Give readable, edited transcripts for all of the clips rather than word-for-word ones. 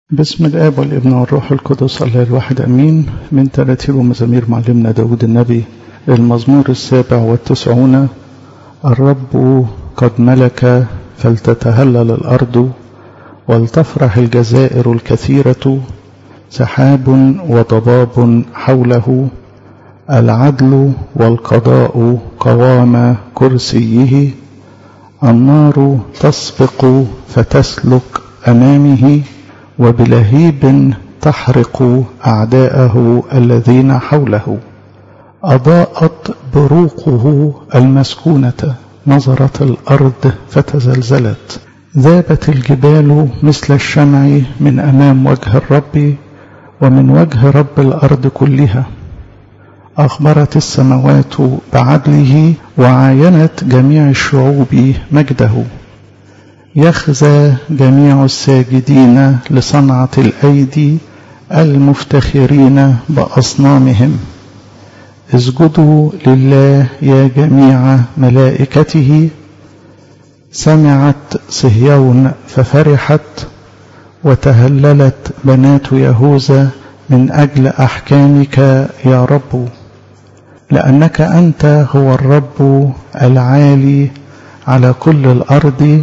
باسم الآب والابن والروح القدس الله الواحد أمين. من تراتيب ومزامير معلمنا داود النبي، المزمور 97. الرب قد ملك فلتتهلل الأرض ولتفرح الجزائر الكثيرة، سحاب وضباب حوله، العدل والقضاء قوام كرسيه، النار تسبق فتسلك أمامه، وبلهيب تحرق أعداءه الذين حوله. أضاءت بروقه المسكونة، نظرت الأرض فتزلزلت، ذابت الجبال مثل الشمع من أمام وجه الرب ومن وجه رب الأرض كلها. أخبرت السماوات بعدله وعاينت جميع الشعوب مجده. يخزى جميع الساجدين لصنعة الأيدي المفتخرين بأصنامهم. اسجدوا لله يا جميع ملائكته. سمعت صهيون ففرحت، وتهللت بنات يهوذا من أجل أحكامك يا رب، لأنك أنت هو الرب العالي على كل الأرض.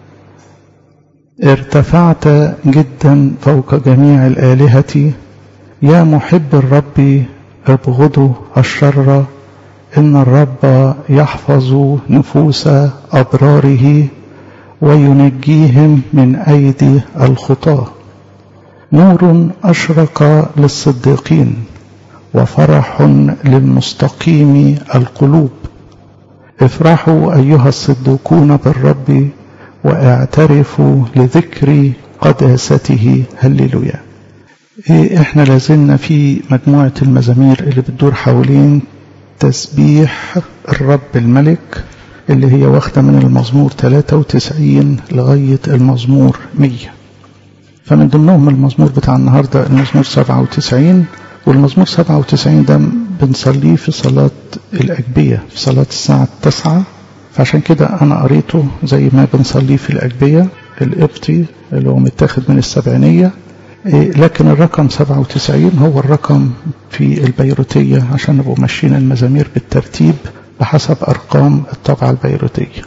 ارتفعت جدا فوق جميع الآلهة. يا محب الرب ابغضوا الشر، إن الرب يحفظ نفوس أبراره وينجيهم من أيدي الخطاة. نور أشرق للصديقين وفرح للمستقيم القلوب. افرحوا أيها الصديقون بالرب واعترفوا لذكر قداسته. هللويا. احنا لازلنا في مجموعة المزامير اللي بتدور حوالين تسبيح الرب الملك، اللي هي واخدة من المزمور 93 لغاية المزمور 100. فمن ضمنهم المزمور بتاع النهاردة المزمور 97. والمزمور 97 ده بنصليه في صلاة الأجبية، في صلاة الساعة 9. فعشان كده أنا قريته زي ما بنصليه في الأجبية القبطي اللي هو متاخد من السبعينية، لكن الرقم 97 هو الرقم في البيروتية عشان نبقوا ماشيين المزامير بالترتيب بحسب أرقام الطبعة البيروتية.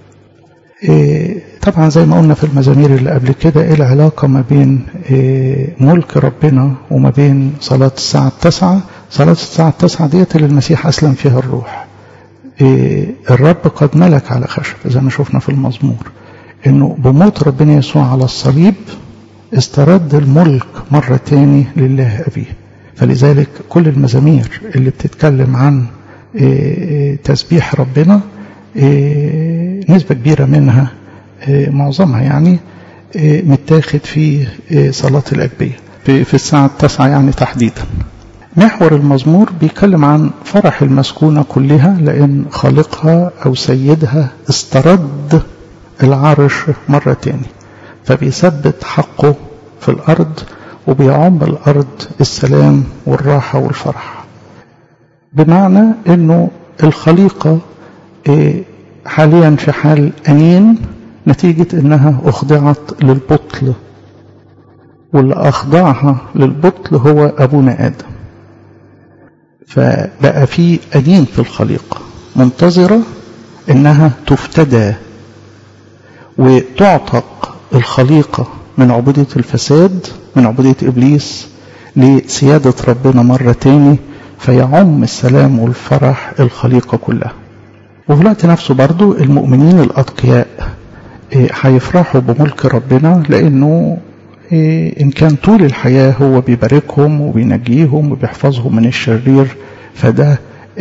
طبعا زي ما قلنا في المزامير اللي قبل كده، العلاقة ما بين ملك ربنا وما بين صلاة الساعة 9. صلاة الساعة 9 ديت اللي المسيح أسلم فيها الروح. الرب قد ملك على خشب زي ما شفنا في المزمور، انه بموت ربنا يسوع على الصليب استرد الملك مرة تاني لله أبيه. فلذلك كل المزامير اللي بتتكلم عن تسبيح ربنا نسبة كبيرة منها، معظمها يعني متاخد في صلاة الأجبية في الساعة 9 يعني تحديدا. محور المزمور بيتكلم عن فرح المسكونة كلها، لأن خالقها أو سيدها استرد العرش مرة تاني، فبيثبت حقه في الأرض وبيعم الأرض السلام والراحة والفرح. بمعنى أنه الخليقة حاليا في حال أنين نتيجة أنها أخضعت للبطل، واللي أخضعها للبطل هو أبونا آدم. فبقى في أنين في الخليقة منتظرة أنها تفتدى وتعتق الخليقة من عبودية الفساد، من عبودية إبليس لسيادة ربنا مرة تاني، فيعم السلام والفرح الخليقة كلها. وفي الوقت نفسه برضو المؤمنين الأتقياء هيفرحوا بملك ربنا، لأنه إن كان طول الحياة هو بيباركهم وبينجيهم وبيحفظهم من الشرير، فده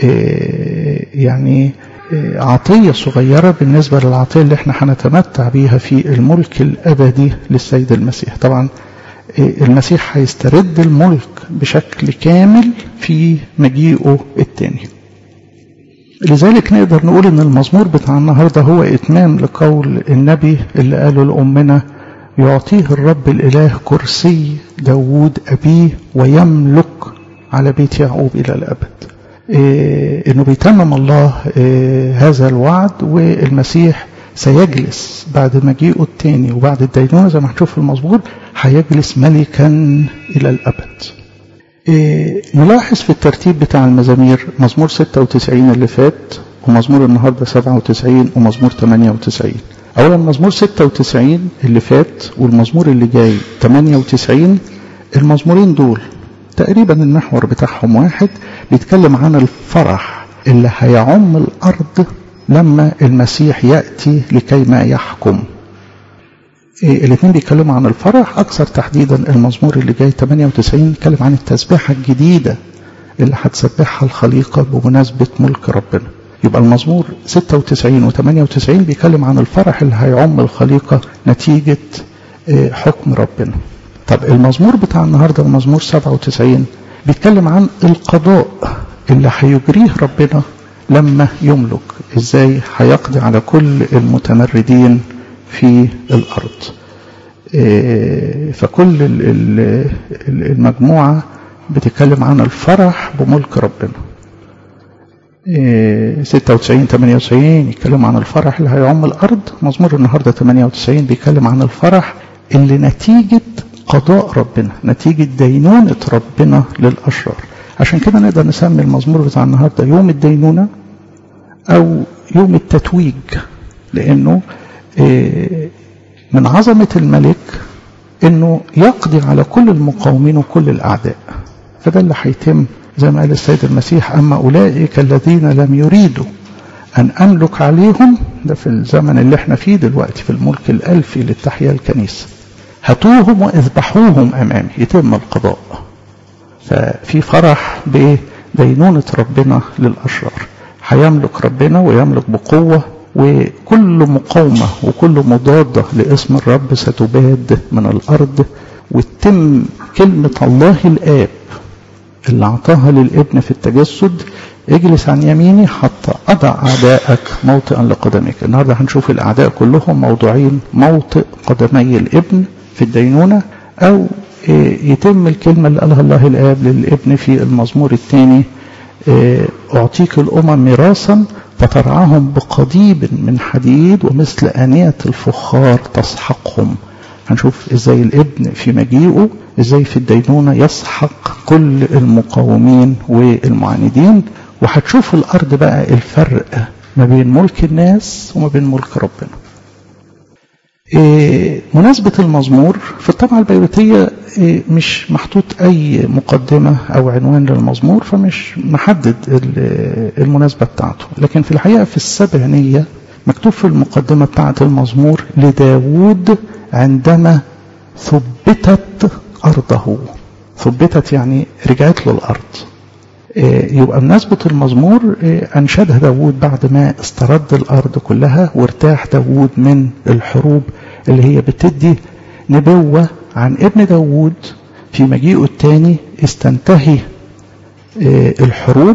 يعني عطية صغيرة بالنسبة للعطية اللي احنا هنتمتع بيها في الملك الأبدي للسيد المسيح. طبعا المسيح هيسترد الملك بشكل كامل في مجيئه التاني. لذلك نقدر نقول ان المزمور بتاع النهاردة هو إتمام لقول النبي اللي قاله لأمنا: يعطيه الرب الإله كرسي داود أبيه ويملك على بيت يعقوب إلى الأبد. إنه بيتمم الله هذا الوعد، والمسيح سيجلس بعد مجيئه الثاني وبعد الدينونة زي ما هنشوف في المزمور، هيجلس ملكا إلى الأبد. نلاحظ في الترتيب بتاع المزامير مزمور 96 اللي فات ومزمور النهاردة 97 ومزمور 98. أولا مزمور 96 اللي فات والمزمور اللي جاي 98، المزمورين دول تقريبا المحور بتاعهم واحد، بيتكلم عن الفرح اللي هيعم الأرض لما المسيح يأتي لكي ما يحكم. الاثنين بيتكلموا عن الفرح. أكثر تحديدا المزمور اللي جاي 98 بيتكلم عن التسبيحة الجديدة اللي هتسبحها الخليقة بمناسبة ملك ربنا. يبقى المزمور 96 و98 بيتكلم عن الفرح اللي هيعم الخليقة نتيجة حكم ربنا. طب المزمور بتاع النهاردة المزمور 97 بيتكلم عن القضاء اللي هيجريه ربنا لما يملك، ازاي هيقضي على كل المتمردين في الأرض. فكل المجموعة بتتكلم عن الفرح بملك ربنا. 96 98 يتكلم عن الفرح اللي هيعم الأرض. مزمور النهاردة 98 بيتكلم عن الفرح اللي نتيجة قضاء ربنا، نتيجة دينونة ربنا للأشرار. عشان كده نقدر نسمي المزمور بتاع النهاردة يوم الدينونة أو يوم التتويج، لأنه من عظمة الملك أنه يقضي على كل المقاومين وكل الأعداء. فده اللي هيتم زي ما قال السيد المسيح: أما أولئك الذين لم يريدوا أن أملك عليهم، ده في الزمن اللي احنا فيه دلوقتي في الملك الألفي للتحية الكنيسة، هاتوهم واذبحوهم أمامي. يتم القضاء. ففي فرح بدينونة ربنا للأشرار. هيملك ربنا ويملك بقوة، وكل مقاومة وكل مضادة لاسم الرب ستباد من الأرض، وتتم كلمة الله الآب اللي أعطاها للابن في التجسد: اجلس عن يميني حتى أضع أعدائك موطئا لقدميك. النهاردة هنشوف الأعداء كلهم موضوعين موطئ قدمي الابن في الدينونة، أو يتم الكلمة اللي قالها الله الآب للابن في المزمور الثاني: أعطيك الأمم ميراثا فترعاهم بقضيب من حديد ومثل آنية الفخار تسحقهم. هنشوف ازاي الابن في مجيئه ازاي في الدينونة يسحق كل المقاومين والمعاندين. وهتشوف الأرض بقى الفرق ما بين ملك الناس وما بين ملك ربنا. مناسبة المزمور في الطبعة البيروتية مش محطوط أي مقدمة أو عنوان للمزمور، فمش محدد المناسبة بتاعته. لكن في الحقيقة في السبعينية مكتوب في المقدمة بتاعة المزمور: لداود عندما ثبتت أرضه. ثبتت يعني رجعت له الأرض. يبقى مناسبة المزمور أنشدها داود بعد ما استرد الأرض كلها وارتاح داود من الحروب اللي هي بتدي نبوة عن ابن داود في مجيئه الثاني. استنتهي الحروب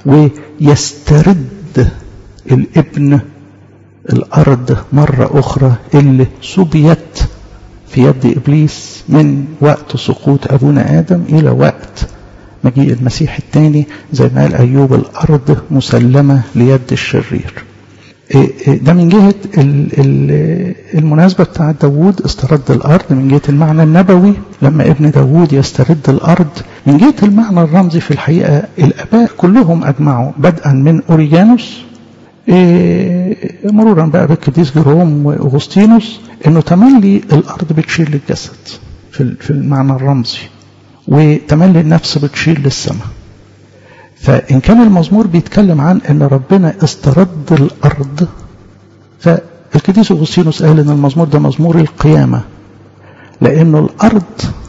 ويسترد الابن الأرض مرة أخرى اللي سبيت في يد إبليس من وقت سقوط أبونا آدم إلى وقت مجيء المسيح الثاني. زي ما قال أيوب: الأرض مسلمة ليد الشرير. ده من جهة المناسبة بتاعت داود استرد الأرض، من جهة المعنى النبوي لما ابن داود يسترد الأرض. من جهة المعنى الرمزي في الحقيقة الآباء كلهم أجمعوا بدءا من أوريجانوس مرورا بقى بالقديس جيروم وأغسطينوس إنه تملي الأرض بتشيل للجسد في المعنى الرمزي، وتملي النفس بتشيل للسماء. فإن كان المزمور بيتكلم عن أن ربنا استرد الأرض، فالقديس أغسطينوس قال أن المزمور ده مزمور القيامة، لأنه الأرض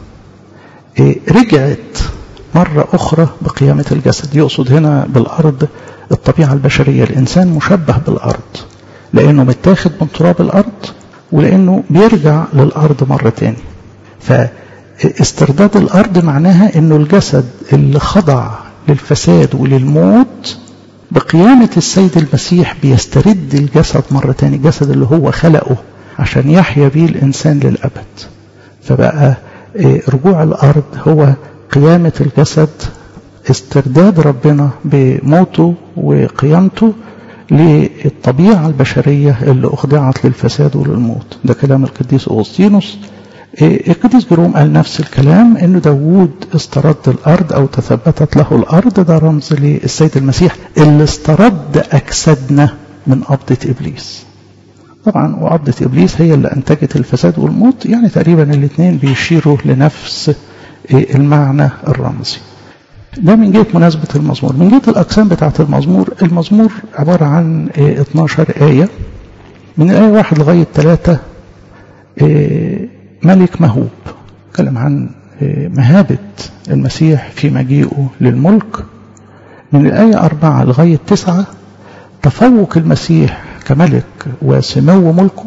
رجعت مرة أخرى بقيامة الجسد. يقصد هنا بالأرض الطبيعة البشرية. الإنسان مشبه بالأرض لأنه متاخد من تراب الأرض، ولأنه بيرجع للأرض مرة تاني. فاسترداد الأرض معناها أنه الجسد اللي خضع للفساد وللموت بقيامة السيد المسيح بيسترد الجسد مرة تاني، الجسد اللي هو خلقه عشان يحيا به الإنسان للأبد. فبقى رجوع الأرض هو قيامة الجسد، استرداد ربنا بموته وقيامته للطبيعة البشرية اللي أخضعت للفساد وللموت. ده كلام القديس أغسطينوس. القديس جيروم قال نفس الكلام، إنه داوود استرد الأرض أو تثبتت له الأرض، ده رمز للسيد المسيح اللي استرد أجسادنا من قبضة إبليس. طبعا وقبضة إبليس هي اللي أنتجت الفساد والموت، يعني تقريبا الاثنين بيشيروا لنفس المعنى الرمزي. ده من جهة مناسبة المزمور. من جهة الأقسام بتاعة المزمور عبارة عن 12 آية، من الآية 1 لغاية 3 ملك مهوب، كلام عن مهابة المسيح في مجيئه للملك. من الآية 4 لغاية 9 تفوق المسيح كملك وسمو ملكه.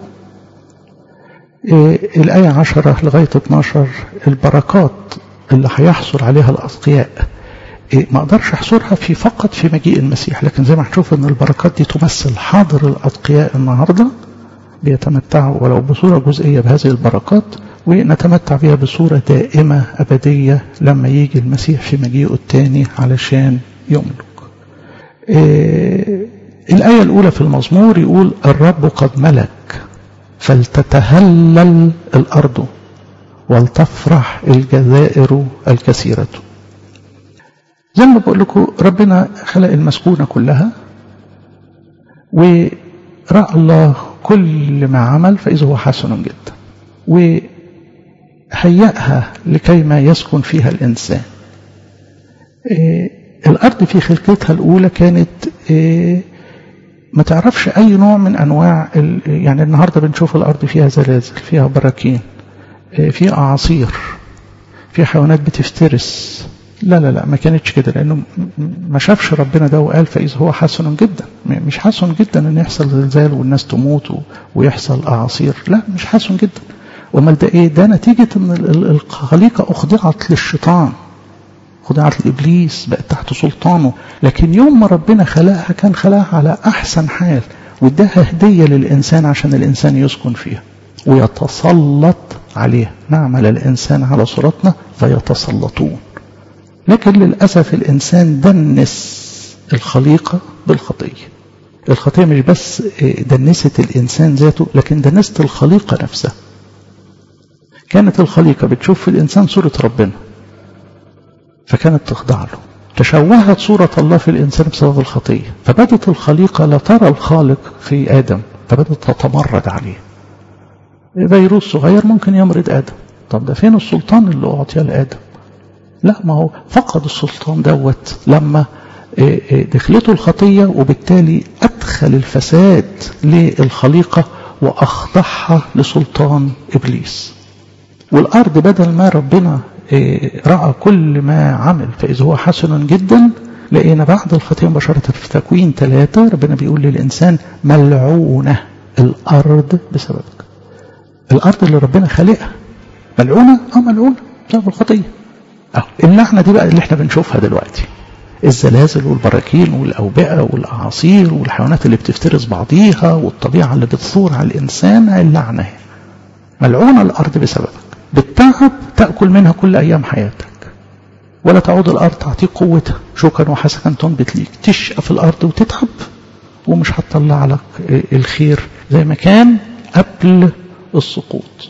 الآية 10 لغاية 12 البركات اللي هيحصل عليها الأتقياء. ما أقدرش أحصرها فقط في مجيء المسيح، لكن زي ما هنشوف أن البركات دي تمثل حاضر الأتقياء النهاردة، بيتمتعوا ولو بصورة جزئية بهذه البركات، ونتمتع بها بصورة دائمة أبدية لما يجي المسيح في مجيئه الثاني علشان يملك. الآية الأولى في المزمور يقول: الرب قد ملك فلتتهلل الأرض ولتفرح الجزائر الكثيرة. زي ما بقول لكم ربنا خلق المسكونة كلها، ورأى الله كل ما عمل فإذا هو حسن جدا، وهيأها لكي ما يسكن فيها الإنسان. الأرض في خلقتها الأولى كانت ما تعرفش أي نوع من أنواع، يعني النهاردة بنشوف الأرض فيها زلازل، فيها براكين، فيها أعاصير، فيها حيوانات بتفترس. لا ما كانتش كده، لأنه ما شافش ربنا ده وقال فإذا هو حسن جدا. مش حسن جدا أن يحصل زلزال والناس تموت ويحصل أعاصير، لا مش حسن جدا. وما ده إيه؟ ده نتيجة أن الخليقة أخضعت للشيطان، خضعت لإبليس، بقت تحت سلطانه. لكن يوم ما ربنا خلقها كان خلقها على أحسن حال، واداها هدية للإنسان عشان الإنسان يسكن فيها ويتسلط عليها. نعمل الإنسان على صورتنا فيتسلطون. لكن للأسف الإنسان دنس الخليقة بالخطية. الخطية مش بس دنست الإنسان ذاته، لكن دنست الخليقة نفسها. كانت الخليقة بتشوف في الإنسان صورة ربنا فكانت تخضع له. تشوهت صورة الله في الإنسان بسبب الخطية، فبدت الخليقة لا ترى الخالق في آدم، فبدت تتمرد عليه. فيروس صغير ممكن يمرض آدم، طب ده فين السلطان اللي أعطيه لآدم؟ لا، ما هو فقد السلطان دوت لما دخلته الخطية، وبالتالي أدخل الفساد للخليقة وأخضعها لسلطان إبليس. والأرض بدل ما ربنا رأى كل ما عمل فإذا هو حسن جدا، لقينا بعد الخطية مباشرة في تكوين 3 ربنا بيقول للإنسان: ملعونة الأرض بسببك. الأرض اللي ربنا خلقها ملعونة، ملعونة بسبب الخطية. اللعنة دي بقى اللي احنا بنشوفها دلوقتي، الزلازل والبراكين والأوبئة والأعاصير والحيوانات اللي بتفترس بعضيها والطبيعة اللي بتصور على الإنسان. اللعنة هي ملعونة الأرض بسببك، بالتعب تأكل منها كل أيام حياتك، ولا تعود الأرض تعطيك قوتها، شوكا وحسكا تنبت ليك. تشقى في الأرض وتتعب ومش هتطلع لك الخير زي ما كان قبل السقوط.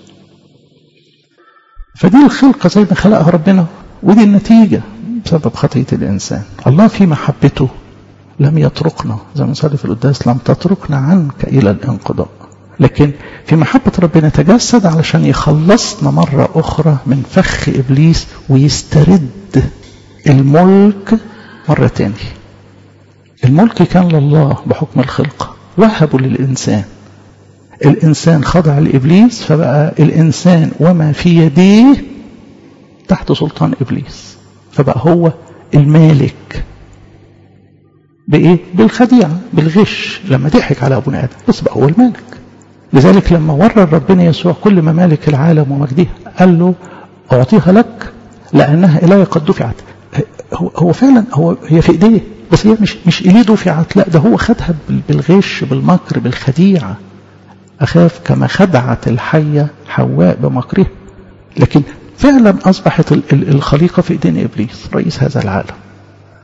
فدي الخلقة زي ما خلقها ربنا، ودي النتيجة بسبب خطية الإنسان. الله في محبته لم يتركنا، زي ما صلي في القداس: لم تتركنا عنك إلى الانقضاء. لكن في محبة ربنا تجسد علشان يخلصنا مرة أخرى من فخ إبليس ويسترد الملك مرة تانية. الملك كان لله بحكم الخلقة، وهبه للإنسان. الإنسان خضع لإبليس، فبقى الإنسان وما في يديه تحت سلطان إبليس، فبقى هو المالك. بإيه؟ بالخديعة، بالغش، لما ضحك على أبونا آدم، بس بقى هو المالك. لذلك لما ورى ربنا يسوع كل ممالك العالم ومجدها قال له: أعطيها لك لأنها إلي قد دفعت. هو فعلا هي في إيديه، بس هي مش إليه دفعت، لا ده هو خدها بالغش، بالمكر، بالخديعة. أخاف كما خدعت الحية حواء بمكرها. لكن فعلا أصبحت الخليقة في إيدين إبليس رئيس هذا العالم.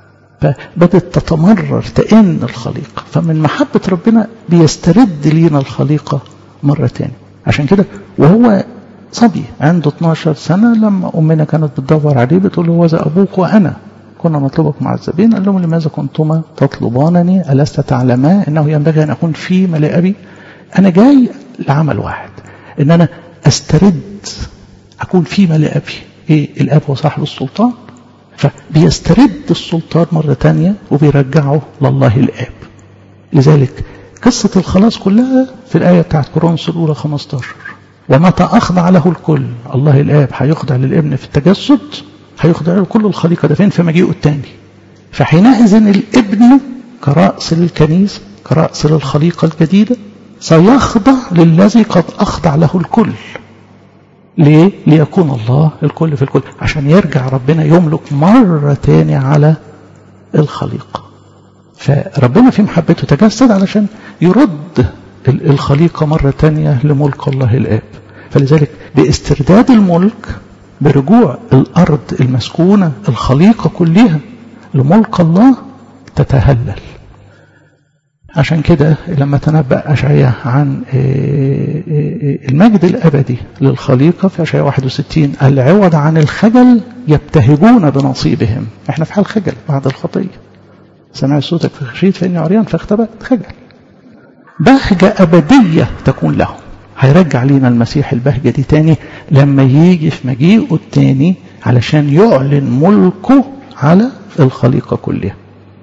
فبدت تتمرر تئن الخليقة. فمن محبة ربنا بيسترد لينا الخليقة مرة تاني. عشان كده وهو صبي عنده 12 سنة لما أمنا كانت بتدور عليه بتقول له وذا أبوك وأنا كنا نطلبك معذبين. قال لهم لماذا كنتما تطلبانني ألست تعلما أنه ينبغي أن أكون في ملء أبي. أنا جاي لعمل واحد، إن أنا أسترد أكون في ملء أبي. إيه؟ الأب هو صاحب السلطان، فبيسترد السلطان مرة تانية وبيرجعه لله الآب. لذلك قصة الخلاص كلها في الآية بتاعت كورنثوس الأولى 15. ومتى أخضع له الكل، الله الآب هيخضع للابن في التجسد، هيخضع له كل الخليقة. ده فين؟ في مجيئه الثاني. فحينئذ الابن كرأس للكنيسة، كرأس للخليقة الجديدة، سيخضع للذي قد أخضع له الكل. ليه؟ ليكون الله الكل في الكل، عشان يرجع ربنا يملك مرة تاني على الخليقة. فربنا في محبته تجسد علشان يرد الخليقة مرة تانية لملك الله الآب. فلذلك باسترداد الملك، برجوع الأرض المسكونة الخليقة كلها لملك الله، تتهلل. عشان كده لما تنبأ أشعياء عن المجد الأبدي للخليقة في أشعياء 61 العوض عن الخجل يبتهجون بنصيبهم. احنا في حال خجل بعد الخطية. سمعت صوتك فخشيت فإني عريان فاختبأت. خجل. بهجة أبدية تكون له. هيرجع لينا المسيح البهجة دي تاني لما يجي في مجيئه التاني علشان يعلن ملكه على الخليقة كلها.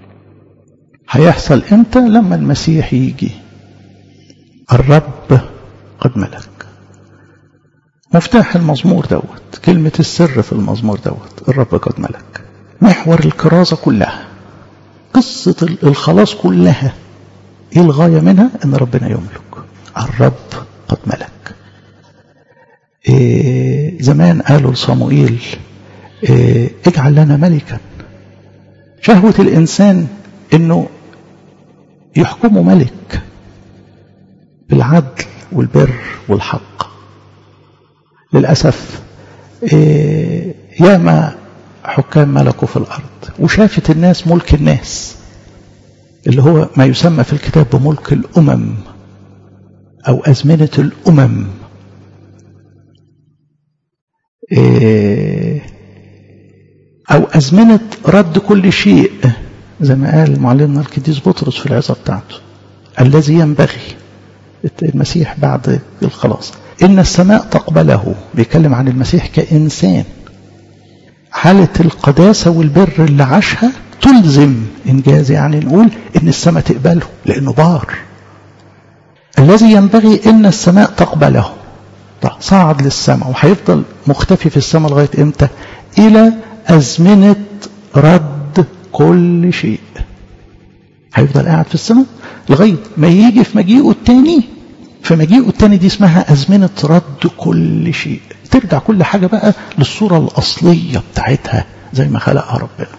هيحصل امتى؟ لما المسيح يجي. الرب قد ملك. مفتاح المزمور دوت، كلمة السر في المزمور دوت، الرب قد ملك. محور الكرازة كلها، قصة الخلاص كلها، ايه الغاية منها؟ ان ربنا يملك. الرب قد ملك. زمان قالوا لصموئيل اجعل لنا ملكا. شهوة الإنسان انه يحكمه ملك بالعدل والبر والحق. للأسف ياما حكام ملكوا في الأرض وشافت الناس ملك الناس، اللي هو ما يسمى في الكتاب بملك الأمم أو أزمنة الأمم. أو أزمنة رد كل شيء، زي ما قال معلمنا القديس بطرس في العظة بتاعته، الذي ينبغي المسيح بعد الخلاص إن السماء تقبله. بيتكلم عن المسيح كإنسان، حالة القداسة والبر اللي عاشها تلزم إنجاز، يعني نقول إن السماء تقبله لأنه بار. الذي ينبغي إن السماء تقبله. صعد للسماء وهيفضل مختفي في السماء لغاية إمتى؟ إلى أزمنة رد كل شيء. هيفضل قاعد في السماء لغاية ما يجي في مجيئه التاني. في مجيئه التاني دي اسمها أزمنة رد كل شيء، ترجع كل حاجة بقى للصورة الأصلية بتاعتها زي ما خلقها ربنا.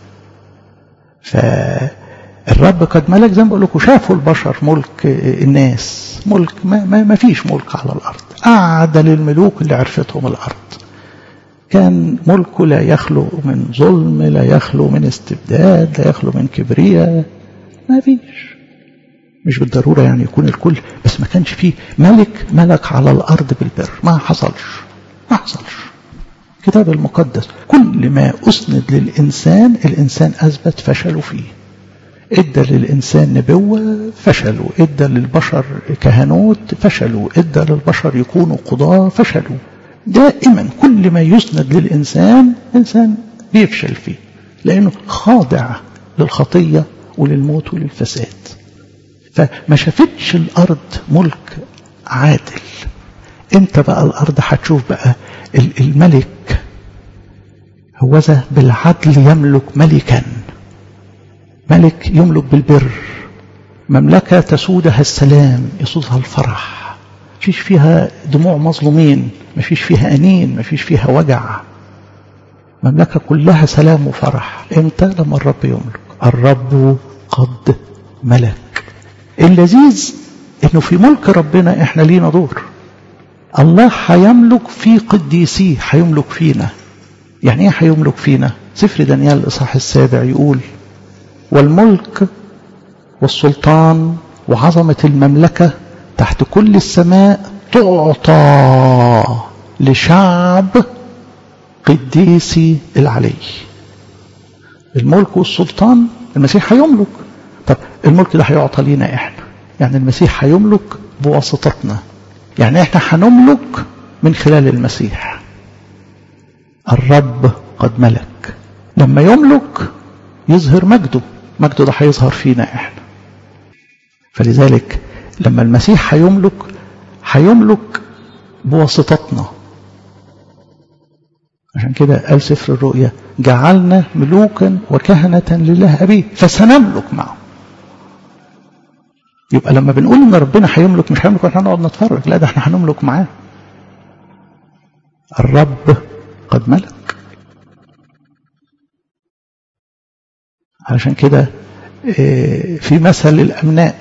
فالرب قد ملك. زي ما بقول لكم شافوا البشر ملك الناس، ملك ما فيش ملك على الأرض. أعدل الملوك اللي عرفتهم الأرض كان ملكه لا يخلو من ظلم، لا يخلو من استبداد، لا يخلو من كبرياء. ما فيش، مش بالضرورة يعني يكون الكل، بس ما كانش فيه ملك على الأرض بالبر. ما حصلش. الكتاب المقدس كل ما أسند للإنسان، الإنسان أثبت فشله فيه. إدى للإنسان نبوة فشلوا، إدى للبشر كهنوت فشلوا، إدى للبشر يكونوا قضاة فشلوا. دائما كل ما يسند للإنسان إنسان بيفشل فيه، لأنه خاضع للخطية وللموت وللفساد. فما شافتش الأرض ملك عادل. امتى بقى الأرض هتشوف بقى الملك هوذا بالعدل يملك ملكا، ملك يملك بالبر، مملكة تسودها السلام يسودها الفرح، مفيش فيها دموع مظلومين، مفيش فيها أنين، مفيش فيها وجع. مملكة كلها سلام وفرح. امتى؟ لما الرب يملك. الرب قد ملك. اللذيذ انه في ملك ربنا احنا لينا دور. الله هيملك في قديسيه، هيملك فينا. يعني ايه هيملك فينا؟ سفر دانيال الإصحاح 7 يقول والملك والسلطان وعظمة المملكة تحت كل السماء تعطى لشعب قديسي العلي. الملك والسلطان المسيح هيملك. طب الملك ده هيعطى لينا احنا، يعني المسيح هيملك بواسطتنا، يعني احنا هنملك من خلال المسيح. الرب قد ملك، لما يملك يظهر مجده ده هيظهر فينا احنا. فلذلك لما المسيح هيملك بواسطتنا. عشان كده قال سفر الرؤيا جعلنا ملوكا وكهنة لله أبيه فسنملك معه. يبقى لما بنقول ان ربنا هيملك مش هيملك واحنا نقعد نتفرج، لا ده احنا هنملك معاه. الرب قد ملك. علشان كده في مثل الأمناء،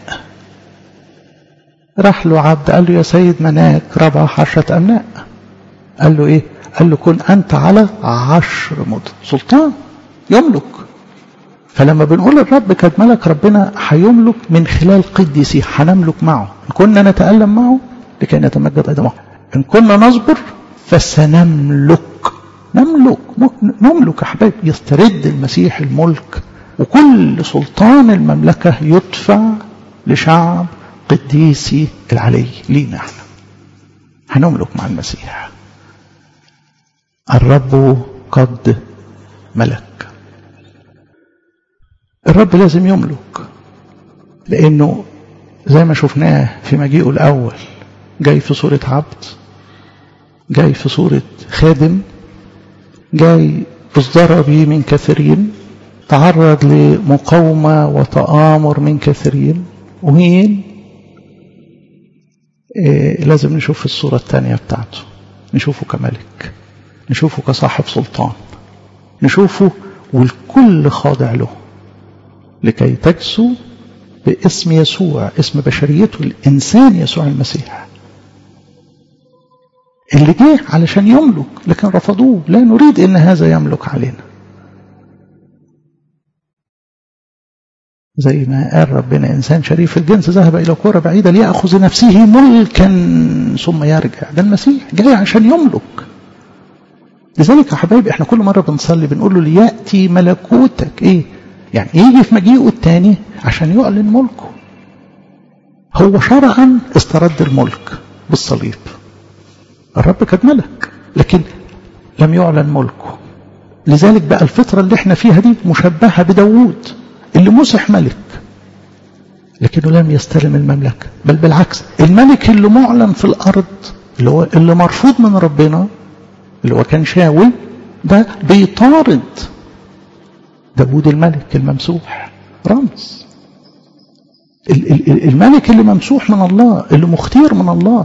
راح له عبد قال له يا سيد مناك ربع 10 أمناء. قال له ايه؟ قال له كن أنت على 10 مدن. سلطان يملك. فلما بنقول الرب قد ملك، ربنا هيملك من خلال قديسيه، هنملك معه. إن كنا نتألم معه لكي نتمجد أيضا معه، إن كنا نصبر فسنملك. نملك يا حبايب. يسترد المسيح الملك، وكل سلطان المملكة يدفع لشعب قديسي العلي لينا احنا. هنملك مع المسيح. الرب قد ملك. الرب لازم يملك، لأنه زي ما شفناه في مجيئه الأول جاي في صورة عبد، جاي في صورة خادم، جاي ازدرى به من كثيرين، تعرض لمقاومة وتآمر من كثيرين. ومين لازم نشوف الصورة الثانية بتاعته، نشوفه كملك، نشوفه كصاحب سلطان، نشوفه والكل خاضع له، لكي تجسوا باسم يسوع، اسم بشريته الإنسان يسوع المسيح اللي جه علشان يملك، لكن رفضوه. لا نريد ان هذا يملك علينا. زي ما قال ربنا إنسان شريف الجنس ذهب إلى قرى بعيدة ليأخذ نفسه ملكا ثم يرجع. ده المسيح جاي عشان يملك. لذلك يا حبايبي احنا كل مرة بنصلي بنقول له ليأتي ملكوتك. ايه يعني؟ يجي في مجيئه الثاني عشان يعلن ملكه. هو شرعا استرد الملك بالصليب. الرب قد ملك لكن لم يعلن ملكه. لذلك بقى الفترة اللي احنا فيها دي مشبهة بداود اللي مسح ملك لكنه لم يستلم المملكة، بل بالعكس الملك اللي معلن في الأرض اللي مرفوض من ربنا اللي هو كان شاول، ده بيطارد داود الملك الممسوح. رمز الملك اللي ممسوح من الله، اللي مختير من الله،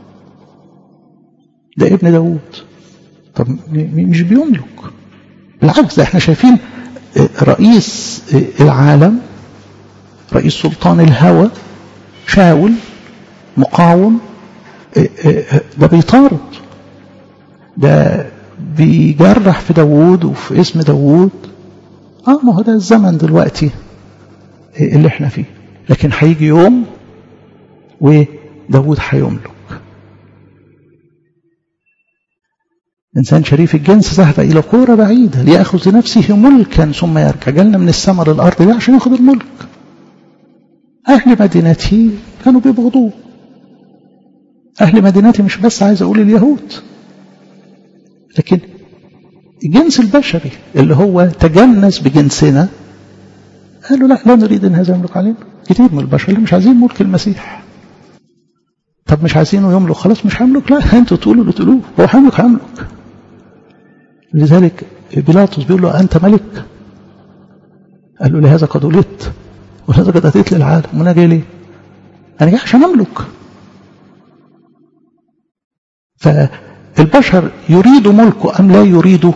ده ابن داود. طب مش بيملك، بالعكس ده احنا شايفين رئيس العالم، رئيس سلطان الهوى شاول مقاوم، ده بيطارد، ده بيجرح في داود وفي اسم داود. ما هو ده الزمن دلوقتي اللي احنا فيه. لكن هيجي يوم وداود هيملك. إنسان شريف الجنس ذهب إلى قرى بعيدة ليأخذ لنفسه ملكا ثم يرجع. جالنا من السماء للأرض ده عشان يأخذ الملك. أهل مدينته كانوا بيبغضوه. أهل مدينته مش بس عايز أقول اليهود، لكن الجنس البشري اللي هو تجنس بجنسنا قالوا لا نريد أن هذا يملك علينا. كتير من البشر اللي مش عايزين ملك المسيح. طب مش عايزينه يملك، خلاص مش هيملك. لا انتوا تقولوا اللي تقولوه، هو هيملك. لذلك بيلاطس بيقول له أنت ملك؟ قال له لهذا قد ولدت ولهذا قد أتيت للعالم. وأنا جاي ليه؟ أنا جاي عشان أملك. فالبشر يريد ملكه أم لا يريده؟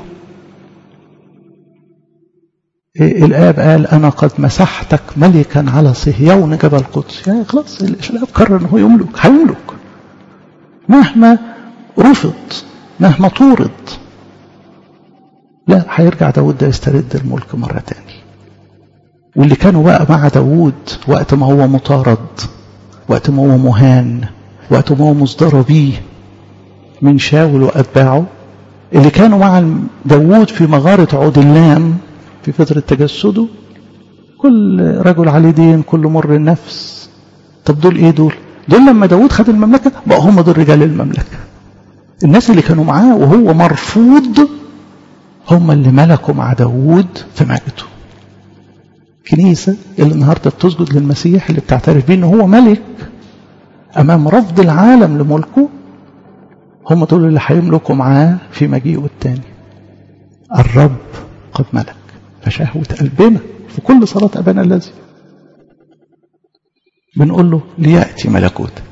الآب قال أنا قد مسحتك ملكا على صهيون جبل القدس. يعني خلاص الآب قرر أنه يملك، هيملك مهما رفض، مهما طورد. لا، هيرجع داود ده يسترد الملك مرة تاني. واللي كانوا بقى مع داود وقت ما هو مطارد، وقت ما هو مهان، وقت ما هو مصدر بيه من شاول وأتباعه، اللي كانوا مع داود في مغارة عدلام في فترة تجسده، كل رجل عليه دين، كل مر النفس. طب دول ايه؟ دول لما داود خد المملكة بقى هم دول رجال المملكة. الناس اللي كانوا معاه وهو مرفوض هم اللي ملكوا مع داود في مجده. كنيسة اللي النهاردة بتسجد للمسيح، اللي بتعترف بيه ان هو ملك امام رفض العالم لملكه، هم دول اللي هيملكوا معاه في مجيئه الثاني. الرب قد ملك. فشهوة قلبنا في كل صلاة أبانا الذي بنقول له ليأتي ملكوتك.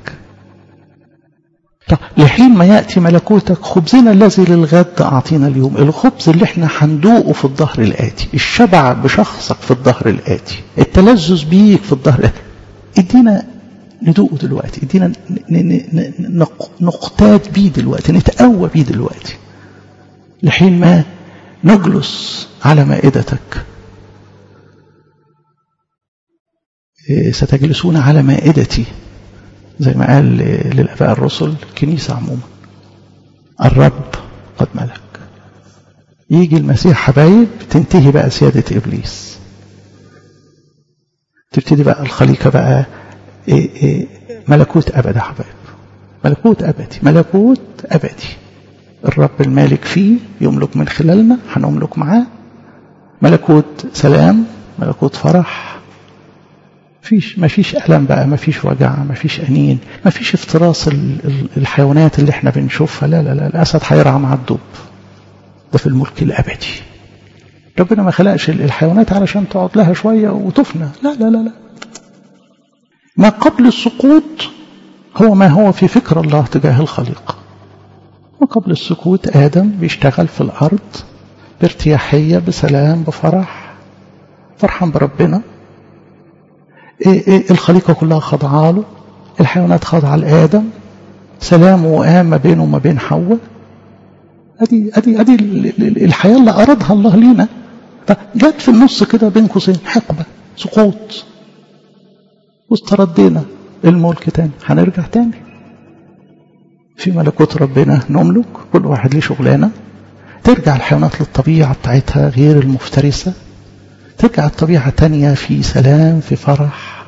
طب لحين ما يأتي ملكوتك خبزنا الذي للغد أعطينا اليوم. الخبز اللي احنا هندوقه في الظهر الآتي، الشبع بشخصك في الظهر الآتي، التلذذ بيك في الظهر الآتي، ادينا ندوقه دلوقتي، ادينا نقتاد بيه دلوقتي، نتقوى بيه دلوقتي، لحين ما نجلس على مائدتك. ستجلسون على مائدتي، زي ما قال للآباء الرسل الكنيسة عموما. الرب قد ملك. يجي المسيح حبايب، تنتهي بقى سيادة إبليس، تبتدي بقى الخليقة بقى ملكوت أبدا حبايب، ملكوت أبدي، ملكوت أبدي. الرب المالك فيه يملك من خلالنا، هنملك معاه. ملكوت سلام، ملكوت فرح، ما فيش ألم بقى، ما فيش وجع، ما فيش أنين، ما فيش افتراس الحيوانات اللي احنا بنشوفها. لا لا لا، الأسد هيرعى مع الدب. ده في الملك الأبدي. ربنا ما خلقش الحيوانات علشان تقعد لها شوية وتفنى. لا لا لا لا. ما قبل السقوط هو ما هو في فكر الله تجاه الخليقة. ما قبل السقوط آدم بيشتغل في الأرض بارتياحية، بسلام، بفرح، فرحان بربنا. الخليقة كلها خاضعة له، الحيوانات خاضعة لآدم، سلام وقام ما بينه وما بين حواء. ادي الحياة اللي أرادها الله لينا. فجت في النص كده بين قوسين حقبة، سقوط، واستردينا الملك تاني. هنرجع تاني في ملكوت ربنا، نملك، كل واحد ليه شغلانة. ترجع الحيوانات للطبيعة بتاعتها غير المفترسة، ترجع الطبيعة تانية في سلام، في فرح.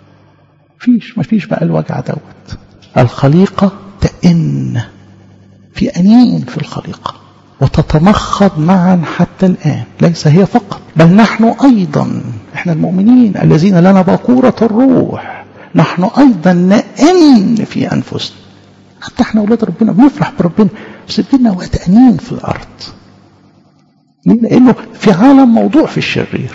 ما فيش بقى الوجع دوت. الخليقة تئن في أنين في الخليقة، وتتمخض معا حتى الآن. ليس هي فقط، بل نحن أيضا، احنا المؤمنين الذين لنا باكورة الروح، نحن أيضا نئن في أنفسنا. حتى احنا أولاد ربنا بنفرح بربنا، بس بدنا وقت أنين في الأرض. ليه؟ لأنه في عالم موضوع في الشرير.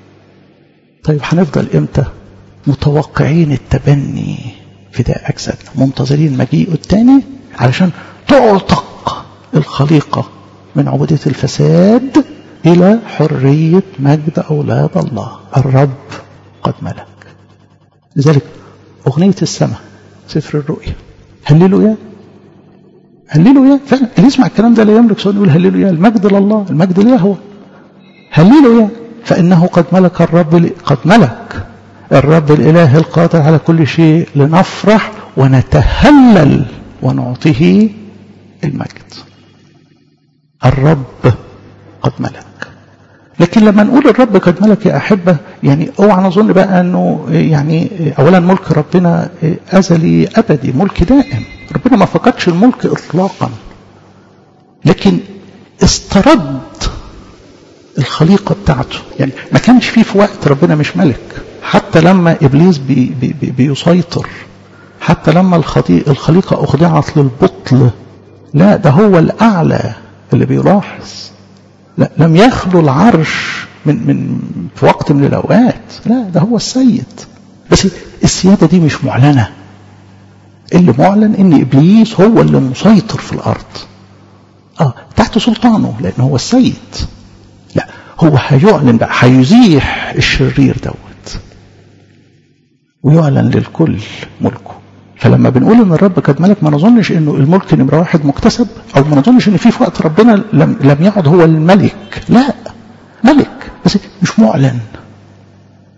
طيب هنفضل إمتى متوقعين التبني فداء أجسادنا، منتظرين مجيئه الثاني علشان تعتق الخليقة من عبودية الفساد إلى حرية مجد أولاد الله. الرب قد ملك. لذلك أغنية السماء سفر الرؤيا، هللويا هللويا. فعلا اللي يسمع الكلام ده لا يملك سوى يقول هللويا، المجد لله، المجد ليهوه. هللويا فإنه قد ملك الرب، قد ملك الرب الإله القادر على كل شيء، لنفرح ونتهلل ونعطيه المجد. الرب قد ملك. لكن لما نقول الرب قد ملك يا أحبة، يعني اوعى نظن بقى أنه يعني أولا ملك ربنا أزلي أبدي، ملك دائم. ربنا ما فقدش الملك إطلاقا، لكن استرد الخليقة بتاعته. يعني ما كانش فيه في وقت ربنا مش ملك، حتى لما إبليس بيسيطر، حتى لما الخليقة أخضعت للبطل، لا ده هو الأعلى اللي بيلاحظ. لا، لم يخلو العرش من في وقت من الأوقات، لا ده هو السيد. بس السيادة دي مش معلنة. اللي معلن ان إبليس هو اللي مسيطر في الأرض، تحت سلطانه، لأنه هو السيد. لا، هو هيعلن بقى، هيزيح الشرير دوت ويعلن للكل ملكه. فلما بنقول ان الرب قد ملك، ما نظنش انه الملك نمرة واحد مكتسب، او ما نظنش ان في وقت ربنا لم يعد هو الملك. لا، ملك بس مش معلن.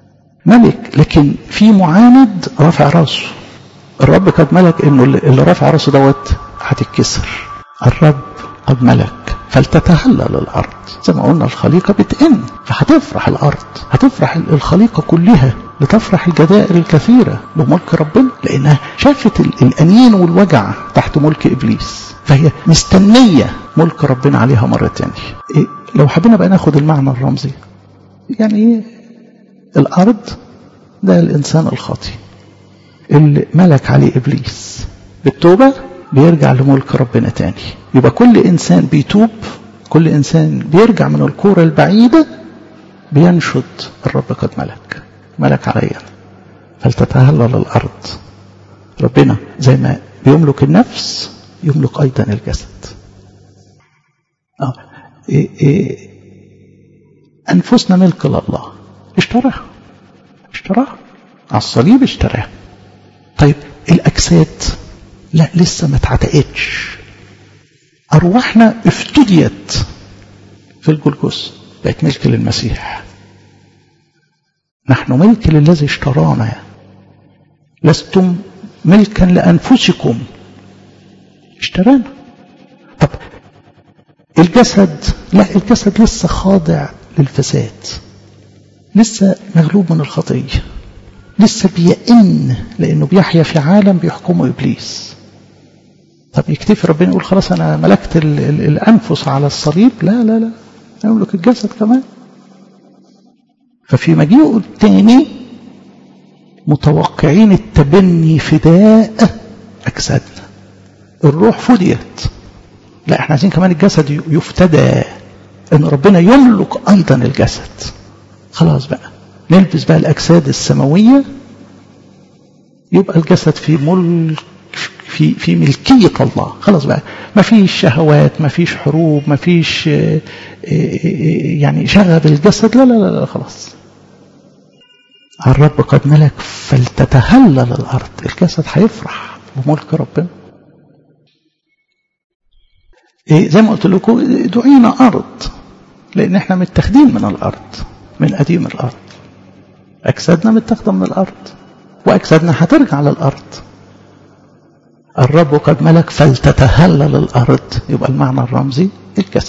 ملك لكن في معاند رافع راسه. الرب قد ملك انه اللي رافع راسه دوت هتتكسر. الرب قد ملك فلتتهلل الارض. زي ما قلنا الخليقه بتئن، فهتفرح الارض، هتفرح الخليقه كلها، لتفرح الجزائر الكثيره بملك ربنا، لانها شافت الانين والوجع تحت ملك ابليس، فهي مستنيه ملك ربنا عليها مره ثانيه. لو حبينا بقى ناخد المعنى الرمزي، يعني الارض ده الانسان الخاطئ اللي ملك عليه ابليس، بالتوبه بيرجع لملك ربنا تاني. يبقى كل انسان بيتوب، كل انسان بيرجع من الكوره البعيده بينشد الرب قد ملك عليا فلتتهلل الارض. ربنا زي ما بيملك النفس يملك ايضا الجسد. انفسنا ملك لله، اشتراها على الصليب، اشتراها. طيب الاجساد لا، لسه ما اتعتقتش. ارواحنا افتديت في الجلجث، بقت ملك للمسيح. نحن ملك للذي اشترانا، لستم ملكا لانفسكم، اشترانا. طب الجسد لا، الجسد لسه خاضع للفساد، لسه مغلوب من الخطيه، لسه بيئن، لانه بيحيا في عالم بيحكمه ابليس. طب يكتفي ربنا يقول خلاص انا ملكت الانفس على الصليب؟ لا، يملك الجسد كمان. ففي مجيئه الثاني متوقعين التبني فداء اجسادنا. الروح فديت، لا احنا عايزين كمان الجسد يفتدى، ان ربنا يملك ايضا الجسد. خلاص بقى نلبس بقى الاجساد السماويه، يبقى الجسد في ملك، في ملكيه الله. خلاص بقى ما فيش شهوات، ما فيش حروب، ما فيش يعني شغب الجسد، لا خلاص. الرب قد ملك فلتتهلل الارض. الجسد هيفرح بملك ربنا. زي ما قلت لكم دعينا ارض، لان احنا متاخدين من الارض، من قديم الارض. اجسادنا متاخده من الارض، واجسادنا هترجع للارض. الرب قد ملك فلتتهلل الارض، يبقى المعنى الرمزي الجسد.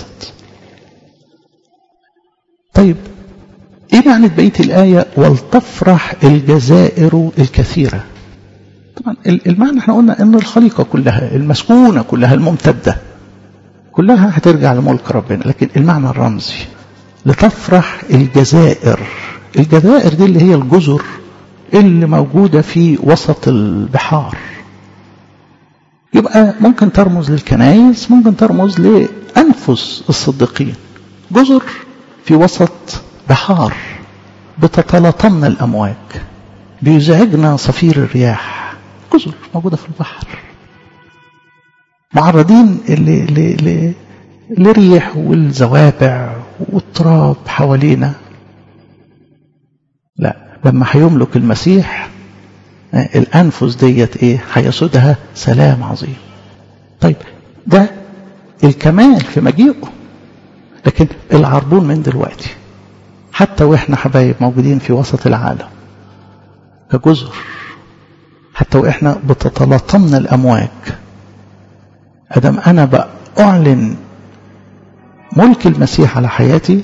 طيب ايه معنى بقيه الايه ولتفرح الجزائر الكثيره؟ طبعا المعنى احنا قلنا ان الخليقه كلها المسكونه كلها الممتده كلها هترجع لملك ربنا، لكن المعنى الرمزي لتفرح الجزائر. الجزائر دي اللي هي الجزر اللي موجوده في وسط البحار. يبقى ممكن ترمز للكنائس، ممكن ترمز لأنفس الصديقين. جزر في وسط بحار بتتلاطمنا الأمواج، بيزعجنا صفير الرياح. جزر موجودة في البحر، معرضين للريح والزوابع والتراب حوالينا. لا، لما هيملك المسيح الأنفس ديت ايه؟ هيسودها سلام عظيم. طيب ده الكمال في مجيئه، لكن العربون من دلوقتي حتى واحنا حبايب موجودين في وسط العالم كجزر، حتى واحنا بتتلاطمنا الامواج، ادم انا بأعلن ملك المسيح على حياتي.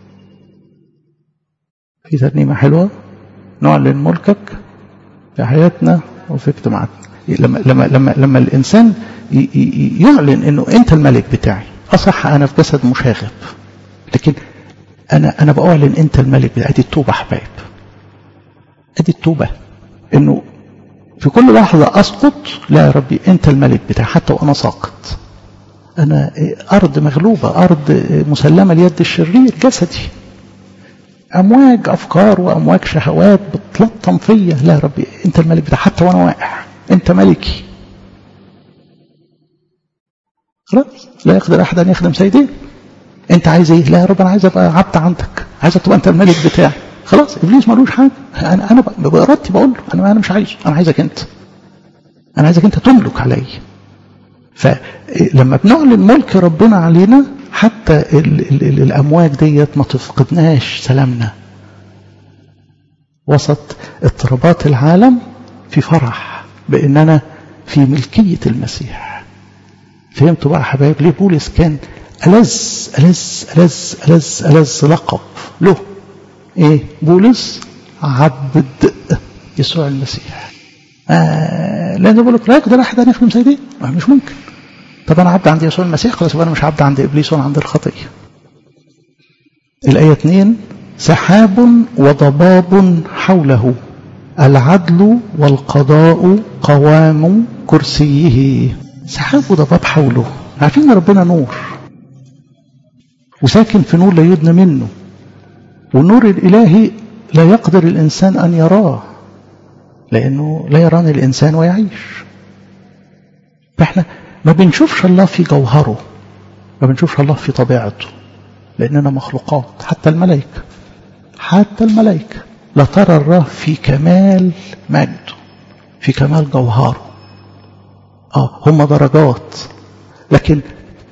في ترنيمه حلوه، نعلن ملكك في حياتنا وفي اجتماعاتنا. لما الانسان يعلن انه انت الملك بتاعي. اصح انا في جسد مشاغب، لكن انا بأعلن انت الملك بتاعي. ادي التوبه حبايب، ادي التوبه، انه في كل لحظه اسقط، لا يا ربي انت الملك بتاعي حتى وانا ساقط. انا ارض مغلوبه، ارض مسلمه ليد الشرير، جسدي امواج افكار وامواج شهوات بتلطم فيا. لا يا ربي انت الملك بتاعي حتى وانا واقع، انت ملكي. خلاص لا يقدر احد ان يخدم سيدين. انت عايز ايه؟ لا يا رب انا عايز ابقى عبد عندك، عايزك تبقى انت الملك بتاعي. خلاص ابليس مالوش حاجه، انا بارادتي بقول له انا مش عايزه، انا عايزك انت، انا عايزك انت تملك علي. فلما بنعلن ملك ربنا علينا حتى الامواج ديت ما تفقدناش سلامنا وسط اضطرابات العالم في فرح بأن أنا في ملكية المسيح. فهمتوا بقى حبايب ليه بولس كان ألذ لقب له ايه؟ بولس عبد يسوع المسيح. لأنه بقول لك لا يقدر أحد أن يخدم سيدي، مش ممكن. طب أنا عبد عند يسوع المسيح، خلاص أنا مش عبد عند إبليس ولا عند الخطية. الآية 2: سحاب وضباب حوله، العدل والقضاء قوام كرسيه. سحاب وضباب حوله. عارفين ان ربنا نور، وساكن في نور لا يدنى منه، والنور الإلهي لا يقدر الإنسان أن يراه، لأنه لا يراني الإنسان ويعيش. فإحنا ما بنشوفش الله في جوهره، ما بنشوفش الله في طبيعته، لأننا مخلوقات. حتى الملائكة لا ترى الله في كمال مجده، في كمال جوهره. هم درجات، لكن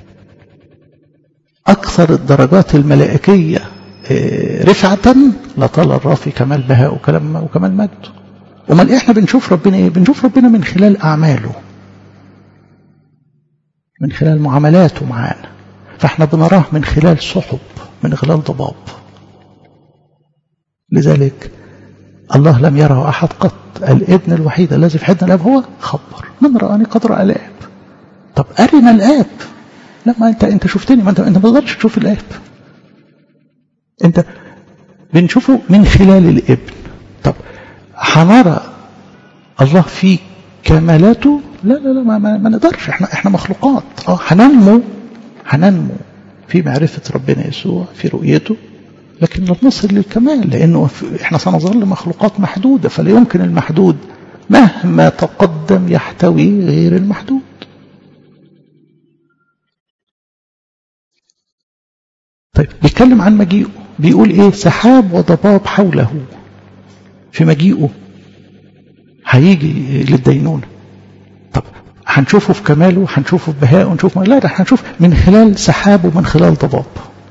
أكثر الدرجات الملائكية رفعة لا ترى الله في كمال بهاء وكمال مجده. وما إحنا بنشوف ربنا إيه؟ بنشوف ربنا من خلال أعماله، من خلال معاملاته معانا. فإحنا بنراه من خلال سحب، من خلال ضباب. لذلك الله لم يره أحد قط، الابن الوحيد الذي في حضن الآب هو خبر من رآني قد رأى الآب. طب أرنا الآب. لما أنت شفتني، ما أنت ما تقدرش تشوف الآب. أنت بنشوفه من خلال الابن. طب هنرى الله في كمالاته؟ لا ما نقدرش. احنا مخلوقات. هننمو في معرفة ربنا يسوع، في رؤيته، لكن لا نصل للكمال، لأنه احنا سنظل مخلوقات محدودة، فلا يمكن المحدود مهما تقدم يحتوي غير المحدود. طيب بيتكلم عن مجيئه، بيقول ايه؟ سحاب وضباب حوله. في مجيئه هيجي للدينونة. طب هنشوفه في كماله، هنشوفه في بهاءه، ونشوفه لا، ده هنشوف من خلال سحاب ومن خلال ضباب.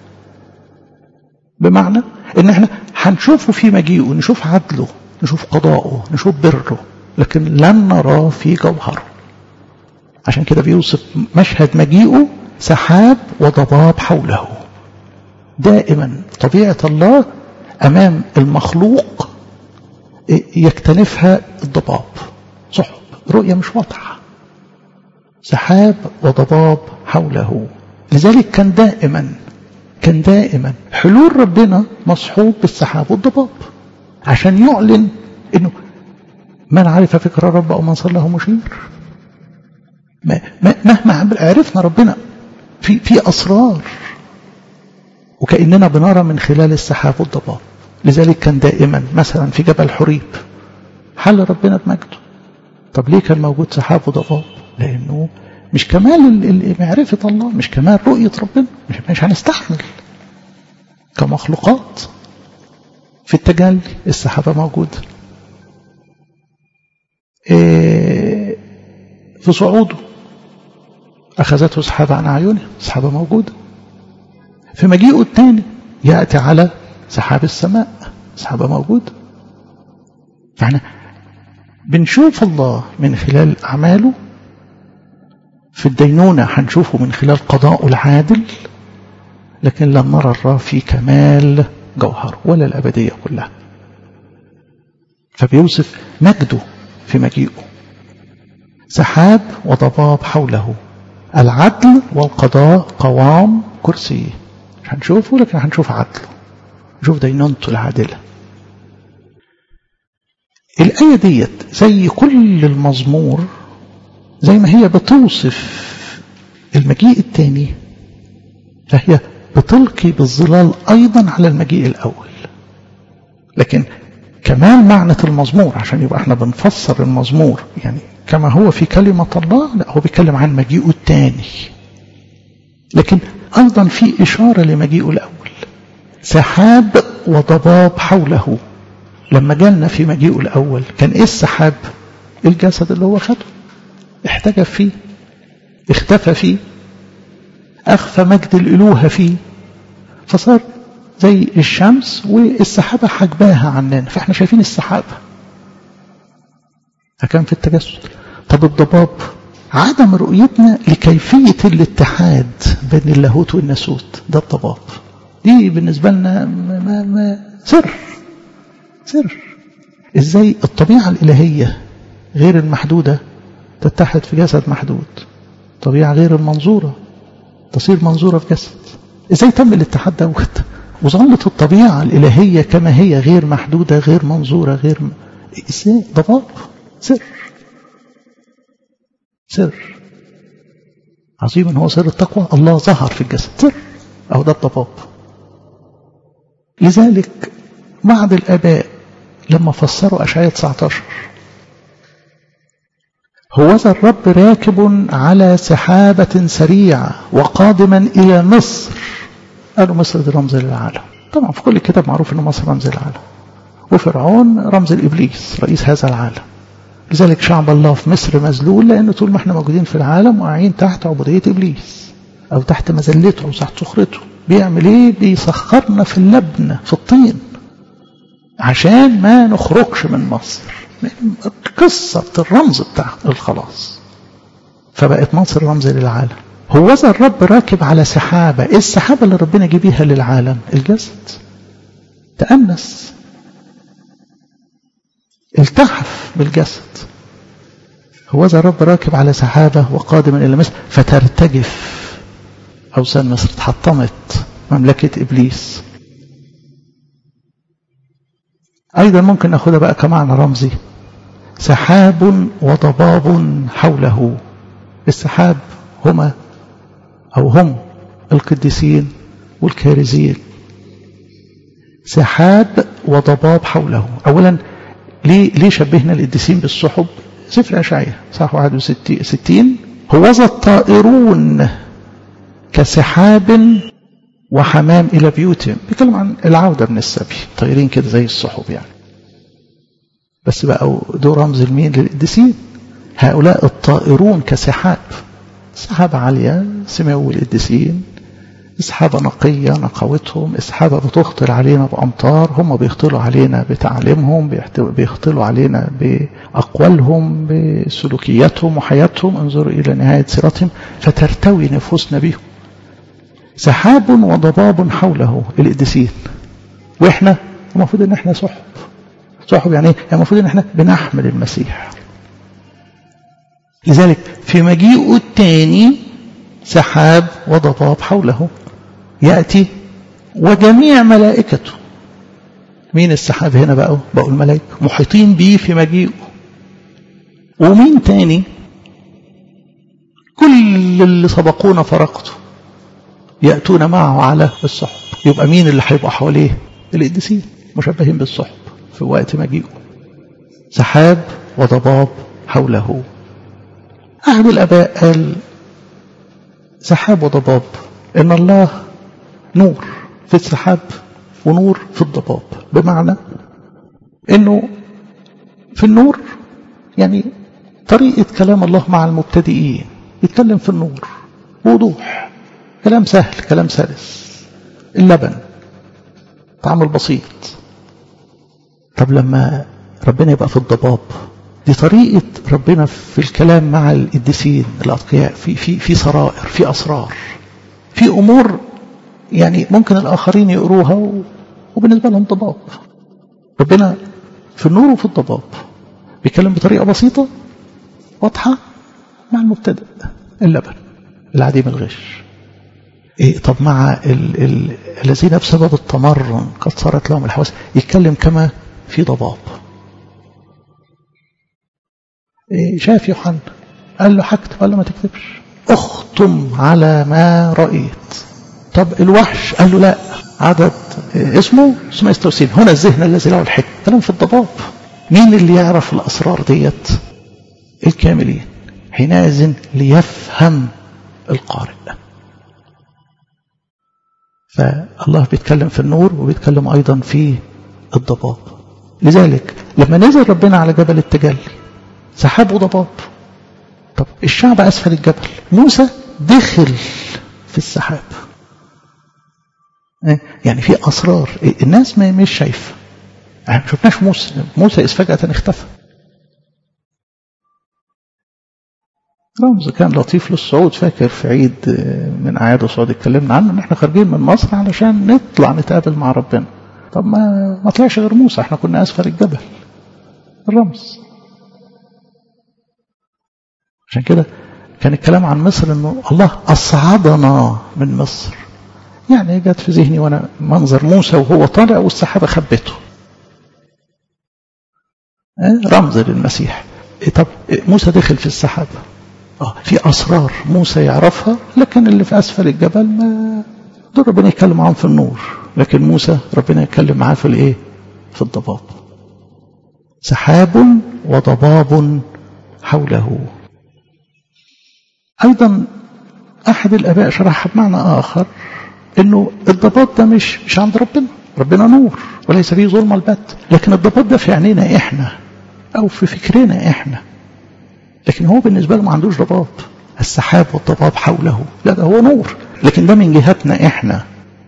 بمعنى ان احنا هنشوفه في مجيئه، نشوف عدله، نشوف قضاءه، نشوف بره، لكن لن نراه في جوهره. عشان كده بيوصف مشهد مجيئه سحاب وضباب حوله. دائما طبيعة الله أمام المخلوق يكتنفها الضباب، سحب، رؤية مش واضحة. سحاب وضباب حوله. لذلك كان دائما حلول ربنا مصحوب بالسحاب والضباب، عشان يعلن انه من عرف فكر الرب او من صلاه مشير. مهما عرفنا ربنا في اسرار، وكأننا بنرى من خلال السحاب والضباب. لذلك كان دائما مثلا في جبل حريب حل ربنا بمجده. طب ليه كان موجود سحاب وضباب؟ لانه مش كمال معرفة الله، مش كمال رؤية ربنا، مش هنستحمل كمخلوقات. في التجلي السحابة موجودة، في صعوده أخذته سحابة عن أعينه، سحابة موجودة. في مجيئه الثاني يأتي على سحاب السماء، سحابة موجودة. فاحنا بنشوف الله من خلال أعماله. في الدينونة هنشوفه من خلال قضاء العادل، لكن لن نرى الله في كمال جوهره ولا الأبدية كلها. فبيوصف مجده في مجيئه سحاب وضباب حوله، العدل والقضاء قوام كرسيه. مش هنشوفه، لكن هنشوف عدله، نشوف دينونته العادلة. الآية ديت زي كل المزمور، زي ما هي بتوصف المجيء الثاني، فهي بتلقي بالظلال أيضا على المجيء الأول. لكن كمان معنى المزمور، عشان يبقى احنا بنفسر المزمور يعني كما هو في كلمة الله، لا هو بيتكلم عن مجيئه الثاني، لكن أيضا في إشارة لمجيئه الأول. سحاب وضباب حوله. لما جالنا في مجيئه الأول كان إيه السحاب؟ الجسد اللي هو خده، احتجف فيه، اختفى فيه، أخفى مجد الإلوهة فيه، فصار زي الشمس والسحابة حجباها عننا، فاحنا شايفين السحابة. فكان في التجسد. طب الضباب عدم رؤيتنا لكيفية الاتحاد بين اللاهوت والناسوت، ده الضباب. دي بالنسبة لنا سر. ازاي الطبيعة الإلهية غير المحدودة تتحد في جسد محدود، طبيعة غير المنظورة تصير منظورة في جسد. ازاي تم الاتحاد دوت وظلت الطبيعة الإلهية كما هي غير محدودة غير منظورة غير ازاي؟ ضباب. سر عظيم هو سر التقوى. الله ظهر في الجسد، سر أو ده الضباب. لذلك بعض الآباء لما فسروا أشعياء 19 هوذا الرب راكب على سحابة سريعة وقادما إلى مصر، قالوا مصر دي رمز للعالم. طبعا في كل كتاب معروف أن مصر رمز للعالم، وفرعون رمز الإبليس رئيس هذا العالم. لذلك شعب الله في مصر مذلول، لأنه طول ما احنا موجودين في العالم واقعين تحت عبودية إبليس أو تحت مذلته أو تحت سخرته. بيعمل إيه؟ بيسخرنا في اللبن في الطين عشان ما نخرجش من مصر. قصة الرمز بتاع الخلاص. فبقت مصر رمز للعالم. هوذا الرب راكب على سحابة. إيه السحابة اللي ربنا جه بيها للعالم؟ الجسد. تأنس، التحف بالجسد. هوذا الرب راكب على سحابة وقادما إلى مصر فترتجف أوثان مصر، تحطمت مملكة إبليس. أيضا ممكن نأخذها بقى كمعنى رمزي، سحاب وضباب حوله. السحاب هم القديسين والكارزين. سحاب وضباب حوله. أولا ليه شبهنا القديسين بالسحب؟ سفر أشعياء صح 61 هوذا الطائرون كسحاب وحمام إلى بيوتهم. بيتكلم عن العودة من السبي، طايرين كده زي السحب يعني. بس بقى دول رمز المين؟ للقديسين. هؤلاء الطائرون كسحاب، سحابة عالية سمو القديسين، سحابة نقية نقاوتهم، سحابة بتخطر علينا بأمطار، هم بيخطلوا علينا بتعليمهم، بيخطلوا علينا بأقوالهم بسلوكياتهم وحياتهم. انظروا إلى نهاية سيرتهم فترتوي نفوسنا بهم. سحاب وضباب حوله القديسين. وإحنا المفروض إن إحنا سحب يعني المفروض إن إحنا بنحمل المسيح. لذلك في مجيئه الثاني سحاب وضباب حوله يأتي وجميع ملائكته. مين السحاب هنا بقوا الملائكة محيطين به في مجيئه. ومين تاني؟ كل اللي سبقونا فرقته يأتون معه على السحب. يبقى مين اللي هيبقى حواليه؟ القديسين مشبهين بالسحب في وقت مجيئه. سحاب وضباب حوله. أحد الآباء قال سحاب وضباب إن الله نور في السحاب ونور في الضباب، بمعنى إنه في النور يعني طريقة كلام الله مع المبتدئين، يتكلم في النور ووضوح، كلام سهل كلام سلس، اللبن طعم البسيط. طب لما ربنا يبقى في الضباب، دي طريقة ربنا في الكلام مع القديسين الأتقياء، في سرائر، في أسرار، في أمور يعني ممكن الآخرين يقروها وبالنسبة لهم ضباب. ربنا في النور وفي الضباب بيتكلم بطريقة بسيطة واضحة مع المبتدئ، اللبن العديم الغش. طب مع الذين بسبب التمرن قد صارت لهم الحواس، يتكلم كما في ضباب. شاف يوحنا قال له هكتب، قال له ما تكتبش، اختم على ما رأيت. طب الوحش قال له لا، عدد اسمه يستوسين، هنا الذهن الذي له الحكم. كلام في الضباب. مين اللي يعرف الأسرار ديت؟ الكاملين، حينئذ ليفهم القارئ. فالله بيتكلم في النور وبيتكلم أيضا في الضباب. لذلك لما نزل ربنا على جبل التجلي سحاب وضباب. طب الشعب أسفل الجبل، موسى دخل في السحاب. يعني في أسرار الناس مش شايفة. ما شفناش موسى إذ فجأة اختفى. رمز كان لطيف للصعود. فاكر في عيد من أعياد الصعود اتكلمنا عنه ان احنا خارجين من مصر علشان نطلع نتقابل مع ربنا. طب ما طلعش غير موسى، احنا كنا أسفل الجبل. الرمز. عشان كده كان الكلام عن مصر انه الله أصعدنا من مصر. يعني جت في ذهني وانا منظر موسى وهو طالع والسحابة خبته. رمز للمسيح. طب موسى دخل في السحابة. في أسرار موسى يعرفها، لكن اللي في أسفل الجبل ما دول ربنا يتكلم معاهم في النور، لكن موسى ربنا يتكلم معاه في الايه؟ في الضباب. سحاب وضباب حوله. أيضا أحد الآباء شرحها بمعنى آخر، إنه الضباب ده مش عند ربنا نور وليس فيه ظلمة البت، لكن الضباب ده في عينينا إحنا أو في فكرنا إحنا، لكن هو بالنسبة له ما عندوش ضباب. السحاب والضباب حوله، لا ده هو نور، لكن ده من جهتنا إحنا.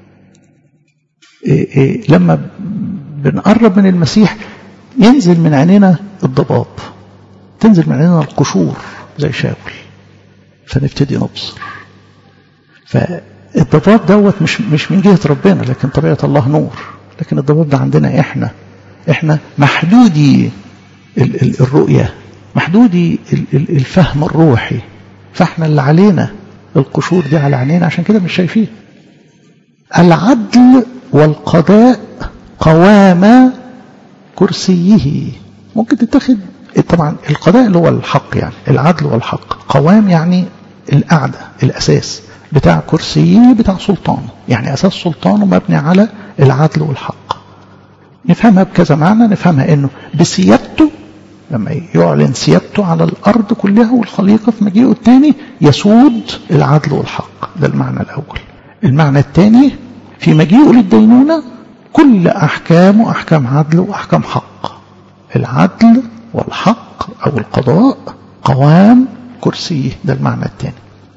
لما بنقرب من المسيح ينزل من عينينا الضباب، تنزل من عينينا القشور زي شاول، فنبتدي نبصر. فالضباب دوت مش من جهة ربنا، لكن طبيعة الله نور، لكن الضباب ده عندنا احنا محدودي الرؤية، محدودي الفهم الروحي، فاحنا اللي علينا القشور دي على عينينا، عشان كده مش شايفين. العدل والقضاء قوام كرسيه. ممكن تتخذ طبعا القضاء اللي هو الحق، يعني العدل والحق. قوام يعني القعدة، الأساس بتاع كرسيه، بتاع سلطانه، يعني أساس سلطانه مبني على العدل والحق. نفهمها بكذا معنى. نفهمها إنه بسيادته، لما يعلن سيادته على الأرض كلها والخليقة في مجيئه الثاني، يسود العدل والحق. ده المعنى الأول. المعنى الثاني في مجيئه للدينونة كل أحكامه أحكام عدل وأحكام حق. العدل والحق أو القضاء قوام كرسيه. ده المعنى الثاني.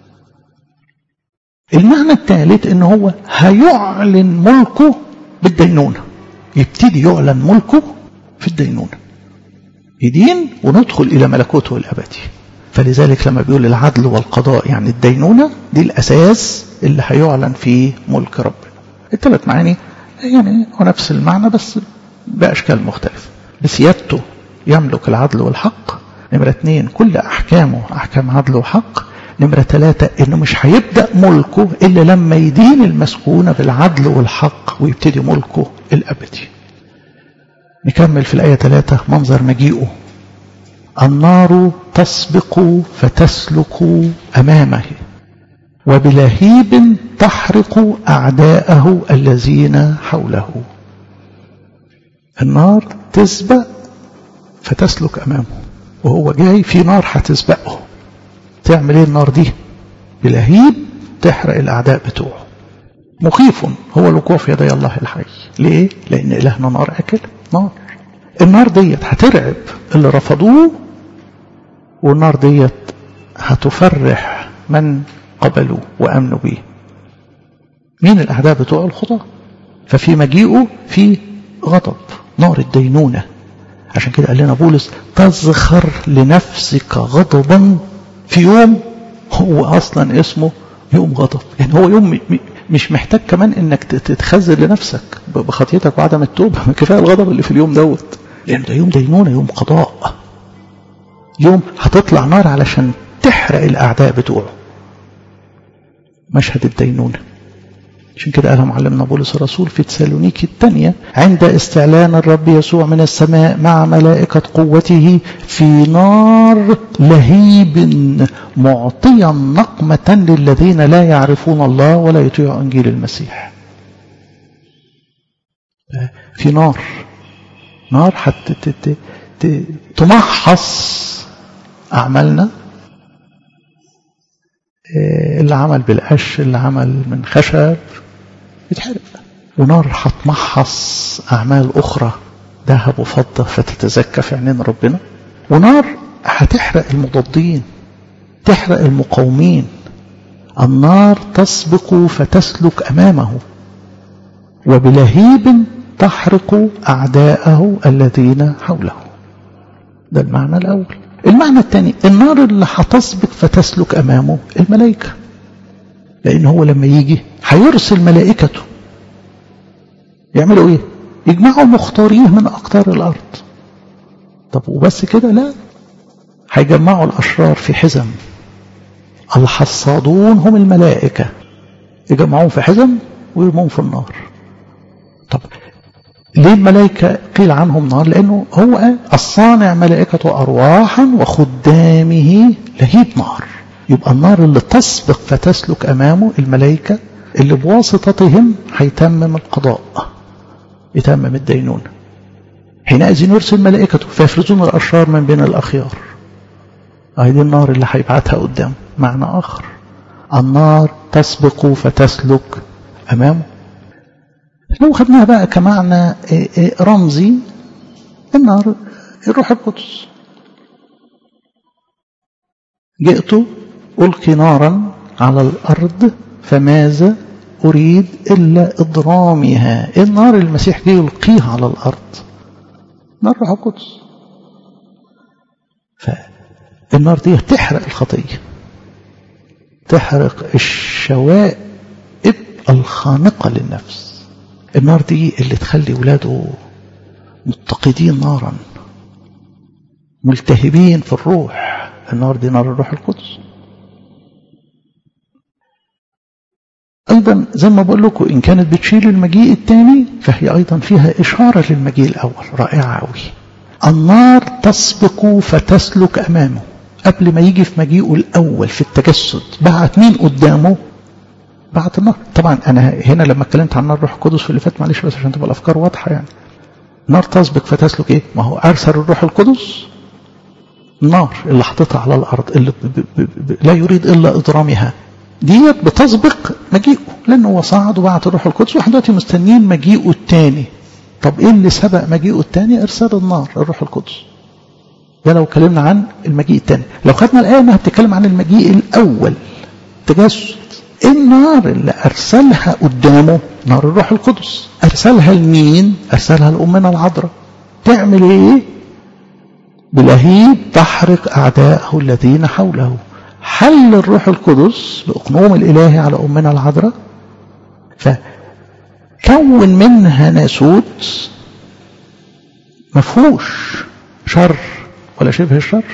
المعنى الثالث إنه هو هيعلن ملكه بالدينونة. يبتدي يعلن ملكه في الدينونة، يدين وندخل إلى ملكوته الأبدي. فلذلك لما بيقول العدل والقضاء يعني الدينونة، دي الأساس اللي هيعلن فيه ملك ربنا. الثلاث معاني يعني هو نفس المعنى بس بأشكال مختلفة. بسيادته يملك العدل والحق. نمرة 2 كل أحكامه أحكام عدل وحق. نمرة 3 إنه مش هيبدأ ملكه إلا لما يدين المسكونة بالعدل والحق ويبتدي ملكه الأبدي. نكمل في الآية 3 منظر مجيئه. النار تسبق فتسلك أمامه وبلهيب تحرق أعداءه الذين حوله. النار تسبق فتسلك أمامه، وهو جاي في نار هتسبقه. تعمل ايه النار دي؟ بلهيب تحرق الأعداء بتوعه. مخيف هو الوقوع في يدي الله الحي. ليه؟ لأن إلهنا نار أكل نار. النار ديت هترعب اللي رفضوه، والنار ديت هتفرح من قبلوا وأمنوا به. مين الأعداء بتوع الخطأ؟ ففي مجيئه في غضب، نار الدينونة. عشان كده قال لنا بولس تزخر لنفسك غضبا في يوم هو أصلا اسمه يوم غضب. يعني هو يوم مش محتاج كمان انك تتخزن لنفسك بخطيتك وعدم التوبة. كفاية الغضب اللي في اليوم دوت، لأن ده يوم دينونة، يوم قضاء، يوم هتطلع نار علشان تحرق الأعداء بتوعه. مشهد الدينونة. عشان كده قالها معلمنا بولس الرسول في تسالونيكي الثانية: عند استعلان الرب يسوع من السماء مع ملائكة قوته في نار لهيب معطيا نقمة للذين لا يعرفون الله ولا يطيعوا إنجيل المسيح. في نار حتى تمحص أعمالنا، اللي عمل بالقش، اللي عمل من خشب يتحرق. ونار هتمحص أعمال أخرى ذهب وفضة فتتزكى في عينين ربنا. ونار هتحرق المضادين، تحرق المقاومين. النار تسبق فتسلك أمامه. وبلهيب تحرق أعداءه الذين حوله. ده المعنى الأول. المعنى الثاني النار اللي هتسبق فتسلك أمامه الملائكة، لأن هو لما يجي هيرسل ملائكته يعملوا إيه؟ يجمعوا مختاريه من أقطار الأرض. طب وبس كده؟ لا، هيجمعوا الأشرار في حزم، الحصادون هم الملائكة، يجمعوهم في حزم ويرموهم في النار. طب ليه الملائكة قيل عنهم نار؟ لأنه هو الصانع ملائكة أرواحا وخدامه لهيب نار. يبقى النار اللي تسبق فتسلك أمامه الملائكة اللي بواسطتهم هيتمم القضاء، يتمم الدينونة. حينئذ يرسل ملائكته فيفرزون الأشرار من بين الأخيار. هذه النار اللي هيبعتها قدام. معنى آخر النار تسبق فتسلك أمامه. لو خدناها بقى كمعنى رمزي، النار الروح القدس. جئت ألقي نارا على الأرض فماذا أريد إلا إضرامها. النار المسيح جه يلقيها على الأرض، نار الروح القدس. فالنار دي تحرق الخطية، تحرق الشوائب الخانقة للنفس. النار دي اللي تخلي ولاده متقدين نارا، ملتهبين في الروح. النار دي نار الروح القدس. أيضا زي ما بقول لكم إن كانت بتشيل المجيء الثاني فهي أيضا فيها إشارة للمجيء الأول رائعة أوي. النار تسبق فتسلك أمامه. قبل ما يجي في مجيئه الأول في التجسد بعت مين قدامه؟ بعت النار. طبعا أنا هنا لما اتكلمت عن نار الروح القدس في اللي فات، معلش بس عشان تبقى الأفكار واضحة يعني. نار تسبق فتسلك إيه؟ ما هو أرسل الروح القدس، النار اللي حطتها على الأرض اللي لا يريد إلا إضرامها، ديت بتسبق مجيئه، لأنه هو صعد وبعت الروح القدس واحنا دلوقتي مستنيين مجيئه الثاني. طب إيه اللي سبق مجيئه الثاني؟ إرسال النار الروح القدس. ده لو اتكلمنا عن المجيء الثاني. لو خدنا الآية انها بتتكلم عن المجيء الأول تجسد، النار اللي أرسلها قدامه نار الروح القدس. أرسلها لمين؟ أرسلها لأمنا العذراء. تعمل إيه؟ بلهيب تحرق أعداءه الذين حوله. حل الروح القدس بأقنوم الإلهي على أمنا العذراء، فكون منها ناسوت مفهوش شر ولا شبه الشر.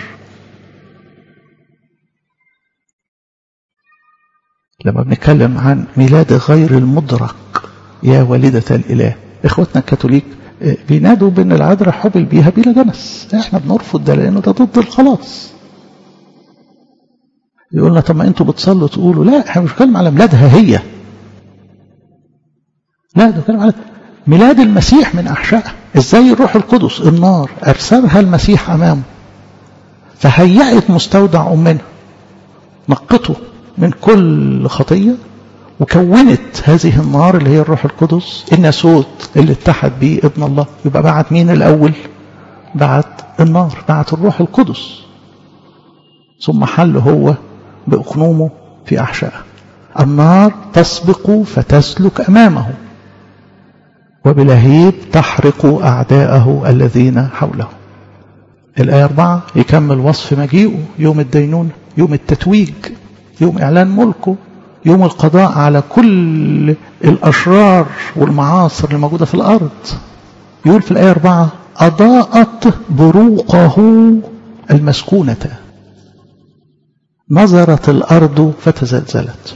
لما بنتكلم عن ميلاد غير المدرك يا والدة الإله، إخوتنا الكاثوليك بينادوا بأن العذراء حبل بيها بلا جنس. احنا بنرفض ده لأنه ده ضد الخلاص. يقولنا طب ما انتوا بتصلوا تقولوا لا، احنا مش بنتكلم على ميلادها هي، لا ده بنتكلم على ميلاد المسيح من أحشائها. ازاي الروح القدس النار أرسلها المسيح أمامه، فهيأت مستودع أمنا، نقته من كل خطية، وكونت هذه النار اللي هي الروح القدس الناسوت اللي اتحد به ابن الله. يبقى بعت مين الأول؟ بعت النار، بعت الروح القدس، ثم حل هو بأقنومه في أحشائه. النار تسبق فتسلك أمامه، وبلهيب تحرق أعداءه الذين حوله. الآية 4 يكمل وصف مجيئه: يوم الدينونة، يوم التتويج، يوم إعلان ملكه، يوم القضاء على كل الأشرار والمعاصر اللي موجودة في الأرض. يقول في الآية 4: أضاءت بروقه المسكونة، نظرت الأرض فتزلزلت.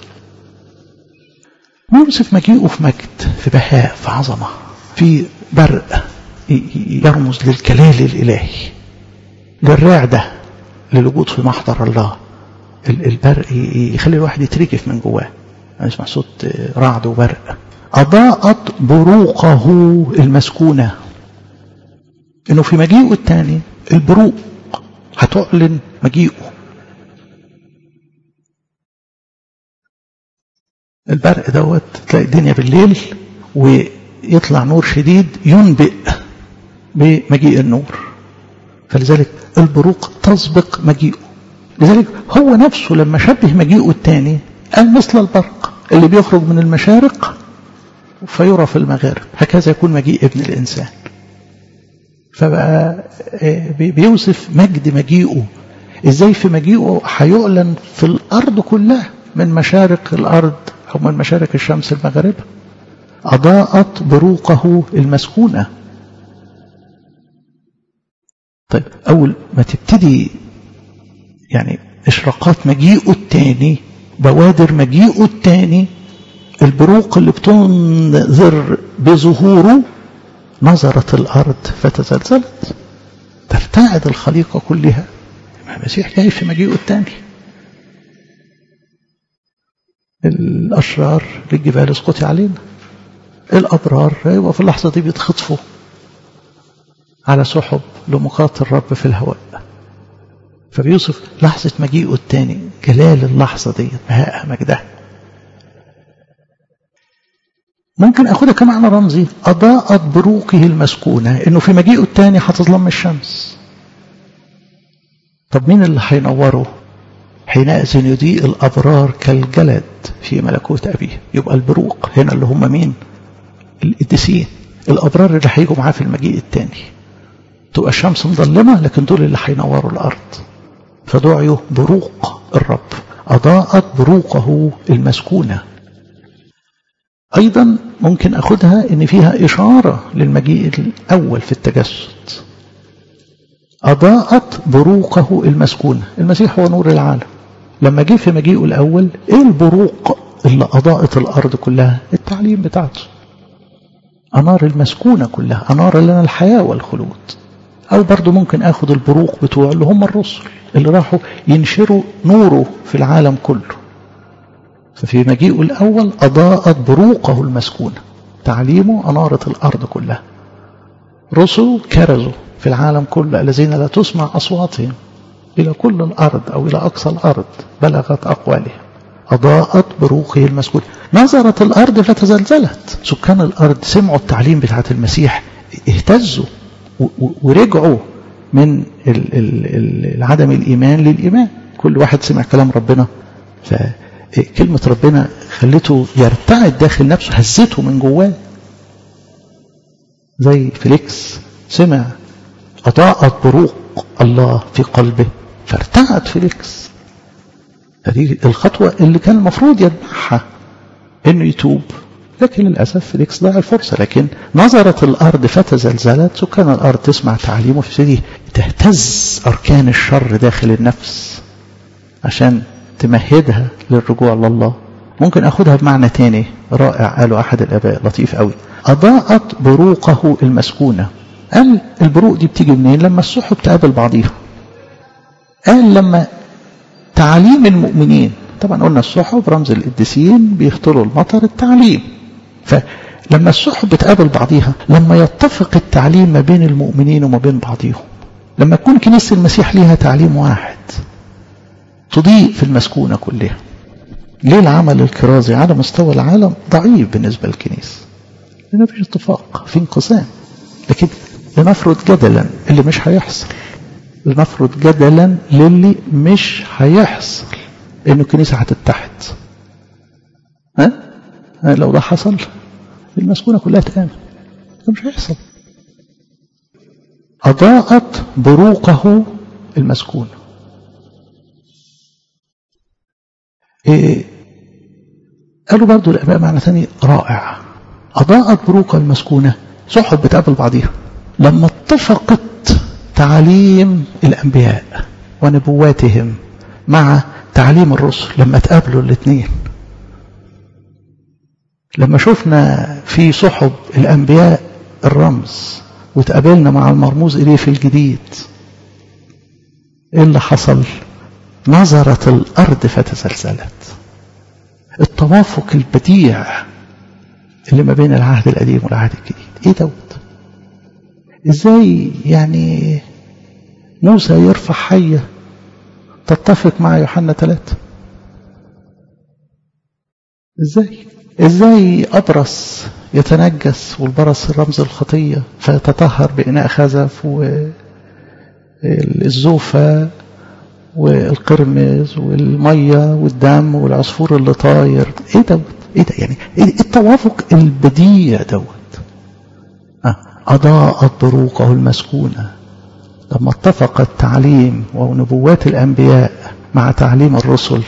يوصف مجيئه في مجد، في بهاء، في عظمة، في برق يرمز للكلال الإلهي، للرعدة، للوجود في محضر الله. البرق يخلي الواحد يتركف من جواه، يسمع صوت رعد وبرق. أضاءت بروقه المسكونة، إنه في مجيئه الثاني البروق هتعلن مجيئه. البرق دوت تلاقي الدنيا بالليل ويطلع نور شديد ينبئ بمجيء النور، فلذلك البروق تسبق مجيئه. لذلك هو نفسه لما شبه مجيئه الثاني قال مثل البرق اللي بيخرج من المشارق فيرى في المغارب، هكذا يكون مجيء ابن الإنسان. فبقى بيوصف مجد مجيئه، ازاي في مجيئه هيعلن في الأرض كلها من مشارق الأرض أو من مشارق الشمس المغربة. أضاءت بروقه المسكونة. طيب أول ما تبتدي يعني إشراقات مجيئه الثاني، بوادر مجيئه الثاني، البروق اللي بتنذر بظهوره، نظرت الأرض فتزلزلت، ترتعد الخليقة كلها. المسيح جاي في مجيئه الثاني. الأشرار للجبال اسقطي علينا، الأبرار وفي اللحظة دي بيتخطفوا على سحب لمقاط الرب في الهواء. فبيوصف لحظة مجيئه الثاني، جلال اللحظة دي، بهاء مجدها. ممكن أخذها كمعنى رمزي، أضاءت بروقه المسكونة، إنه في مجيئه الثاني هتظلم الشمس. طب مين اللي هينوره؟ حينئذ يضيء الأبرار كالجلد في ملكوت أبيه. يبقى البروق هنا اللي هم مين؟ القديسين، الأبرار اللي هيجوا معاه في المجيء الثاني. تبقى الشمس مظلمة، لكن دول اللي هينوروا الأرض. فدعوا بروق الرب، أضاءت بروقه المسكونة. أيضا ممكن أخذها إن فيها إشارة للمجيء الأول في التجسد. أضاءت بروقه المسكونة، المسيح هو نور العالم. لما جه في مجيئه الأول، إيه البروق اللي أضاءت الأرض كلها؟ التعليم بتاعته، أنار المسكونة كلها، أنار لنا الحياة والخلود. أو برضو ممكن أخذ البروق بتوع اللي هم الرسل اللي راحوا ينشروا نوره في العالم كله. ففي مجيئه الأول أضاءت بروقه المسكونة، تعليمه أنارت الأرض كلها. رسل كرزوا في العالم كله، الذين لا تسمع أصواتهم إلى كل الأرض أو إلى أقصى الأرض بلغت أقوالهم. أضاءت بروقه المسكونة. نظرت الأرض فتزلزلت. سكان الأرض سمعوا التعليم بتاعت المسيح، اهتزوا ورجعوا من عدم الإيمان للإيمان. كل واحد سمع كلام ربنا، فكلمة ربنا خلته يرتعد داخل نفسه، هزته من جواه. زي فيليكس سمع أضاءت بروق الله في قلبه فارتعد فيليكس. هذه الخطوة اللي كان المفروض يتبعها إنه يتوب، لكن للأسف فيليكس ضاع الفرصة. لكن نظرت الأرض فتزلزلت، سكان الأرض تسمع تعليمه، في سيدي تهتز أركان الشر داخل النفس عشان تمهدها للرجوع لله. ممكن أخذها بمعنى تاني رائع قاله أحد الآباء لطيف قوي، أضاءت بروقه المسكونة. قال البروق دي بتيجي منين؟ لما السحب تقابل بعضيها. قال لما تعليم المؤمنين، طبعا قلنا السحب رمز القديسين بيخطروا المطر، التعليم. فلما السحب بتقابل بعضيها، لما يتفق التعليم ما بين المؤمنين وما بين بعضيهم، لما يكون كنيسة المسيح ليها تعليم واحد، تضيء في المسكونة كلها. ليه العمل الكرازي على مستوى العالم ضعيف بالنسبة للكنيسة؟ لأنه مفيش اتفاق، في انقسام. لكن لنفرض جدلا اللي مش هيحصل، لنفرض جدلا للي مش هيحصل، إنه الكنيسة هتتحد. لو ده حصل المسكونة كلها تآمن، ده مش هيحصل. أضاءت بروقه المسكونة. قالوا برضو الآباء معنى ثاني رائع، أضاءت بروقه المسكونة. سحب بتقابل بعضيها لما اتفقت تعاليم الأنبياء ونبواتهم مع تعليم الرسل، لما تقابلوا الاثنين. لما شفنا في سحب الأنبياء الرمز وتقابلنا مع المرموز إليه في الجديد، إيه اللي حصل؟ نظرت الأرض فتزلزلت. التوافق البديع اللي ما بين العهد القديم والعهد الجديد، إيه دوت؟ إزاي يعني موسى يرفع حية تتفق مع يوحنا 3؟ إزاي أبرص يتنجس، والبرص رمز الخطية، فيتطهر بإناء خزف والزوفة والقرمز والمية والدم والعصفور اللي طاير. ايه ده يعني ايه التوافق البديع دوت. أضاءت بروقه المسكونة. لما اتفق التعليم ونبوات الأنبياء مع تعليم الرسل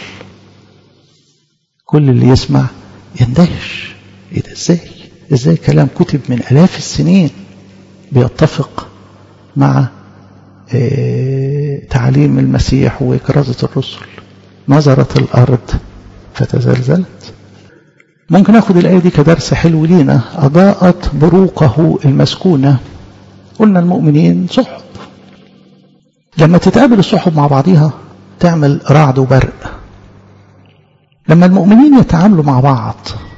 كل اللي يسمع يندهش. ايه ده؟ ازاي كلام كتب من آلاف السنين بيتفق مع تعليم المسيح وكرازة الرسل. نظرت الأرض فتزلزلت. ممكن أخذ الآية دي كدرس حلو لينا. أضاءت بروقه المسكونة. قلنا المؤمنين سحب، لما تتقابل السحب مع بعضها تعمل رعد وبرق. لما المؤمنين يتعاملوا مع بعض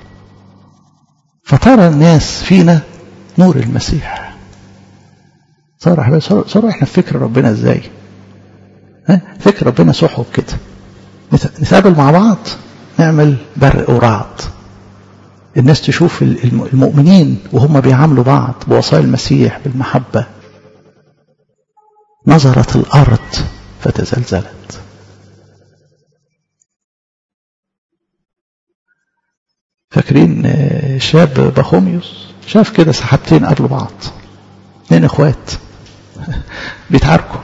فترى الناس فينا نور المسيح. صار احنا في فكر ربنا ازاي؟ فكر ربنا سحب كده، نتقابل مع بعض نعمل برق ورعد. الناس تشوف المؤمنين وهم بيعاملوا بعض بوصايا المسيح بالمحبة. نظرت الأرض فتزلزلت. فاكرين شاب بخوميوس شاف كده سحابتين قبل بعض، 2 اخوات بيتعاركوا.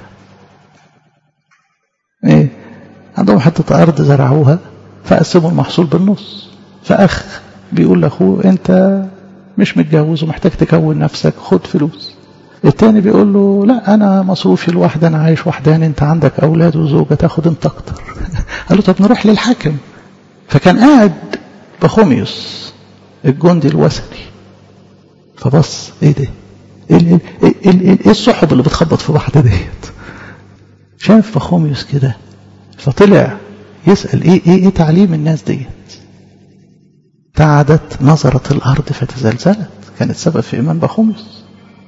عندهم حتة أرض زرعوها فقسموا المحصول بالنص. فأخ بيقول لأخوه أنت مش متجوز ومحتاج تكون نفسك، خد فلوس. التاني بيقول له لا أنا مصروفي الواحد، أنا عايش وحداني، أنت عندك أولاد وزوجة تاخد أنت أكتر. قال له طب نروح للحاكم. فكان قاعد بخوميوس الجندي الوثني فبص ايه ده؟ ايه الصحب اللي بتخبط في بعض ديت؟ شاف بخوميوس كده فطلع يسأل ايه تعليم الناس ديت. تعدت نظرت الأرض فتزلزلت. كانت سبب في إيمان بخوميوس.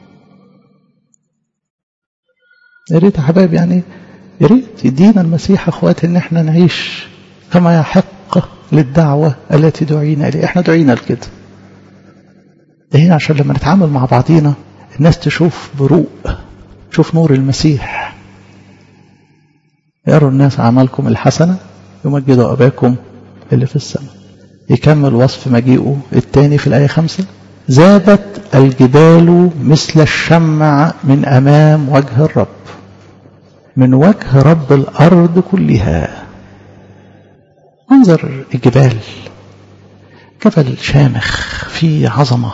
يا ريت يا حبايب، يعني يا ريت يدينا المسيح اخواتي ان احنا نعيش كما يحق للدعوة التي دعينا إليه. احنا دعينا لكده. هنا عشان لما نتعامل مع بعضينا الناس تشوف بروق، تشوف نور المسيح. يروا الناس أعمالكم الحسنة يمجدوا أباكم اللي في السماء. يكمل وصف مجيئه الثاني في الآية 5. ذابت الجبال مثل الشمع من أمام وجه الرب، من وجه رب الأرض كلها. منظر الجبال، جبل شامخ فيه عظمة.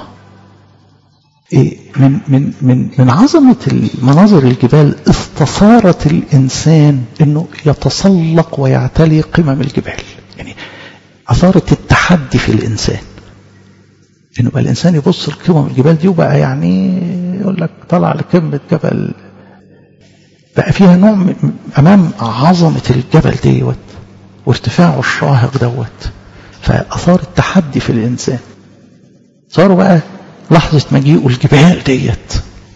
من عظمة مناظر الجبال استثارت الإنسان أنه يتسلق ويعتلي قمم الجبال. يعني أثارت التحدي في الإنسان، أنه بقى الإنسان يبص لقمم الجبال دي وبقى يعني يقول لك طلع لقمة جبل، بقى فيها نوع أمام عظمة الجبل ديوت وارتفاعه الشاهق دوت. فأثار التحدي في الإنسان. صاروا بقى لحظة مجيء الجبال ديت.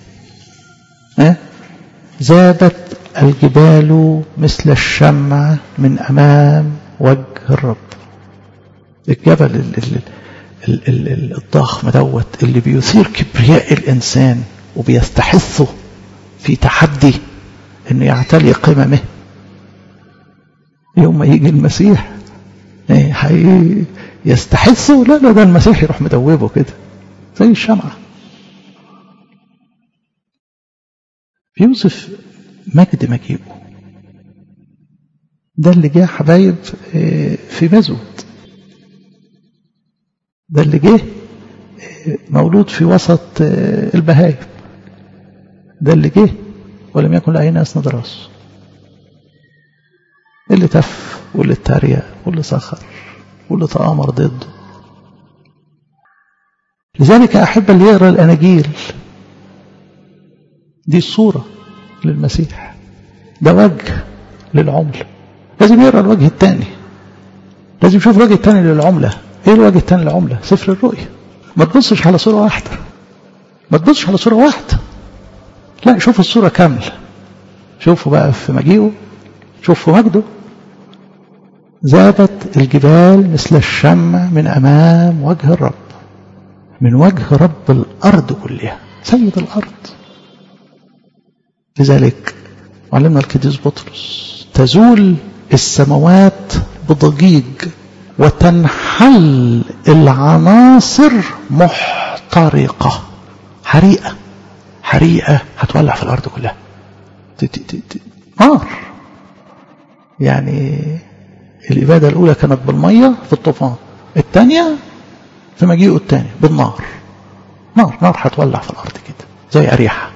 ذابت الجبال مثل الشمع من أمام وجه الرب. الجبل الضخم دوت اللي بيثير كبرياء الإنسان وبيستحثه في تحدي إنه يعتلي قممه. يوم ما يجي المسيح يستحثه، لا ده المسيح يروح مدوبه كده زي الشمعة. بيوصف مجد مجيئه. ده اللي جه حبايب في مزود، ده اللي جه مولود في وسط البهايم، ده اللي جه ولم يكن لأي ناس ندرس، اللي تف واللي اتريق واللي سخر واللي تآمر ضده. لذلك أحب اللي يقرأ الأناجيل دي الصورة للمسيح، ده وجه للعملة. لازم يقرأ الوجه الثاني، لازم يشوف الوجه الثاني للعملة. ايه الوجه الثاني للعملة؟ سفر الرؤيا. ما تبصش على صورة واحدة، ما تبصش على صورة واحدة، لا شوف الصورة كاملة. شوفوا بقى في مجيئه، شوف في مجده. ذابت الجبال مثل الشمع من أمام وجه الرب، من وجه رب الأرض كلها، سيد الأرض. لذلك علمنا القديس بطرس تزول السماوات بضجيج وتنحل العناصر محترقة. حريقة هتولع في الأرض كلها، نار. يعني الإبادة الأولى كانت بالمية في الطوفان، الثانية في مجيئه الثاني بالنار. نار هتولع في الأرض كده زي أريحة.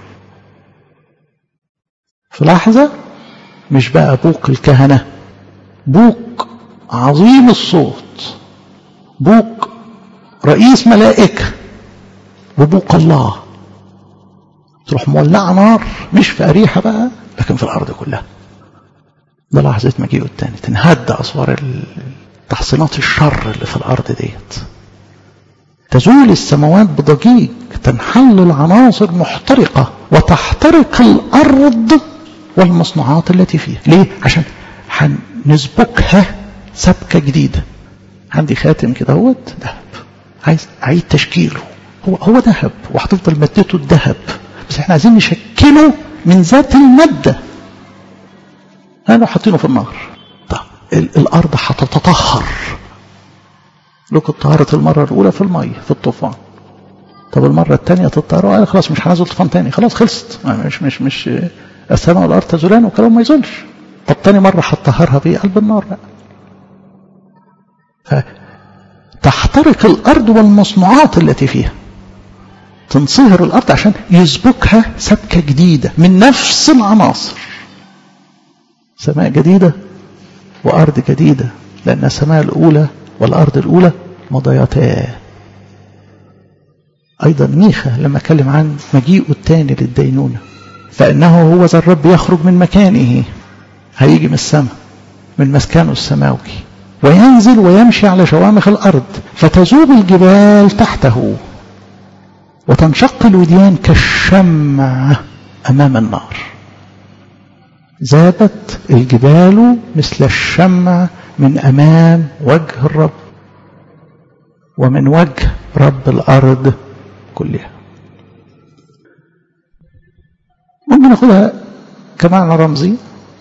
في لحظة مش بقى بوق الكهنة، بوق عظيم الصوت، بوق رئيس ملائكة، وبوق الله، تروح مولعة نار مش في أريحة بقى لكن في الأرض كلها. ده لحظة مجيئه الثاني، تنهد أسوار تحصينات الشر اللي في الأرض ديت. تزول السماوات بضجيج، تنحل العناصر محترقة، وتحترق الأرض والمصنوعات التي فيها. ليه؟ عشان هنسبكها سبكة جديدة. عندي خاتم كده هوت ذهب، عايز أعيد تشكيله. هو ذهب وهتفضل مادته الذهب، بس احنا عايزين نشكله من ذات المادة. أنا حاطينه في النار. طب الأرض هتتطهر. لكم طهارة المرة الأولى في المية في الطوفان. طب المرة الثانية تطهروا، قال خلاص مش هنزل طوفان تاني، خلاص خلصت، مش السماء والأرض تزولان وكلام ما يزولش. طب تاني مرة هتطهرها بيه، قلب النار بقى. فتحترق الأرض والمصنوعات التي فيها، تنصهر الأرض عشان يسبكها سبكة جديدة من نفس العناصر. سماء جديدة وأرض جديدة، لأن السماء الأولى والأرض الأولى مضيتا. أيضا ميخا لما كلم عن مجيئه الثاني للدينونة، فإنه هو ذا الرب يخرج من مكانه، هيجي من السماء من مسكنه السماوي، وينزل ويمشي على شوامخ الأرض، فتذوب الجبال تحته، وتنشق الوديان كالشمع أمام النار. ذابت الجبال مثل الشمع من أمام وجه الرب ومن وجه رب الأرض كلها. ممكن ناخدها كمعنى رمزي،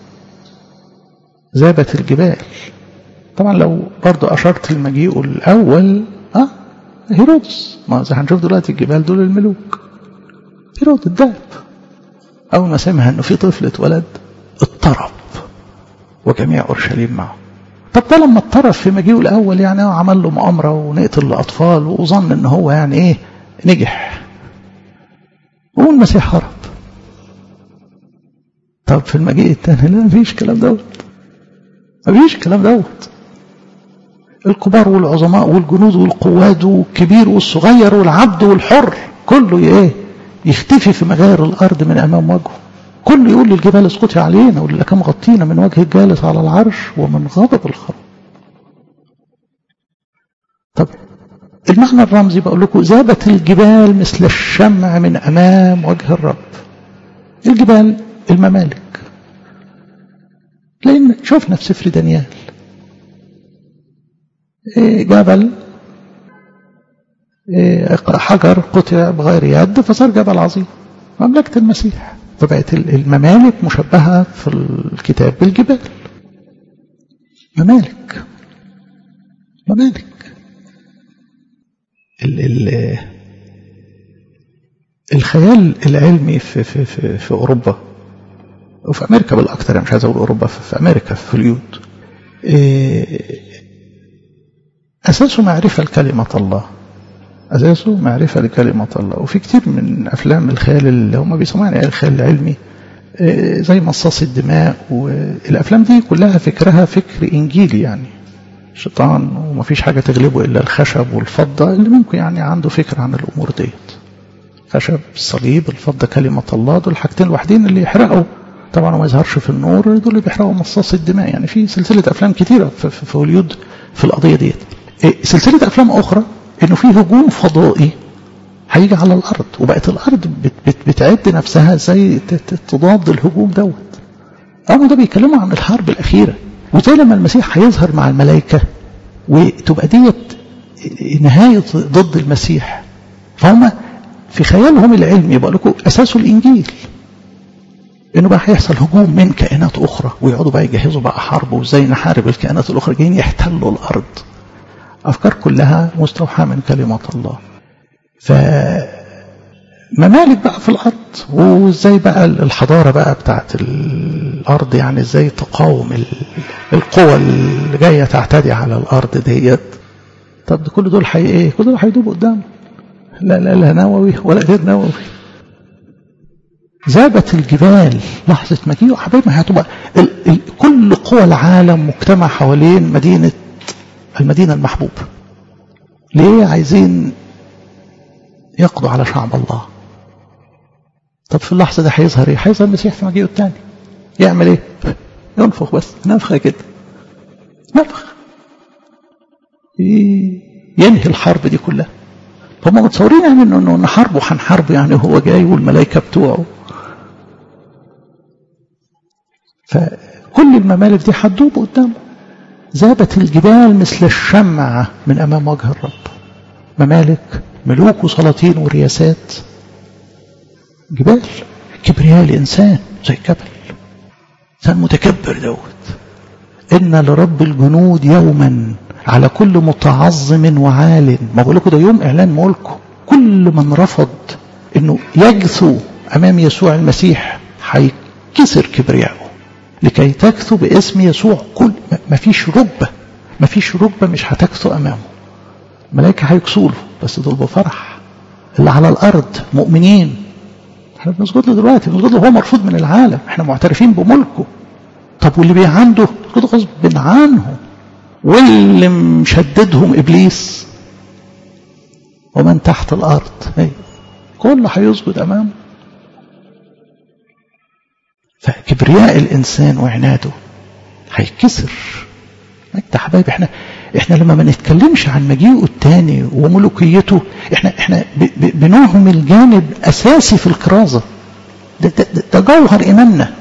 ذابت الجبال. طبعا لو برضو أشرت المجيء الأول هيرودس، ما زي هنشوف دلوقتي الجبال دول الملوك. هيرود الداب أول ما سمع أنه في طفل اتولد اضطرب، وجميع أورشليم معه. طب ده لما اضطرب في مجيئه الأول يعني عمل له مؤامرة ونقتل الأطفال، وظن أنه هو يعني إيه نجح، والمسيح هرب. طب في المجيء الثاني لا، مفيش كلام دوت، مفيش كلام دوت. الكبار والعظماء والجنود والقواد والكبير والصغير والعبد والحر كله ايه يختفي في مغاير الارض من امام وجهه. كله يقول للجبال اسقطي علينا، وللأكام غطينا من وجه الجالس على العرش ومن غضب الخراب. طب المعنى الرمزي بقول لكم، ذابت الجبال مثل الشمع من امام وجه الرب. الجبال الممالك، لان شوفنا في سفر دانيال جبل حجر قطع بغير يد فصار جبل عظيم، مملكة المسيح. فبقت الممالك مشبهة في الكتاب بالجبال. ممالك الخيال العلمي في أوروبا وفي أمريكا بالأكثر، يعني مش عايز أقول أوروبا، في أمريكا في هوليود، أساسه معرفة لكلمة الله، أساسه معرفة لكلمة الله. وفي كتير من أفلام الخيال اللي هم بيسموها يعني الخيال العلمي زي مصاص الدماء، والأفلام دي كلها فكرها فكر إنجيلي، يعني شيطان ومفيش حاجة تغلبه إلا الخشب والفضة، اللي ممكن يعني عنده فكر عن الأمور ديت. خشب الصليب، الفضة كلمة الله، دول حاجتين الوحيدين اللي يحرقوا طبعا وما يظهرش في النور، دول اللي بيحرقوا مصاص الدماء. يعني في سلسلة أفلام كتيرة في هوليود في القضية ديت. سلسلة أفلام أخرى إنه في هجوم فضائي هيجي على الأرض، وبقت الأرض بتعد نفسها زي تضاد الهجوم دوت. أما ده بيتكلموا عن الحرب الأخيرة، وزي لما المسيح هيظهر مع الملائكة وتبقى ديت نهاية ضد انه بقى هيحصل هجوم من كائنات اخرى، ويقعدوا بقى يجهزوا بقى حرب وازاي نحارب الكائنات الاخرى، جايين يحتلوا الارض. افكار كلها مستوحاه من كلمات الله. فممالك بقى في الارض، وازاي بقى الحضاره بقى بتاعت الارض، يعني ازاي تقاوم القوى اللي جايه تعتدي على الارض ديت. طب كل دول ايه؟ كل دول هيدوبوا قدامه. لا نووي ولا غير نووي. ذابت الجبال لحظة مجيئه. حبايبي هتبقى كل قوى العالم مجتمع حوالين المدينة المحبوبة. ليه؟ عايزين يقضوا على شعب الله. طب في اللحظة ده هيظهر ايه؟ هيظهر المسيح في مجيئه الثاني. يعمل ايه؟ ينفخ، بس نفخة كده، نفخ ينهي الحرب دي كلها. هم متصورين يعني انه نحاربه، هنحاربه يعني هو جاي والملائكة بتوعه. فكل الممالك دي هتدوب قدامه. ذابت الجبال مثل الشمعة من أمام وجه الرب. ممالك، ملوك وسلاطين ورياسات. جبال، كبرياء الإنسان زي جبل، إنسان متكبر دوت. إن لرب الجنود يوما على كل متعظم وعال. ما بقول لكم ده يوم إعلان ملكه. كل من رفض إنه يجثو أمام يسوع المسيح هيكسر كبرياءه لكي تكثو باسم يسوع. كل ما فيش ركبة مش هتكثو أمامه. الملائكة هيكسوا له، بس دول بفرح. اللي على الأرض مؤمنين، احنا بنسجد له دلوقتي، بنسجد له، هو مرفوض من العالم، احنا معترفين بملكه. طب واللي بيعنده كده غصب عنه، واللي مشددهم إبليس ومن تحت الأرض كله هيسجد أمامه. فكبرياء الإنسان وعناده هيكسر. انت حبايبي، احنا لما ما نتكلمش عن مجيئه الثاني وملوكيته، احنا بنهمل جانب اساسي في الكرازه. ده جوهر ايماننا.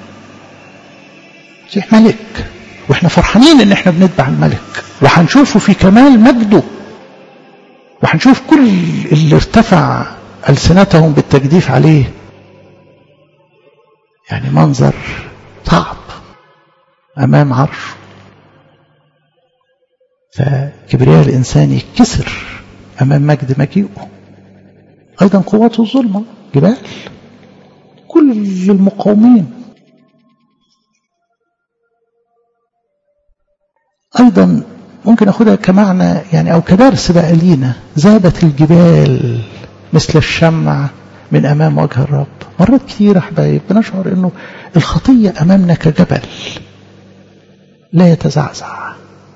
ملك، واحنا فرحانين ان احنا بنتبع الملك، وهنشوفه في كمال مجده، وهنشوف كل اللي ارتفع ألسنتهم بالتجديف عليه. يعني منظر صعب أمام عرشه. فكبرياء الإنسان يتكسر أمام مجد مجيئه. أيضا قوات الظلمة، جبال، كل المقاومين. أيضا ممكن أخذها كمعنى يعني أو كدرس بقى لينا. ذابت الجبال مثل الشمع من أمام وجه الرب. مرات كثيرة حبايب بنشعر أنه الخطية أمامنا كجبل لا يتزعزع.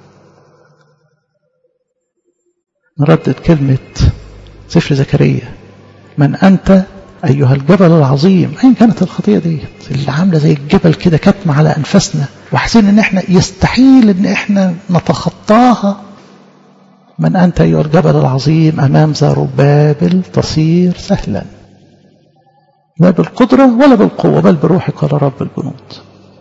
نردد كلمة سفر زكريا: من أنت أيها الجبل العظيم. أين كانت الخطية دي اللي عاملة زي الجبل كده كتمة على أنفسنا، وحسين أن احنا يستحيل أن احنا نتخطاها. من أنت أيها الجبل العظيم أمام زربابل تصير سهلا. لا بالقدرة ولا بالقوة بل بروحي قال رب الجنود.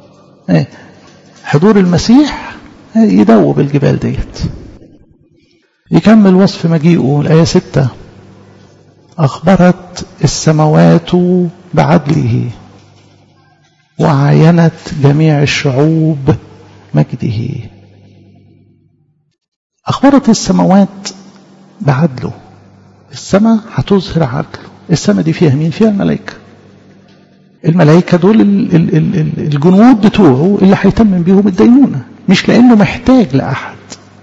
حضور المسيح يدوب الجبال ديت. يكمل وصف مجيئه الآية 6: أخبرت السماوات بعدله وعاينت جميع الشعوب مجده. أخبرت السماوات بعدله. السماء هتظهر عدله. السماء دي فيها مين؟ فيها الملائكة. الملائكة دول الجنود بتوعه اللي هيتمم بيهم الدينونة، مش لأنه محتاج لأحد،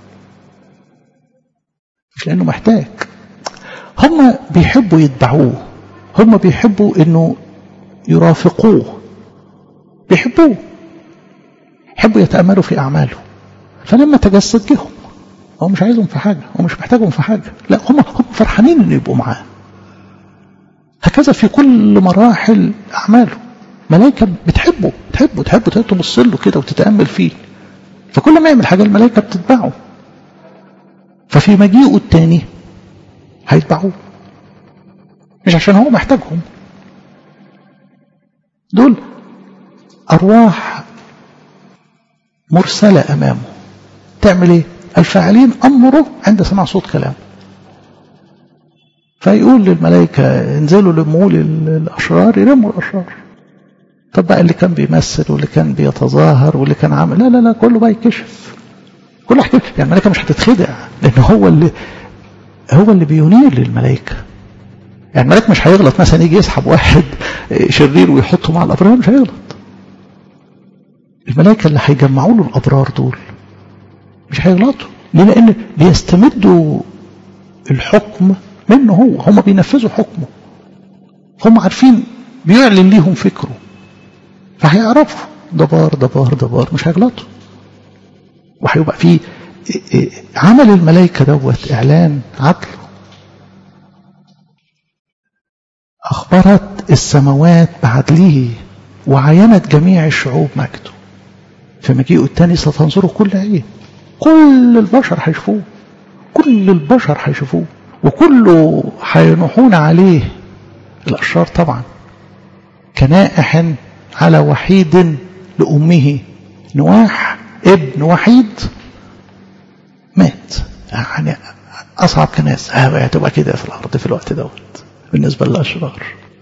مش لأنه محتاج. هم بيحبوا يتبعوه، هم بيحبوا إنه يرافقوه، بيحبوه، يحبوا يتأملوا في أعماله. فلما تجسد جهم، هو مش عايزهم في حاجة، هو مش محتاجهم في حاجة، لا هم فرحانين إنه يبقوا معاه. هكذا في كل مراحل أعماله. ملائكة بتحبه، تحبه تبص له كده وتتأمل فيه. فكل ما يعمل حاجة الملائكة بتتبعه. ففي مجيئه الثاني هيتبعوه، مش عشان هو محتاجهم. دول أرواح مرسلة أمامه. تعمل إيه؟ الفاعلين أمره عند سماع صوت كلامه. فيقول للملائكة انزلوا لموا الأشرار، يرموا الأشرار. طب بقى اللي كان بيمثل واللي كان بيتظاهر واللي كان عامل، لا لا لا، كله بقى يكشف، كل حاجة. يعني الملائكة مش هتتخدع، لأن هو اللي بينير للملائكة. يعني الملائك مش هيغلط مثلا يجي يسحب واحد شرير ويحطه مع الأبرار، مش هيغلط. الملائكة اللي هيجمعوا له الأبرار دول مش هيغلطوا. ليه؟ لأن بيستمدوا الحكم منه، هم بينفذوا حكمه، هم عارفين، بيعلن ليهم فكره، فهيعرفوا دبار دبار دبار، مش هيغلطوا. وهيبقى في عمل الملائكة دوت إعلان عدله. أخبرت السماوات بعدله وعينت جميع الشعوب مجده. في مجيئه الثاني ستنظره كل عين، كل البشر هيشوفوه، كل البشر هيشوفوه، وكله هينوحون عليه، الأشرار طبعا، كنائح على وحيد لأمه. نواح ابن وحيد مات، يعني أصعب كناس هتبقى كده في الأرض في الوقت دوت بالنسبة للأشرار.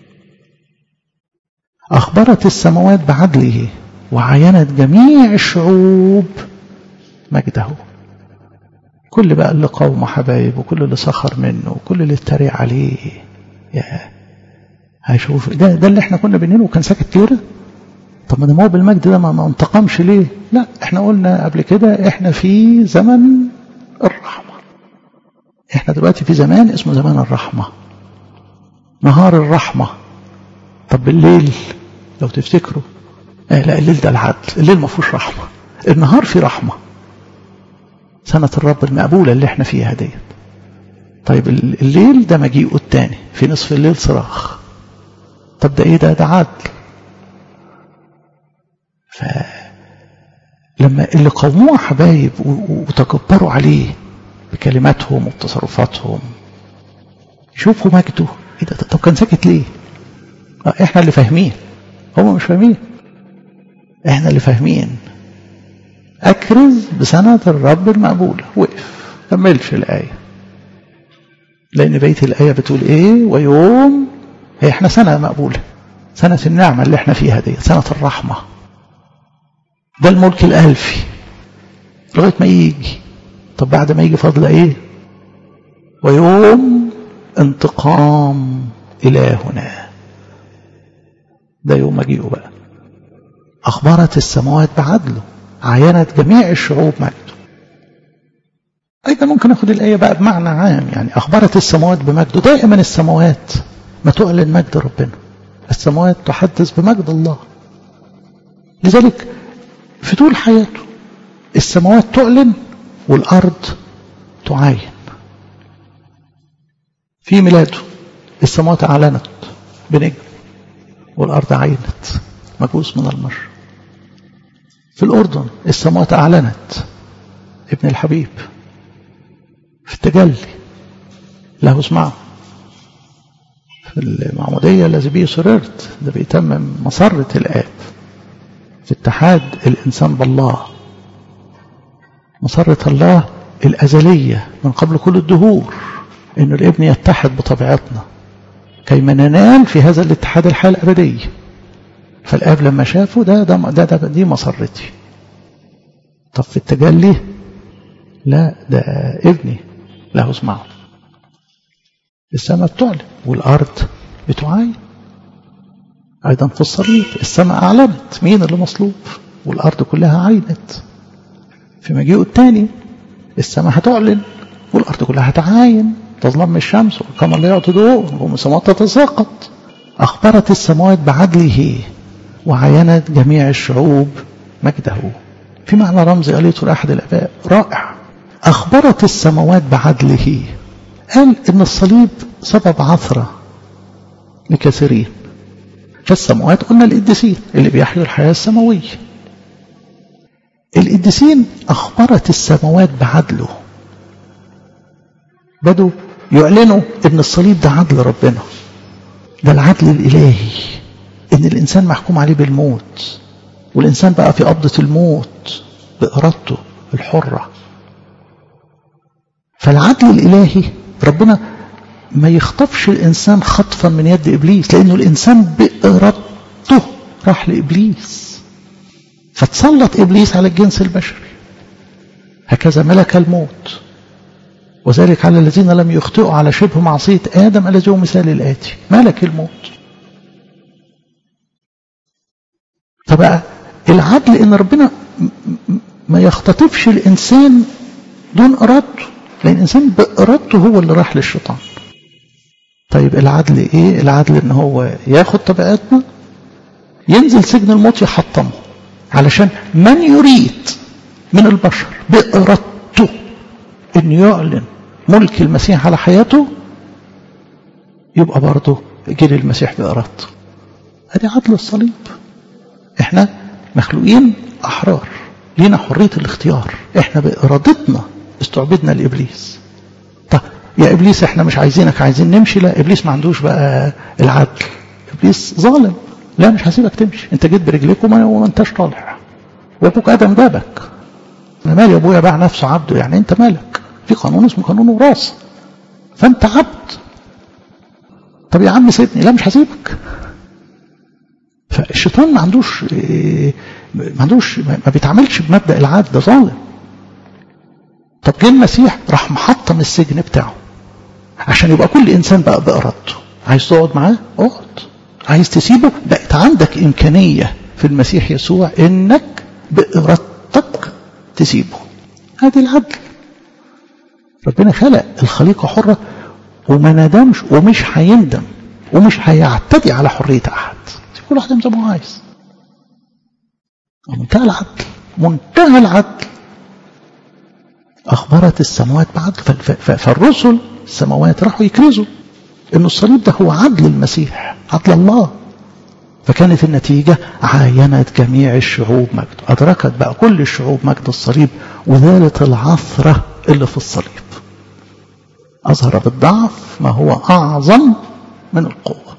أخبرت السماوات بعدله وعينت جميع الشعوب مجده. كل بقى اللي قاومه حبايب، وكل اللي سخر منه، وكل اللي اتريق عليه، يا هيشوف ده اللي احنا كنا بنينه وكان ساكت كده. طب ما ده هو بالمجد ده ما انتقمش ليه؟ لا، احنا قلنا قبل كده احنا في زمن الرحمة. احنا دلوقتي في زمان اسمه زمان الرحمة، نهار الرحمة. طب بالليل لو تفتكروا، لا، الليل ده العدل، الليل ما فيهوش رحمة، النهار فيه رحمة. سنة الرب المقبولة اللي احنا فيها ديت. طيب الليل ده مجيئه الثاني، في نصف الليل صراخ. طب ده ايه ده عدل. فلما اللي قوموه حبايب وتكبروا عليه بكلماتهم وبتصرفاتهم، يشوفوا مجده، ايه ده؟ طب كان ساكت ليه؟ احنا اللي فاهمين، هم مش فاهمين، احنا اللي فاهمين. اكرز بسنة الرب المقبولة، وقف، كملش الآية، لأن بيت الآية بتقول ايه؟ ويوم، احنا سنة مقبولة، سنة النعمة اللي احنا فيها دي، سنة الرحمة. ده الملك الألفي لغاية ما يجي. طب بعد ما يجي فضل ايه؟ ويوم انتقام إلهنا، ده يوم مجيئه بقى. أخبرت السماوات بعدله، عينت جميع الشعوب مجده. أيضا ممكن أخذ الآية بقى بمعنى عام، يعني أخبرت السماوات بمجده. دائما السماوات ما تعلن مجد ربنا، السماوات تحدث بمجد الله. لذلك في طول حياته السماوات تعلن والأرض تعاين. في ميلاده السماوات أعلنت بنجم والأرض عينت مجوس من المشرق. في الأردن السماوات أعلنت ابن الحبيب. في التجلي له اسمعه. في المعمودية الذي به سررت، ده بيتمم مسرة الآب في اتحاد الإنسان بالله، مسرة الله الأزلية من قبل كل الدهور، إنه الابن يتحد بطبيعتنا كيما ننال في هذا الاتحاد الحياة الأبدية. فالآب لما شافه دي مسرتي. طب في التجلي لا، ده ابني له اسمعه. السماء بتعلن والأرض بتعاين. أيضا في الصليب السماء أعلنت مين اللي مصلوب والأرض كلها عينت. في مجيئه الثاني السماء هتعلن والأرض كلها هتعاين، تظلم الشمس والقمر لا يعطي ضوء والسماوات تتساقط. أخبرت السماوات بعدله وعينت جميع الشعوب مجده. في معنى رمزي قالته لأحد الآباء رائع. أخبرت السماوات بعدله، قال إن الصليب سبب عثرة لكثيرين. فالسماوات قلنا القديسين اللي بيحيوا الحياة السماوية. القديسين أخبرت السماوات بعدله، بدوا يعلنوا إن الصليب ده عدل ربنا، ده العدل الإلهي، إن الإنسان محكوم عليه بالموت، والإنسان بقى في قبضة الموت بإرادته الحرة. فالعدل الإلهي ربنا ما يخطفش الإنسان خطفا من يد إبليس، لأنه الإنسان بإرادته راح لإبليس، فتسلط إبليس على الجنس البشري. هكذا ملك الموت، وذلك على الذين لم يخطئوا على شبه معصية آدم الذي هو مثال الآتي، ملك الموت. فبقى العدل إن ربنا ما يختطفش الإنسان دون إرادته، لأن الإنسان بإرادته هو اللي راح للشيطان. طيب العدل إيه؟ العدل إن هو ياخد طبيعتنا، ينزل سجن الموت يحطمه، علشان من يريد من البشر بإرادته إن يعلن ملك المسيح على حياته، يبقى برضه جيل المسيح بإرادته. هذه عدل الصليب. احنا مخلوقين أحرار، لينا حرية الاختيار، احنا بإرادتنا استعبدنا لإبليس. طب يا إبليس احنا مش عايزينك، عايزين نمشي. لا، إبليس ما عندوش بقى العدل، إبليس ظالم. لا مش هسيبك تمشي، انت جيت برجليك وما انتش طالع، وابوك آدم جابك. انا مالي ابويا باع نفسه عبده، يعني انت مالك؟ في قانون اسمه قانون وراثة، فانت عبد. طب يا عم سيبني، لا مش هسيبك. فالشيطان ما عندوش ما بيتعاملش بمبدأ العدل، ده ظالم. طب جه المسيح راح محطم السجن بتاعه عشان يبقى كل انسان بقى بإرادته. عايز تقعد معاه اقعد، عايز تسيبه بقت عندك إمكانية في المسيح يسوع انك بإرادتك تسيبه. هذه العدل. ربنا خلق الخليقة حرة وما ندمش ومش هيندم ومش هيعتدي على حرية أحد، كل واحد زي ما هو عايز. منتهى العدل، منتهى العدل. أخبرت السماوات بعدل. فالرسل السماوات راحوا يكرزوا إن الصليب ده هو عدل المسيح، عدل الله. فكانت النتيجة عاينت جميع الشعوب مجد، أدركت بقى كل الشعوب مجد الصليب، وذالت العثرة اللي في الصليب. أظهر بالضعف ما هو أعظم من القوة.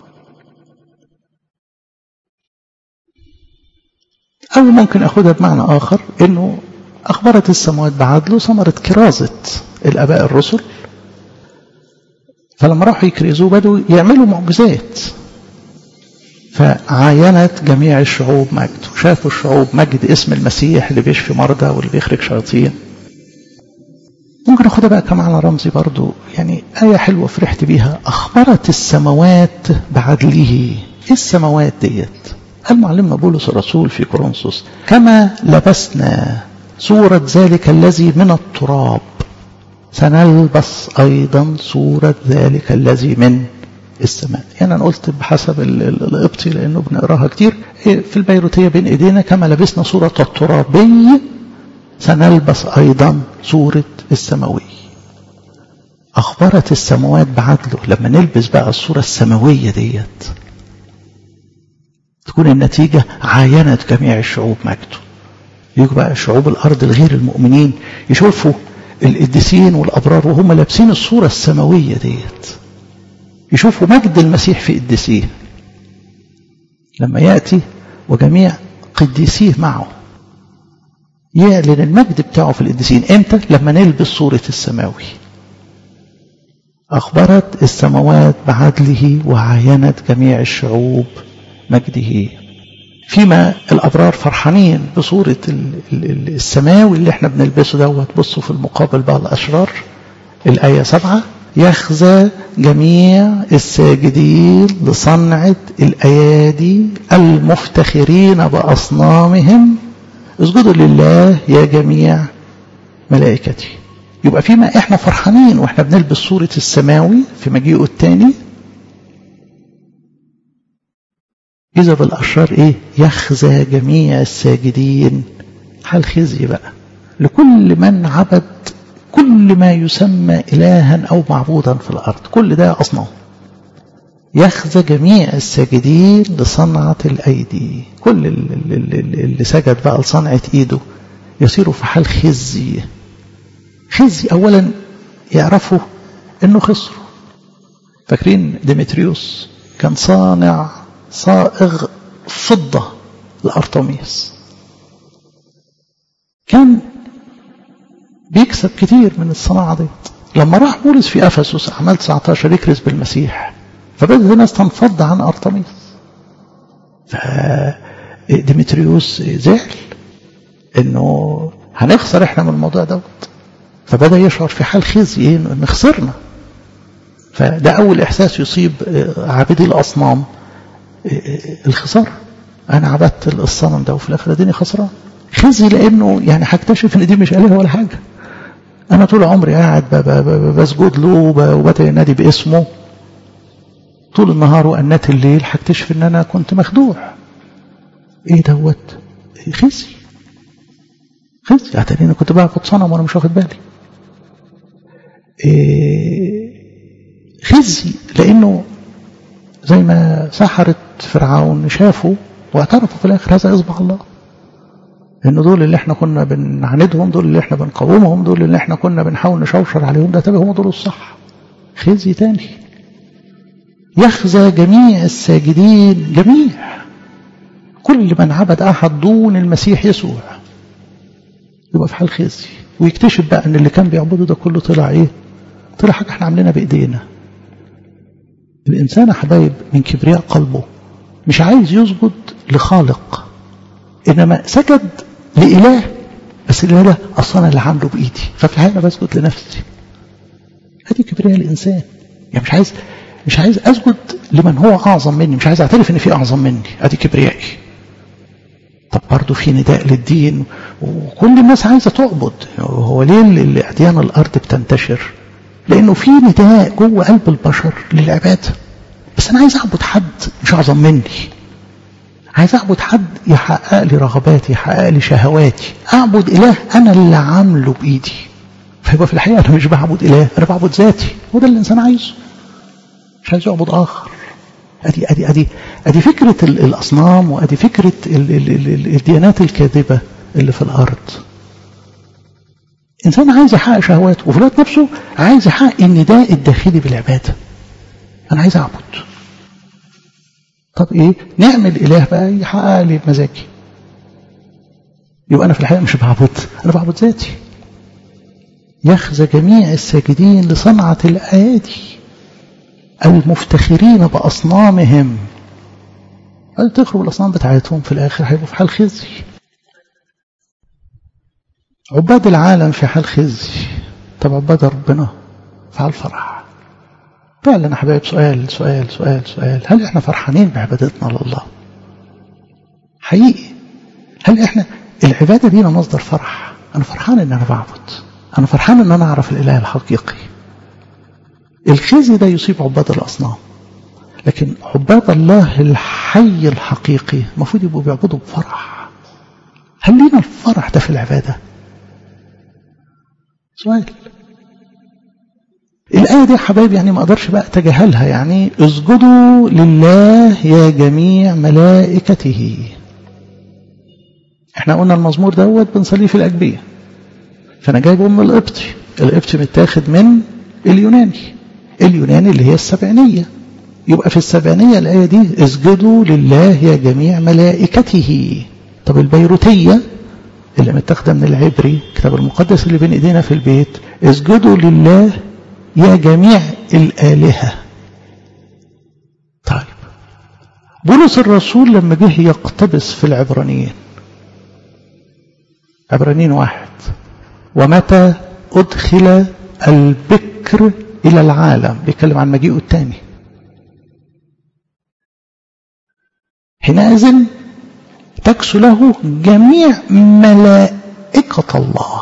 أو ممكن أخذها بمعنى آخر، إنه أخبرت السماوات بعدل ثمرة كرازة الآباء الرسل. فلما راحوا يكرزوا بدوا يعملوا معجزات، فعاينت جميع الشعوب مجد، وشافوا الشعوب مجد اسم المسيح اللي بيشفي مرضى واللي بيخرج شياطين. ممكن أخذها بقى كمعنى رمزي برضو، يعني آية حلوة فرحت بيها. أخبرت السماوات بعدله. إيه السماوات ديت؟ قال معلمنا بولس الرسول في كورنثوس: كما لبسنا صورة ذلك الذي من التراب سنلبس أيضا صورة ذلك الذي من السماء. يعني أنا قلت بحسب القبطي لأنه بنقراها كتير في البيروتية بين إيدينا: كما لبسنا صورة الترابي سنلبس أيضا صورة السماوي. أخبرت السماوات بعدله. لما نلبس بقى الصورة السماوية ديت تكون النتيجة عاينت جميع الشعوب مجده. يجوا بقى شعوب الأرض الغير المؤمنين يشوفوا القديسين والأبرار وهم لابسين الصورة السماوية ديت، يشوفوا مجد المسيح في قديسيه لما يأتي وجميع قديسيه معه، يعلن المجد بتاعه في القديسين. امتى؟ لما نلبس صورة السماوي. أخبرت السماوات بعدله وعاينت جميع الشعوب مجده. فيما الأبرار فرحانين بصورة السماوي اللي احنا بنلبسه دوت، بصوا في المقابل بقى الأشرار. الآية 7: يخزى جميع الساجدين لصنعة الأيادي المفتخرين بأصنامهم اسجدوا لله يا جميع ملائكتي. يبقى فيما احنا فرحانين واحنا بنلبس صورة السماوي في مجيئه الثاني، إذا بالأشرار إيه؟ يخزى جميع الساجدين. حال خزي بقى لكل من عبد كل ما يسمى إلها أو معبودا في الأرض، كل ده أصنام. يخزى جميع الساجدين لصنعة الأيدي. كل اللي سجد بقى لصنعة إيده يصيروا في حال خزي. خزي أولا يعرفوا أنه خسروا. فاكرين ديمتريوس كان صائغ فضة لأرطميس، كان بيكسب كتير من الصناعة دي. لما راح بولس في أفسس أعمال 19 يكرز بالمسيح، فبدأت الناس تنفض عن أرطميس. ديمتريوس زعل انه هنخسر احنا من الموضوع دوت، فبدأ يشعر في حال خزي ان خسرنا. فده اول احساس يصيب عابدي الاصنام، الخسارة. انا عبدت الصنم ده وفي الاخر اديني خسران، خزي، لانه يعني هكتشف ان دي مش آلهة ولا حاجة. انا طول عمري قاعد بسجد له وبدأ ينادي باسمه طول النهار وأنات الليل، هكتشف ان انا كنت مخدوع. ايه دوت؟ خزي، يعني انا كنت بعبد صنم وانا مش واخد بالي. خزي لانه زي ما سحرة فرعون شافوا واعترفوا في الاخر هذا يصبح الله، انه دول اللي احنا كنا بنعاندهم، دول اللي احنا بنقاومهم، دول اللي احنا كنا بنحاول نشوشر عليهم، ده تبقى هم دول الصح. خزي تاني. يخزى جميع الساجدين، جميع كل من عبد احد دون المسيح يسوع يبقى في حال خزي، ويكتشف بقى ان اللي كان بيعبده ده كله طلع ايه؟ طلع حاجه احنا عاملينها بايدينا. الانسان يا حبايب من كبرياء قلبه مش عايز يسجد لخالق، انما سجد لإله، بس الإله ده أصلا أنا اللي عامله بإيدي، ففي الحقيقة بسجد لنفسي. هذه كبرياء الإنسان. يعني مش عايز أسجد لمن هو أعظم مني، مش عايز أعترف إن في أعظم مني، هذه كبريائي. طب برضه في نداء للدين وكل الناس عايزة تعبد. هو ليه الأديان الأرض بتنتشر؟ لأنه في نداء جوه قلب البشر للعبادة. بس أنا عايز أعبد حد مش أعظم مني، عايز أعبد حد يحقق لي رغباتي، يحقق لي شهواتي، أعبد إله أنا اللي عامله بإيدي. فيبقى في الحقيقة أنا مش بعبد إله، أنا بعبد ذاتي. وده اللي الإنسان عايزه، مش عايز يعبد آخر. أدي فكرة الأصنام، وأدي فكرة الديانات الكاذبة اللي في الأرض. إنسان عايز يحقق شهواته، وفي الوقت نفسه عايز يحقق النداء الداخلي بالعبادة. أنا عايز أعبد. طب ايه؟ نعمل اله بقى يحقق لي مزاجي. يبقى انا في الحقيقه مش بعبد، انا بعبد ذاتي. يخزى جميع الساجدين لصنعه الايادي المفتخرين باصنامهم. هل تخرب الاصنام بتاعتهم في الاخر هيبقوا في حال خزي. عباد العالم في حال خزي، طب عباد ربنا في حال فرح. فعلا يا حبايب، سؤال، هل احنا فرحانين بعبادتنا لله؟ حقيقي هل احنا العبادة دينا مصدر فرح؟ انا فرحان ان انا بعبد، انا فرحان ان انا اعرف الاله الحقيقي. الخزي ده يصيب عباد الاصنام، لكن عباد الله الحي الحقيقي المفروض يبقوا بيعبدوا بفرح. هل لينا الفرح ده في العبادة؟ سؤال. الآية دي يا حبايب يعني ما أقدرش بقى أتجاهلها. يعني اسجدوا لله يا جميع ملائكته. احنا قلنا المزمور دوت بنصليه في الأجبية، فأنا جايبه من القبطي متاخد من اليوناني اللي هي السبعينية. يبقى في السبعينية الآية دي اسجدوا لله يا جميع ملائكته. طب البيروتية اللي متاخده من العبري، الكتاب المقدس اللي بين ايدينا في البيت، اسجدوا لله يا جميع الآلهة. طيب بولس الرسول لما جه يقتبس في العبرانيين، عبرانيين 1، ومتى أدخل البكر إلى العالم، بيتكلم عن مجيئه الثاني، حينئذ تكسو له جميع ملائكة الله.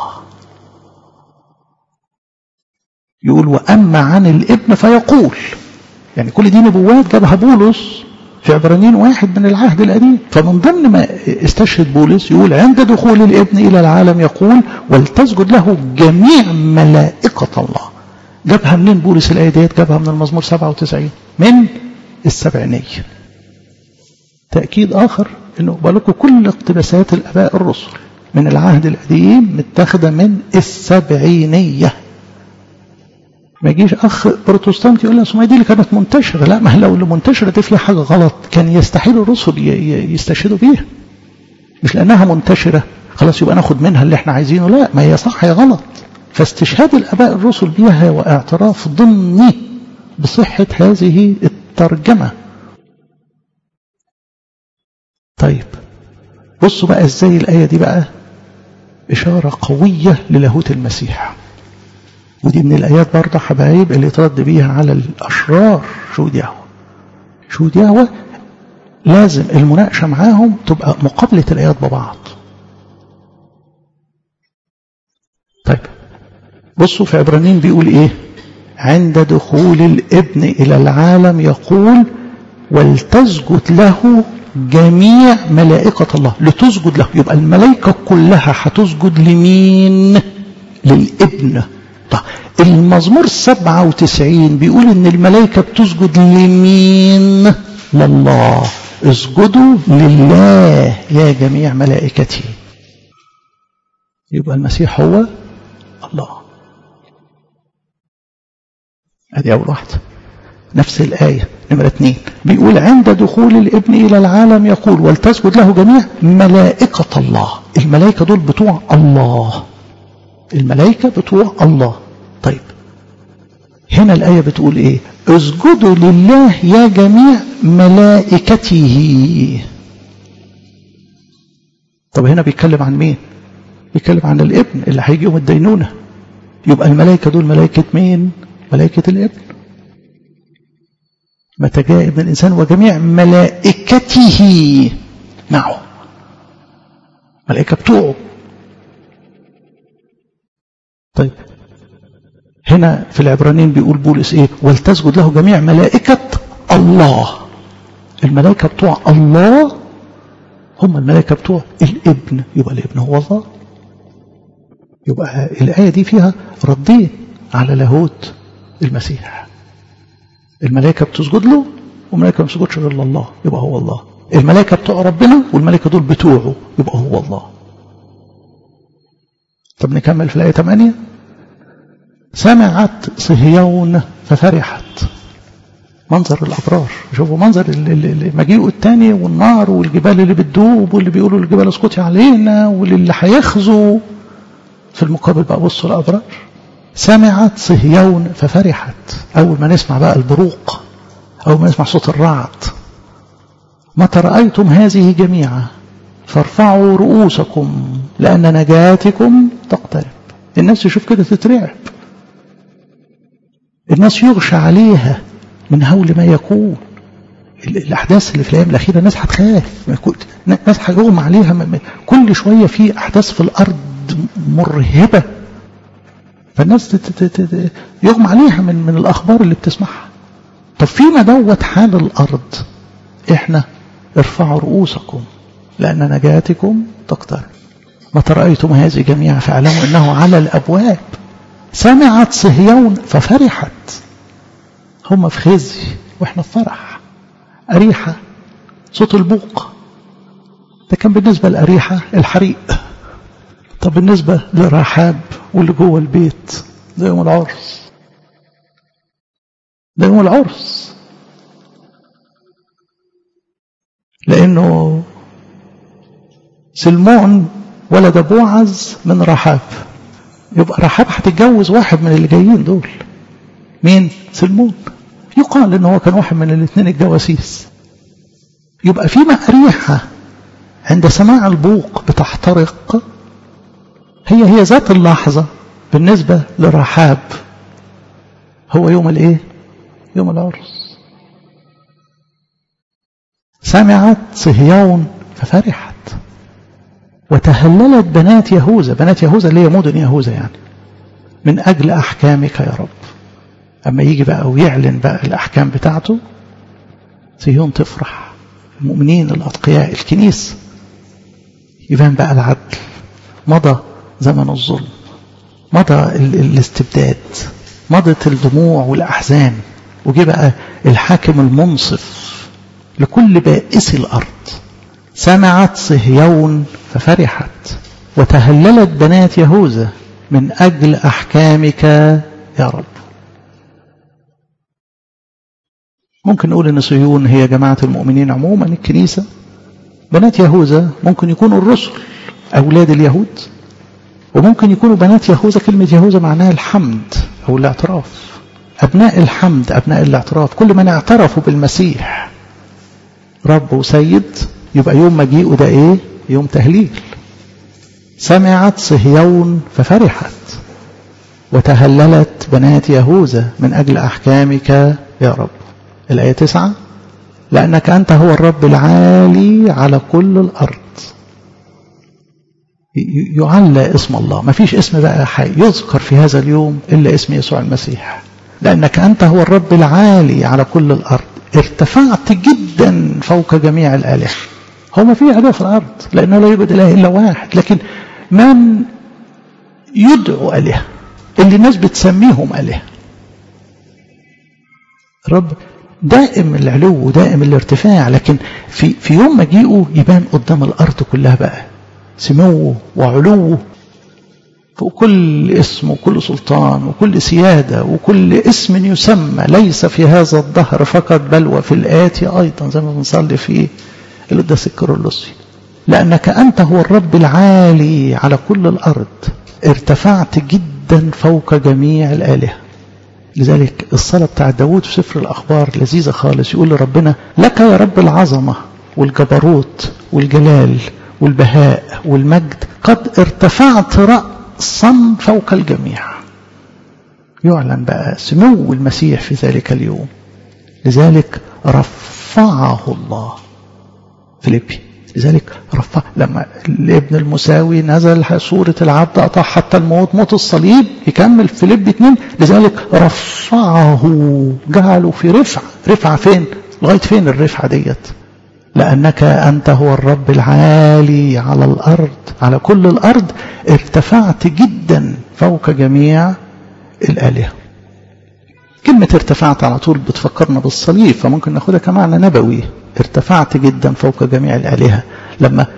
يقول وأما عن الابن فيقول، يعني كل دي نبوات جابها بولس في عبرانيين 1 من العهد القديم. فمن ضمن ما استشهد بولس يقول عند دخول الابن إلى العالم يقول ولتسجد له جميع ملائكة الله. جابها منين بولس الآية ديت؟ جابها من المزمور 97 من السبعينية. تأكيد آخر إنه بالكم كل اقتباسات الآباء الرسل من العهد القديم متاخده من السبعينية. ما يجيش أخ بروتستانت يقول لنا دي اللي كانت منتشرة. لا، ما لو اللي منتشرة دي فيها حاجة غلط كان يستحيل الرسل يستشهدوا بيها. مش لأنها منتشرة خلاص يبقى ناخد منها اللي احنا عايزينه. لا، ما هي صح هي غلط. فاستشهاد الآباء الرسل بيها واعتراف ضمني بصحة هذه الترجمة. طيب بصوا بقى ازاي الآية دي بقى إشارة قوية للاهوت المسيح. ودي من الآيات برضه حبايب اللي ترد بيها على الأشرار شهود يهوه. شهود يهوه لازم المناقشة معاهم تبقى مقابلة الآيات ببعض. طيب بصوا في عبرانيين بيقول ايه؟ عند دخول الابن إلى العالم يقول ولتسجد له جميع ملائكة الله. لتسجد له، يبقى الملائكة كلها هتسجد لمين؟ للابن. طيب المزمور 97 بيقول ان الملائكة بتسجد لمين؟ لله. اسجدوا لله يا جميع ملائكته. يبقى المسيح هو الله. ادي اول واحدة. نفس الآية نمرة 2 بيقول عند دخول الابن إلى العالم يقول ولتسجد له جميع ملائكة الله. الملائكة دول بتوع الله. الملائكة بتوع الله. طيب هنا الآية بتقول ايه؟ اسجدوا لله يا جميع ملائكته. طب هنا بيتكلم عن مين؟ بيتكلم عن الابن اللي هيجي يوم الدينونة. يبقى الملائكة دول ملائكة مين؟ ملائكة الابن. متى جاء ابن الإنسان وجميع ملائكته معه. ملائكة بتوعه. طيب هنا في العبرانيين بيقول بولس ايه؟ ولتسجد له جميع ملائكة الله. الملائكة بتوع الله هم الملائكة بتوع الابن. يبقى الابن هو الله. يبقى الآية دي فيها ردين على لاهوت المسيح. الملائكة بتسجد له والملائكة ما بتسجدش غير لله. يبقى هو الله. الملائكة بتوع ربنا والملائكة دول بتوعه. يبقى هو الله. طب نكمل في الآية 8. سمعت صهيون ففرحت. منظر الأبرار. شوفوا منظر المجيء الثاني والنار والجبال اللي بتدوب واللي بيقولوا الجبال اسقطي علينا واللي هيخزوا. في المقابل بقى بصوا الأبرار. سمعت صهيون ففرحت. أول ما نسمع بقى البروق، أول ما نسمع صوت الرعد. متى رأيتم هذه جميعا فارفعوا رؤوسكم لأن نجاتكم تقترب. الناس تشوف كده تترعب. الناس يغشى عليها من هول ما يكون. الأحداث اللي في الأيام الأخيرة الناس هتخاف. الناس هيغم عليها. كل شوية في أحداث في الأرض مرهبة. فالناس يغم عليها من الأخبار اللي بتسمعها. طب فيما دوت حال الأرض إحنا ارفعوا رؤوسكم لأن نجاتكم تقترب. متى رأيتم هذه جميعا فاعلموا أنه على الأبواب. سمعت صهيون ففرحت. هم في خزي وإحنا في فرح. أريحة صوت البوق. ده كان بالنسبة لأريحة الحريق. طب بالنسبة لرحاب واللي جوه البيت ده يوم العرس. ده يوم العرس. لأنه سلمون ولد بوعز من رحاب. يبقى رحاب هتتجوز واحد من اللي جايين دول. مين؟ سلمون. يقال إنه هو كان واحد من الاثنين الجواسيس. يبقى فيما أريحة عند سماع البوق بتحترق هي ذات اللحظة بالنسبة لرحاب هو يوم الايه؟ يوم العرس. سمعت صهيون ففرحت وتهللت بنات يهوذا. بنات يهوذا اللي هي مدن يهوذا يعني. من أجل أحكامك يا رب. أما يجي بقى ويعلن بقى الأحكام بتاعته صهيون تفرح. المؤمنين الأتقياء الكنيسة يبان بقى العدل. مضى زمن الظلم. مضى الاستبداد. مضت الدموع والأحزان. وجي بقى الحاكم المنصف لكل بائس الأرض. سمعت صهيون ففرحت وتهللت بنات يهوذا من أجل أحكامك يا رب. ممكن نقول أن صهيون هي جماعة المؤمنين عموما الكنيسة. بنات يهوذا ممكن يكونوا الرسل أولاد اليهود. وممكن يكونوا بنات يهوذا. كلمة يهوذا معناها الحمد أو الاعتراف. أبناء الحمد أبناء الاعتراف. كل من اعترفوا بالمسيح رب وسيد يبقى يوم مجيئه ده إيه؟ يوم تهليل. سمعت صهيون ففرحت، وتهللت بنات يهوذا من أجل أحكامك يا رب. الآية 9: لأنك أنت هو الرب العالي على كل الأرض. يعلى اسم الله، ما فيش اسم بقى يذكر في هذا اليوم إلا اسم يسوع المسيح. لأنك أنت هو الرب العالي على كل الأرض، ارتفعت جدا فوق جميع الآلهة. هو ما في إله في الأرض، لأنه لا يوجد إله إلا واحد، لكن من يدعو آلهة اللي الناس بتسميهم آلهة. الرب دائم العلو ودائم الارتفاع، لكن في يوم مجيئه يبان قدام الأرض كلها بقى سموه وعلوه فوق كل اسم وكل سلطان وكل سيادة وكل اسم يسمى، ليس في هذا الدهر فقط بل وفي الآتي أيضا، زي ما بنصلي في القداس الكيرلسي. لأنك أنت هو الرب العالي على كل الأرض، ارتفعت جدا فوق جميع الآلهة. لذلك الصلاة بتاع داود في سفر الأخبار لذيذة خالص، يقول لربنا: لك يا رب العظمة والجبروت والجلال والبهاء والمجد، قد ارتفعت رأسا فوق الجميع. يعلن بقى سمو المسيح في ذلك اليوم. لذلك رفعه الله. فيليبي لذلك رفع، لما الابن المساوي نزل صورة العبد أطاع حتى الموت، موت الصليب، يكمل فيليبي 2: لذلك رفعه، جعله في رفعة فين؟ لغاية فين الرفعة ديت؟ لأنك أنت هو الرب العالي على الأرض، على كل الأرض، ارتفعت جدا فوق جميع الآلهة. كلمة ارتفعت على طول بتفكرنا بالصليب، فممكن ناخدها كمعنى نبوي. ارتفعت جدا فوق جميع الآلهة. لما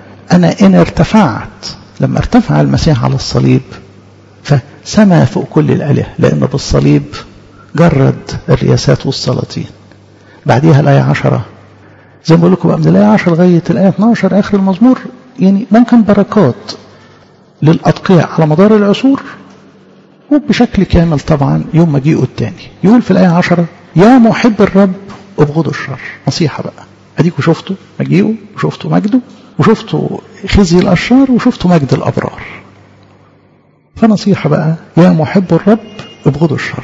لما ارتفع المسيح على الصليب فسما فوق كل الآلهة، لأنه بالصليب جرد الرياسات والسلاطين. بعديها الآية 10، زي ما بقول لكم بقى من الآية 10 لغاية الآية 12 آخر المزمور، يعني ممكن بركات للأتقياء على مدار العصور، وبشكل كامل طبعا يوم مجيئه الثاني. يقول في الآية 10: يا محب الرب ابغضوا الشر. نصيحة بقى، أديكوا شفتوا مجيئه وشفتوا مجده وشفتوا خزي الأشرار وشفتوا مجد الأبرار. فنصيحة بقى: يا محب الرب ابغضوا الشر.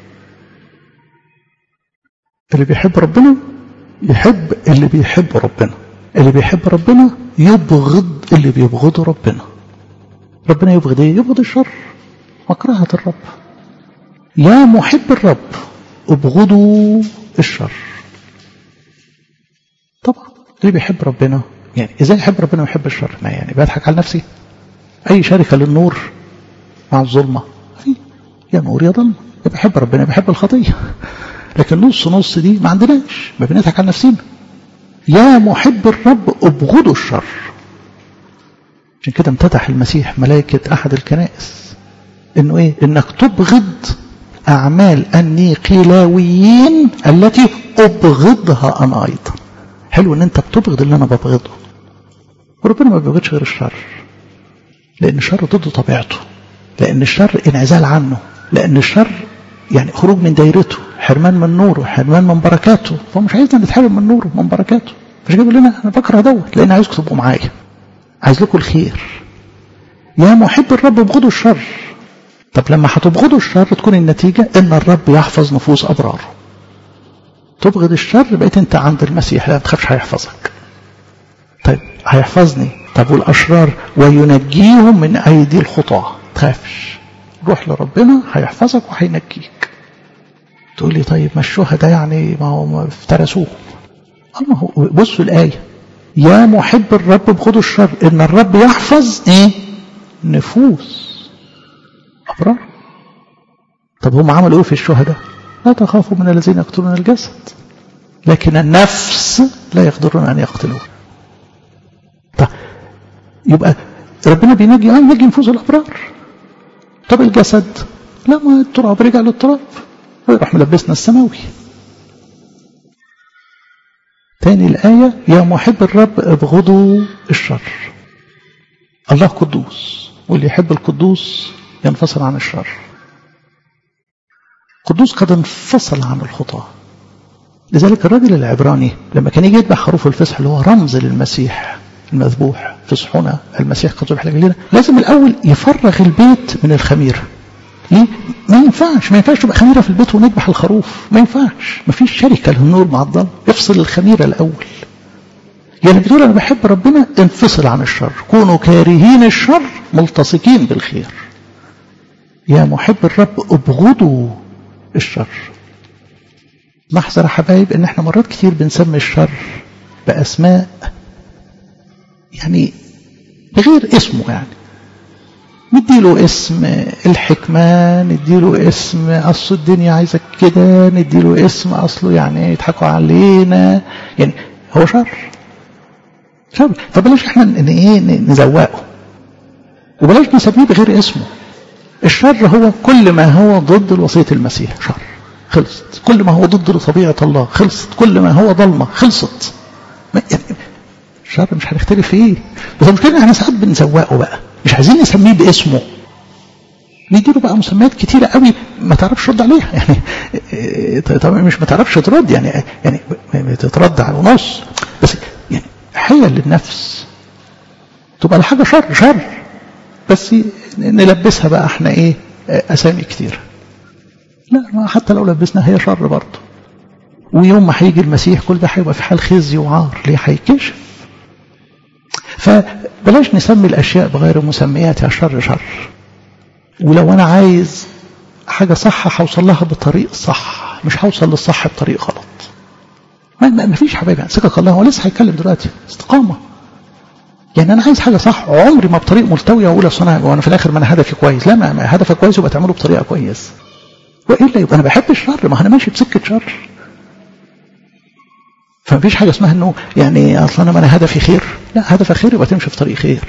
اللي بيحب ربنا يحب اللي بيحب ربنا، اللي بيحب ربنا يبغض اللي بيبغضه ربنا. ربنا يبغض ايه؟ يبغض الشر، مكرهة الرب. يا محب الرب ابغضوا الشر. طبعا اللي بيحب ربنا، يعني ازاي يحب ربنا ويحب الشر؟ ما يعني بضحك على نفسي؟ اي شركة للنور مع الظلمة، يا نور يا ظلمة. اللي بيحب ربنا بيحب الخطية، لكن نص دي ما عندناش، ما بنضحك على نفسنا. يا محب الرب ابغضوا الشر. عشان كده امتدح المسيح ملائكة أحد الكنائس إنه إيه؟ إنك تبغض أعمال النيقلاويين التي أبغضها أنا أيضا. حلو إن أنت بتبغض اللي أنا ببغضه. وربنا ما بيبغضش غير الشر، لأن الشر ضد طبيعته، لأن الشر انعزال عنه، لأن الشر يعني خروج من دايرته، حرمان من نوره، حرمان من بركاته. فهو مش عايزنا نتحرم من نوره من بركاته. مش جايب لنا أنا بكره دوت، لأن عايزكم تبقوا معايا، عايز لكم الخير. يا محب الرب ابغضوا الشر. طب لما هتبغضوا الشر تكون النتيجة ان الرب يحفظ نفوس ابراره. تبغض الشر بقيت انت عند المسيح، لا تخافش هيحفظك. طيب هيحفظني، طب والاشرار وينجيهم من ايدي الخطاة، تخافش، روح لربنا هيحفظك وهينجيك. تقول لي طيب ما الشهداء يعني ما هو افترسوه. ما هو بصوا الآية: يا محب الرب ابغضوا الشر، ان الرب يحفظ ايه؟ نفوس أبرار. طب هم عملوا ايه في الشهداء؟ لا تخافوا من الذين يقتلون الجسد، لكن النفس لا يقدرون ان يقتلوه. طب يبقى ربنا بينجي ينجي نفوس الابرار. طب الجسد لا، ما التراب رجع للتراب ويروح ملبسنا السماوي. تاني الآية: يا محب الرب ابغضوا الشر. الله قدوس، واللي يحب القدوس ينفصل عن الشر. قدوس قد انفصل عن الخطاة. لذلك الراجل العبراني لما كان يجي يذبح خروف الفصح اللي هو رمز للمسيح، المذبوح في صحونة المسيح قد ذبح لأجلنا، لازم الأول يفرغ البيت من الخميرة. ليه؟ ما ينفعش تبقى خميرة في البيت ونذبح الخروف، ما ينفعش، ما فيش شركة للنور مع الظلم. افصل الخميرة الأول. يعني بتقول أنا بحب ربنا، انفصل عن الشر، كونوا كارهين الشر ملتصقين بالخير. يا محب الرب ابغضوا الشر. نحذر يا حبايب ان احنا مرات كتير بنسمي الشر بأسماء يعني بغير اسمه، يعني نديله اسم الحكمة، نديله اسم أصل الدنيا عايزك كده، نديله اسم أصله يعني يضحكوا علينا، يعني هو شر. فبلاش احنا نزوقه، وبلاش نسميه بغير اسمه. الشر هو كل ما هو ضد الوصية المسيح، شر، خلصت. كل ما هو ضد طبيعة الله، خلصت. كل ما هو ظلمة، خلصت. يعني الشر مش هنختلف فيه، بس المشكلة احنا ساعات بنزوقه بقى، مش عايزين نسميه باسمه، نديله بقى مسميات كتيرة قوي ما تعرفش ترد عليها. يعني طبعا مش ما تعرفش ترد، يعني تترد على ونص، بس يعني حيل للنفس تبقى الحاجة شر، بس نلبسها بقى احنا اسامي كتير. لا، حتى لو لبسنا هي شر برضه. ويوم ما هيجي المسيح كل ده هيبقى في حال خزي وعار، ليه؟ هيكشف. فبلاش نسمي الاشياء بغير مسميات. يا شر. ولو انا عايز حاجة صح هوصل لها بطريق صح، مش هوصل للصح بطريق غلط. ما فيش حبايبي، سكك الله. هو لسه هيتكلم دلوقتي استقامة. يعني انا عايز حاجة صح، عمري ما بطريق ملتوية اقول اصل وانا في الاخر ما انا هدفي كويس. لا، ما هدفك كويس يبقى تعمله بطريقة كويس، والا يبقى انا بحب الشر، ما انا ماشي بسكة شر. فمفيش حاجة اسمها انه يعني اصلا انا هدفي خير. لا، هدفك خير يبقى تمشي في طريق خير.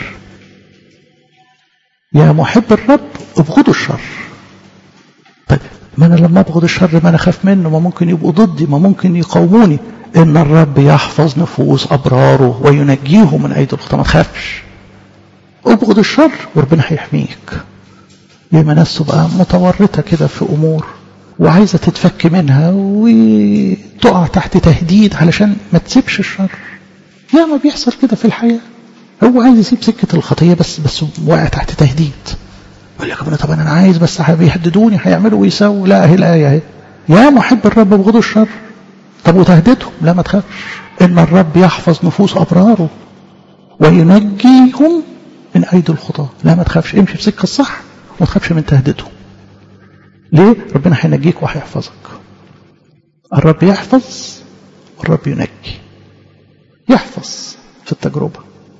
يا محب الرب ابغضوا الشر. طيب ما انا لما ابغض الشر ما انا اخاف منه، ما ممكن يبقوا ضدي، ما ممكن يقاوموني. ان الرب يحفظ نفوس ابراره وينجيهم من ايدي الخطاه. ما تخافش، ابغض الشر وربنا هيحميك. ياما ناس تبقى متورطه كده في امور وعايزه تتفك منها وتقع تحت تهديد علشان ما تسيبش الشر. ياما بيحصل كده في الحياه، هو عايز يسيب سكه الخطيه بس واقع تحت تهديد. يقول لك طب انا عايز بس بيهددوني هيعملوا ويسووا. لا، اهي الايه اهي، يا محب الرب ابغضوا الشر. طب وتهددهم؟ لا، ما تخافش. ان الرب يحفظ نفوس ابراره وينجيهم من ايدي الخطاه. لا، ما تخافش، امشي في سكه الصح وما تخافش من تهديدهم. ليه؟ ربنا هينجيك وهيحفظك. الرب يحفظ والرب ينجي. يحفظ في التجربه.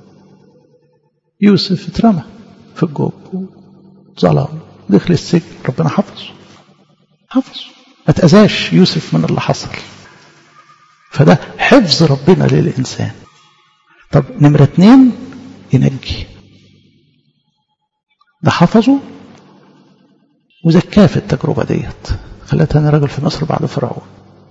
يوسف اترمى في الجوب، ظلم، دخل السجن، ربنا حفظه. ما تأذاش يوسف من اللي حصل. فده حفظ ربنا للإنسان. طب نمرة 2، ينجي. ده حفظه وزكاه في التجربة ديت، خلتها راجل في مصر بعد فرعون.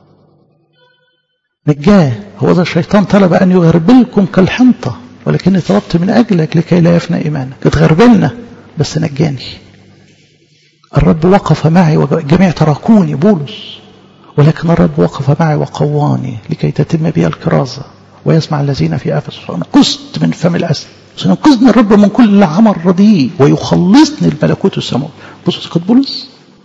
نجاه. هو ذا الشيطان طلب أن يغربلكم كالحنطة ولكني طلبت من أجلك لكي لا يفنى إيمانك. اتغربلنا بس نجاني. الرب وقف معي وجميع تركوني، بولس، ولكن الرب وقف معي وقواني لكي تتم بي الكرازة ويسمع الذين في أفسس. أنقذت من فم الأسد، سينقذني الرب من كل عمل رديء ويخلصني الملكوت السماوي. بصوا سكت بولس،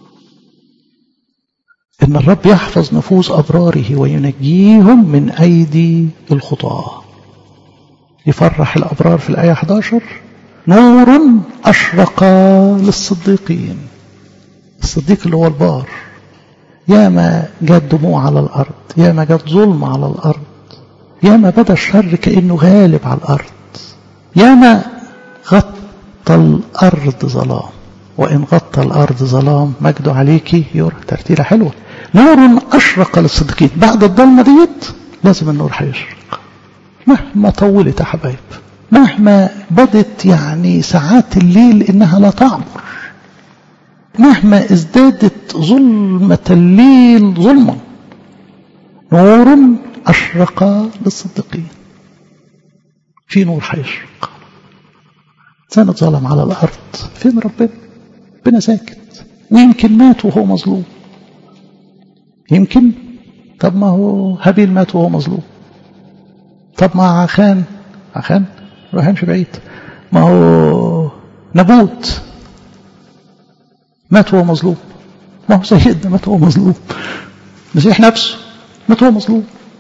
إن الرب يحفظ نفوس أبراره وينجيهم من أيدي الخطاة. يفرح الأبرار في الآية 11: نور أشرق للصديقين. الصديق اللي هو البار. ياما جات دموع على الأرض، ياما جات ظلم على الأرض، ياما بدا الشر كأنه غالب على الأرض، ياما غطى الأرض ظلام، وإن غطى الأرض ظلام مجد عليك يرى. ترتيلة حلوة. نور أشرق للصديقين. بعد الظلمة ديت لازم النور هيشرق. مهما طولت يا حبايب، مهما بدت يعني ساعات الليل إنها لا تعبر، مهما ازدادت ظلمة الليل ظلما، نور أشرق للصديقين. في نور هيشرق. إنسان اتظلم على الأرض، فين ربنا؟ ربنا ساكت، ويمكن مات وهو مظلوم. يمكن. طب ما هو هابيل مات وهو مظلوم. طب ما عخان رايحينش بعيد. ما هو نبوت مات وهو مظلوم، ما هو سيدنا مات وهو مظلوم، المسيح نفسه مات وهو مظلوم.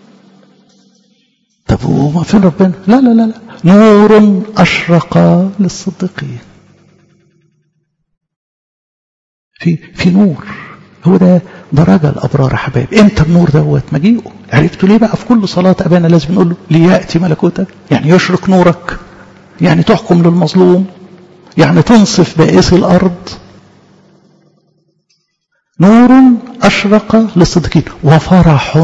طب وما فين ربنا؟ لا لا لا لا، نور أشرق للصديقين. في نور، هو ده درجة الأبرار يا حبايب. امتى النور دوت؟ مجيئه. عرفتوا ليه بقى في كل صلاة أبانا لازم نقول له ليأتي ملكوتك؟ يعني يشرق نورك، يعني تحكم للمظلوم، يعني تنصف بائسي الأرض. نور أشرق للصديقين وفرح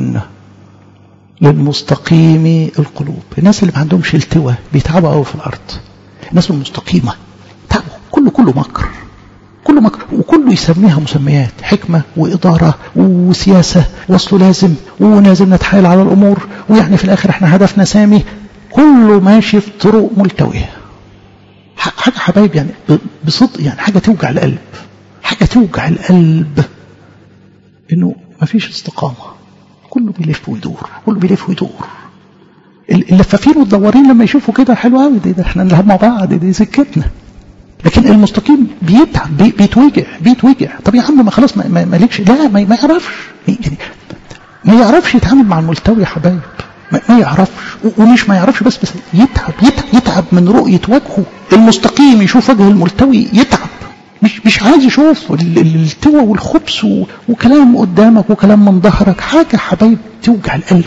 للمستقيم القلوب. الناس اللي ما عندهمش التوى بيتعبوا قوي في الأرض. الناس المستقيمة تعبوا، كله مكر، كله مكر، وكله يسميها مسميات حكمة وإدارة وسياسة، وصله لازم ولازم نتحايل على الأمور، ويعني في الآخر احنا هدفنا سامي. كله ماشي في طرق ملتوية. حاجة حبايب يعني بصدق، يعني حاجة توجع القلب، حاجة توجع القلب إنه ما فيش استقامة. كله بيلف ويدور، كله بيلف ويدور. اللفافين والدوارين لما يشوفوا كده حلو قوي، ده احنا نلعب مع بعض، دي سكتنا. لكن المستقيم بيتعب، بيتوجع. طب يا عم ما خلاص ما ليكش، لا ما يعرفش، يعني ما يعرفش يتعامل مع الملتوي يا حبايب، ما يعرفش. ومش ما يعرفش بس يتعب من رؤية وجهه. المستقيم يشوف وجه الملتوي يتعب، مش عايز يشوف التوى والخبث وكلام قدامك وكلام من ظهرك. حاجة حبايب توجع القلب.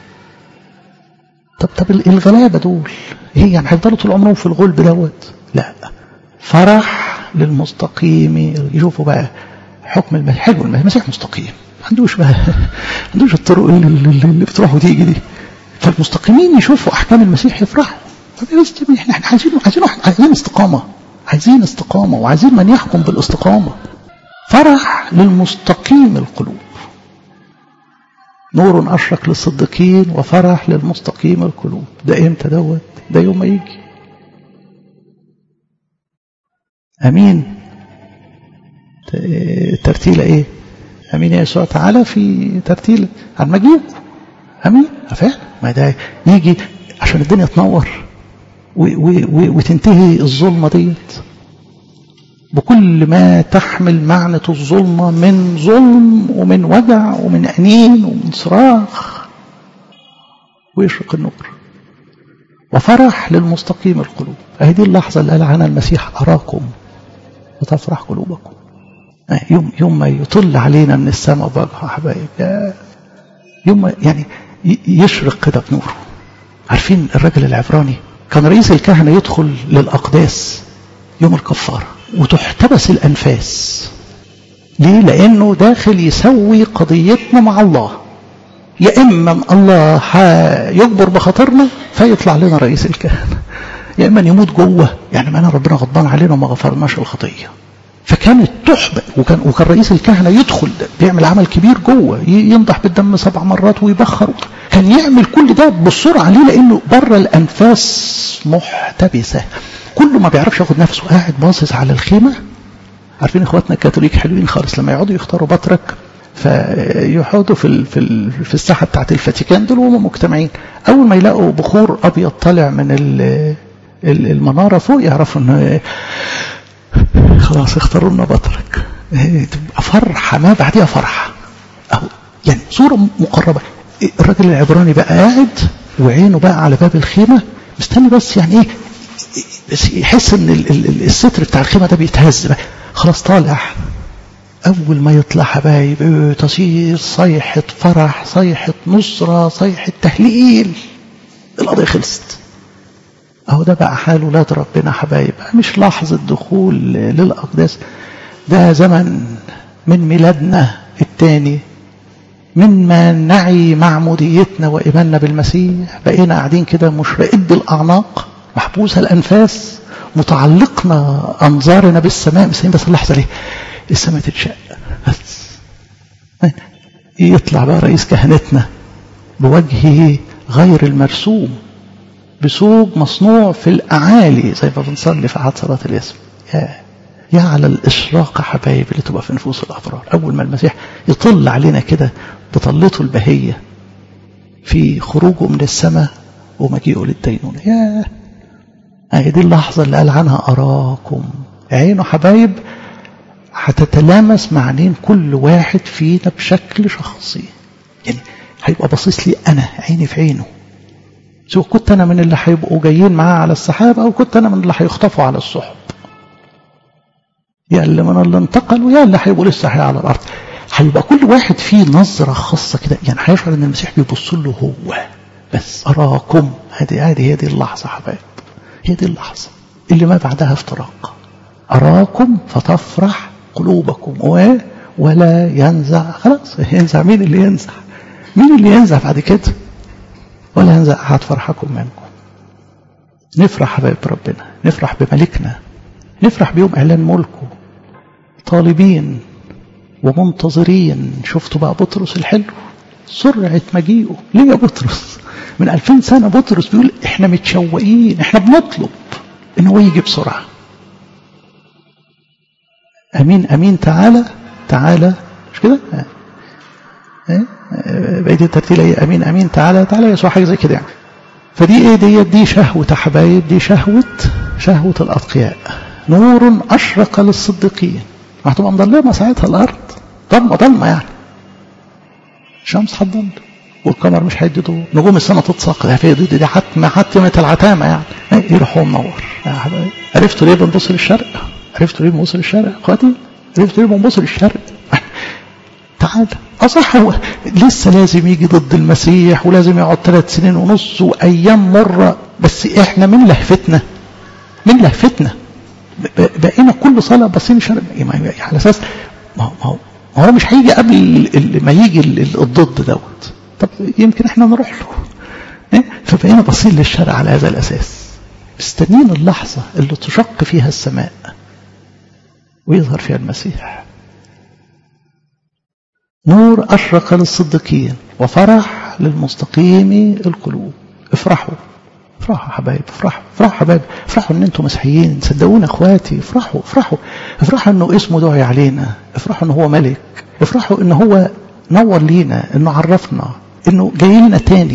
طب الغلابة دول هي يعني هيفضلوا طول عمرهم في الغلب دوت؟ لا، فرح للمستقيم. يشوفوا بقى حكم المسيح. حلو، المسيح مستقيم، ما عندوش الطرق اللي بتروح وتيجي دي. فالمستقيمين يشوفوا احكام المسيح يفرحوا. احنا عايزين استقامه، عايزين استقامه، وعايزين من يحكم بالاستقامه. فرح للمستقيم القلوب. نور اشرق للصديقين وفرح للمستقيم القلوب. ده امتى دوت؟ ده يوم ما يجي. امين. ترتيله ايه؟ امين يا يسوع تعالى في ترتيله عن مجيئه. امين فعلا. ما ده يجي عشان الدنيا تنور وتنتهي الظلمه ديت بكل ما تحمل معنى الظلمه من ظلم ومن وجع ومن انين ومن صراخ، ويشرق النور. وفرح للمستقيم القلوب. هذه اللحظه اللي قال عنها المسيح اراكم وتفرح قلوبكم. يوم ما يطل علينا من السماء بقى يا حبايب، يوم ما يعني يشرق كده بنوره. عارفين الرجل العبراني كان رئيس الكهنة يدخل للأقداس يوم الكفارة وتحتبس الأنفاس. ليه؟ لأنه داخل يسوي قضيتنا مع الله. يا إما الله يجبر بخاطرنا فيطلع لنا رئيس الكهنة، يا إما يموت جوه، يعني ما ربنا غضبان علينا وما غفرناش الخطية. فكانت تحبط. وكان رئيس الكهنة يدخل بيعمل عمل كبير جوه، ينضح بالدم 7 مرات ويبخر. كان يعمل كل ده بالسرعة. ليه؟ لأنه بره الأنفاس محتبسة، كله ما بيعرفش ياخد نفسه، قاعد باصص على الخيمة. عارفين اخواتنا الكاثوليك حلوين خالص، لما يقعدوا يختاروا بطرك فيحطوا في الساحة بتاعت الفاتيكان دول وهم مجتمعين، أول ما يلاقوا بخور أبيض طالع من المنارة فوق يعرفوا إنه خلاص اختاروا لنا بطرك. تبقى فرحة ما بعدها فرحة، أو يعني صورة مقربة. الراجل العبراني بقى قاعد وعينه بقى على باب الخيمة مستني بس يعني ايه، بس يحس ان الستر بتاع الخيمة ده بيتهز بقى. خلاص طالع. اول ما يطلع حبايب تصير صيحة فرح، صيحة نصرة، صيحة تهليل. القضية خلصت. اهو ده بقى حال ولاد ربنا حبايب. مش لحظة دخول للأقداس، ده زمن من ميلادنا الثاني، من ما نعي معموديتنا وإيماننا بالمسيح. بقينا قاعدين كده مشرقد الأعناق، محبوسة الأنفاس، متعلقنا أنظارنا بالسماء. بس اللحظة ليه السماء تتشق بس. يطلع بقى رئيس كهنتنا بوجهه غير المرسوم، بثوب مصنوع في الأعالي زي ما بنصلي في عهد صلاة اليسوع. يا على الإشراقة حبايب اللي تبقى في نفوس الأبرار أول ما المسيح يطل علينا كده بطلته البهية في خروجه من السماء ومجيئه للدينونة. دي اللحظة اللي قال عنها أراكم. عينه حبايب هتتلامس مع عينين كل واحد فينا بشكل شخصي، يعني هيبقى باصص لي أنا، عيني في عينه، سواء كنت أنا من اللي هيبقوا جايين معاه على السحاب أو كنت أنا من اللي هيخطفوا على السحب، يا اللي من اللي انتقلوا يا اللي هيبقوا لسه على الأرض. هيبقى كل واحد فيه نظرة خاصة كده، يعني هيشعر إن المسيح بيبص له هو بس. أراكم، هذه هي دي اللحظة حبايب، هي دي اللحظة اللي ما بعدها افتراق. أراكم فتفرح قلوبكم ولا ينزع. خلاص ينزع مين اللي ينزع؟ مين اللي ينزع بعد كده؟ ولا ينزع أحد فرحكم منكم. نفرح حبايب ربنا، نفرح بملكنا، نفرح بيوم إعلان ملكه، طالبين ومنتظرين. شفتوا بقى بطرس الحلو، سرعة مجيئه. ليه يا بطرس؟ من 2000 سنة بطرس بيقول احنا متشوقين، احنا بنطلب ان هو يجي بسرعة. امين امين تعالى تعالى، مش كده؟ بقيت الترتيل ايه؟ امين امين تعالى تعالى يسوع، حاجة زي كده يعني. فدي ايه دي شهوة يا حبايب، دي شهوة الاتقياء. نور اشرق للصديقين. هتبقى مضلمة ساعتها الارض، ضلمة يعني، الشمس هتضل والقمر مش هيدي ضوء، نجوم السماء تتساقط. دي حتمة العتامة يعني. يروحوا منور يا حبايبي. عرفتوا ليه بنبص للشرق؟ عرفتوا ليه بنبص للشرق اخواتي؟ عرفتوا ليه بنبص للشرق؟ تعال أصح، هو لسه لازم يجي ضد المسيح ولازم يقعد 3 سنين ونص وأيام مرة، بس إحنا من لهفتنا بقينا كل صلاة باصين الشرق على أساس ما هو مش هيجي قبل ما يجي الضد دوت. طب يمكن احنا نروح له، فبقينا باصين للشرق على هذا الأساس، مستنين اللحظة اللي تشق فيها السماء ويظهر فيها المسيح. نور أشرق للصديقين وفرح للمستقيم القلوب. افرحوا حبايب، افرحوا حبايب، افرحوا ان انتم مسيحيين، صدقونا اخواتي، افرحوا انه اسمه دعي علينا، افرحوا انه هو ملك، افرحوا انه هو نور لينا، انه عرفنا، انه جاي لنا تاني.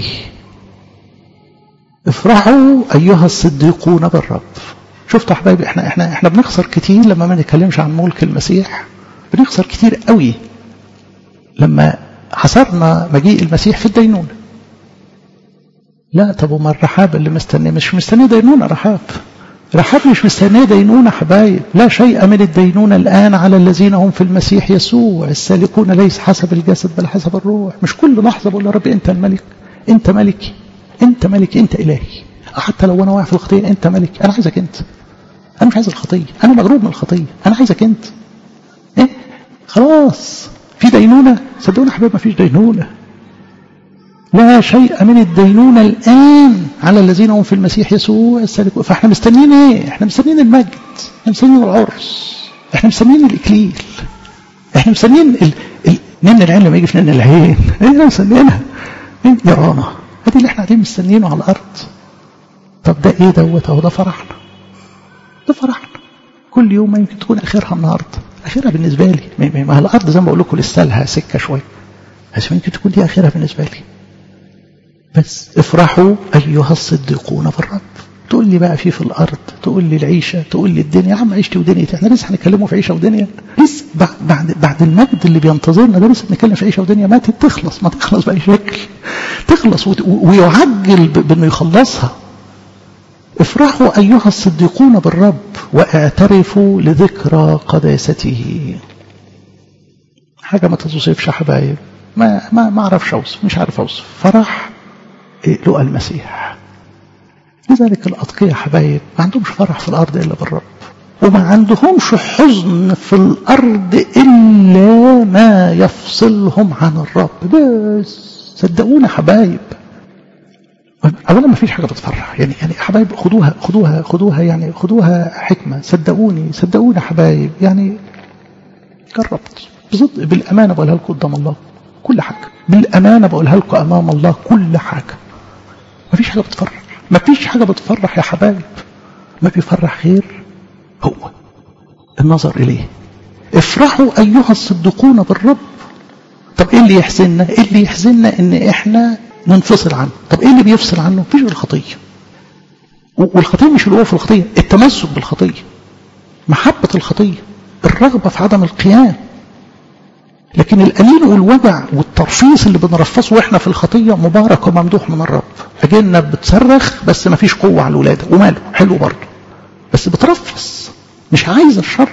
افرحوا ايها الصديقون بالرب. شفتوا حبايبي، احنا بنخسر كتير لما ما نتكلمش عن ملك المسيح، بنخسر كتير قوي لما حصرنا مجيء المسيح في الدينونة. لا، طب وما الرحاب اللي مش مستنيه دينونة؟ رحاب مش مستنيه دينونة حبايب. لا شيء من الدينونة الآن على الذين هم في المسيح يسوع السالكون ليس حسب الجسد بل حسب الروح. مش كل لحظة بقول يا رب أنت الملك، أنت ملكي، أنت ملكي، أنت إلهي. حتى لو أنا واقع في الخطية أنت ملك، أنا عايزك أنت، أنا مش عايز الخطية، أنا مغروب من الخطية، أنا عايزك أنت. خلاص في دينونة؟ صدقونا حبايب ما فيش دينونة. لا شيء من الدينونة الآن على الذين هم في المسيح يسوع السالكون. فاحنا مستنيين ايه؟ احنا مستنيين المجد، احنا مستنيين العرس، احنا مستنيين الإكليل، احنا مستنيين نمن العين لما يجي في نمن العين. احنا مستنيينها يرانا، هذه اللي احنا قاعدين مستنيينه على الأرض. طب ده ايه دوت؟ اهو ده فرحنا، ده فرحنا. كل يوم ما يمكن تكون آخرها النهارده، آخرها بالنسبة لي ما الأرض زي ما بقول لكم لسه لها سكة شوية، بس يمكن تكون دي آخرها بالنسبة لي. بس افرحوا أيها الصديقون بالرب. تقول لي بقى في الأرض، تقول لي العيشة، تقول لي الدنيا. يا عم عيشتي ودنيتي، احنا لسه هنتكلموا في عيشة ودنيا؟ لسه بعد المجد اللي بينتظرنا ده لسه بنتكلم في عيشة ودنيا؟ ما تخلص بأي شكل، تخلص ويعجل بأنه يخلصها. افرحوا أيها الصديقون بالرب واعترفوا لذكرى قداسته. حاجة ما توصفش حبايب، ما أعرفش أوصف، مش عارف أوصف فرح لقى المسيح. لذلك الأتقياء حبايب ما عندهمش فرح في الأرض إلا بالرب، وما عندهمش حزن في الأرض إلا ما يفصلهم عن الرب. بس صدقونا حبايب، أولا ما فيش حاجة بتفرح يعني حبايب، خدوها يعني خدوها حكمة. صدقوني حبايب، يعني جربت بصدق بالأمانة بقولها لكم قدام الله كل حاجة، بالأمانة بقولها لكم أمام الله كل حاجة. ما فيش حاجة بتفرح، ما فيش حاجة بتفرح يا حبايب. ما بيفرح غير هو النظر إليه. افرحوا أيها الصديقون بالرب. طب إيه اللي يحزننا؟ إيه اللي يحزننا؟ إن إحنا ننفصل عنه. طب إيه اللي بيفصل عنه؟ مفيش الخطية. والخطية مش الوقوف في الخطية، التمسك بالخطية، محبة الخطية، الرغبة في عدم القيام. لكن القليل والوجع والترفيص اللي بنرفصه واحنا في الخطية مبارك وممدوح من الرب. أجينا بتصرخ بس ما فيش قوة على الولادة، وماله حلو برضه، بس بترفص مش عايز الشر.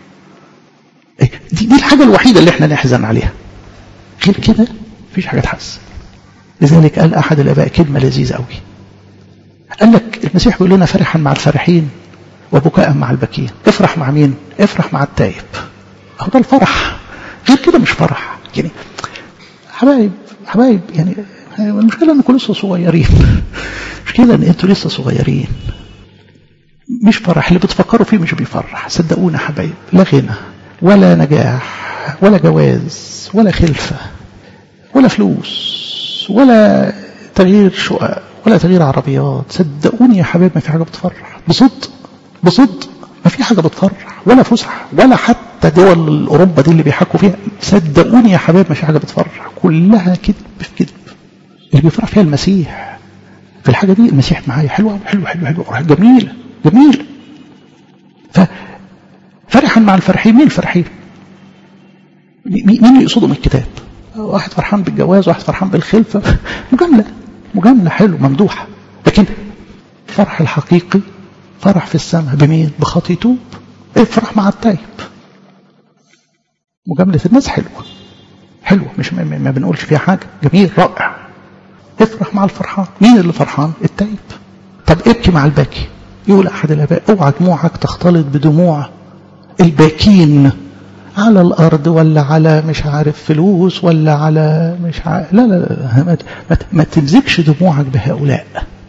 دي الحاجة الوحيدة اللي احنا نحزن عليها، غير كده مفيش حاجة تحزن. لذلك قال أحد الآباء كلمة لذيذة قوي، قال لك المسيح بيقول لنا فرحا مع الفرحين وبكاء مع البكين. افرح مع مين؟ افرح مع التائب. أهو ده الفرح، غير كده مش فرح. يعني حبايب يعني المشكلة انكم لسه صغيرين، المشكلة ان انتوا لسه صغيرين، مش فرح اللي بتفكروا فيه، مش بيفرح. صدقونا حبايب، لا غنى ولا نجاح ولا جواز ولا خلفة ولا فلوس ولا تغيير شقق ولا تغيير عربيات. صدقوني يا حبايب ما في حاجة بتفرح، بصدق ما في حاجة بتفرح، ولا فسح، ولا حتى دول أوروبا دي اللي بيحكوا فيها. صدقوني يا حبايب ما في حاجة بتفرح، كلها كذب في كذب. اللي بيفرح فيها المسيح. في الحاجة دي المسيح معايا، حلوة جميلة. ففرحا مع الفرحين. مين الفرحين؟ مين اللي يقصدهم الكتاب؟ واحد فرحان بالجواز، واحد فرحان بالخلفة، مجاملة حلو ممدوحة. لكن الفرح الحقيقي فرح في السماء بمين؟ بخاطي يتوب. افرح مع التائب. مجاملة الناس حلوة مش ما بنقولش فيها حاجة، جميل رائع. افرح مع الفرحان. مين اللي فرحان؟ التائب. طب ابكي مع الباكي. يقول أحد الآباء اوعى دموعك تختلط بدموع الباكين على الأرض، ولا على مش عارف فلوس، ولا على مش عارف. لا ما تمزجش دموعك بهؤلاء.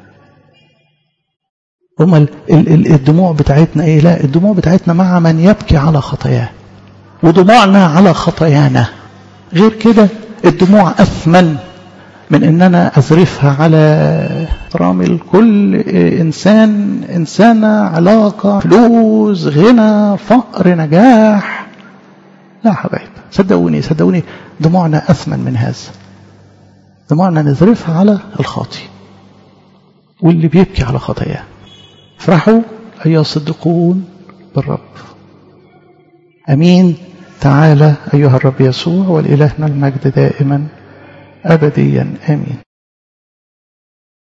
هما الدموع بتاعتنا ايه؟ لا، الدموع بتاعتنا مع من يبكي على خطاياه، ودموعنا على خطايانا. غير كده الدموع أثمن من ان انا اذرفها على رامي كل انسانة، علاقة، فلوس، غنى، فقر، نجاح. لا حبايب، صدقوني دموعنا أثمن من هذا. دموعنا نذرفها على الخاطي واللي بيبكي على خطاياه. افرحوا أيها الصديقون بالرب. أمين. تعالى أيها الرب يسوع، ولإلهنا المجد دائما أبديا آمين.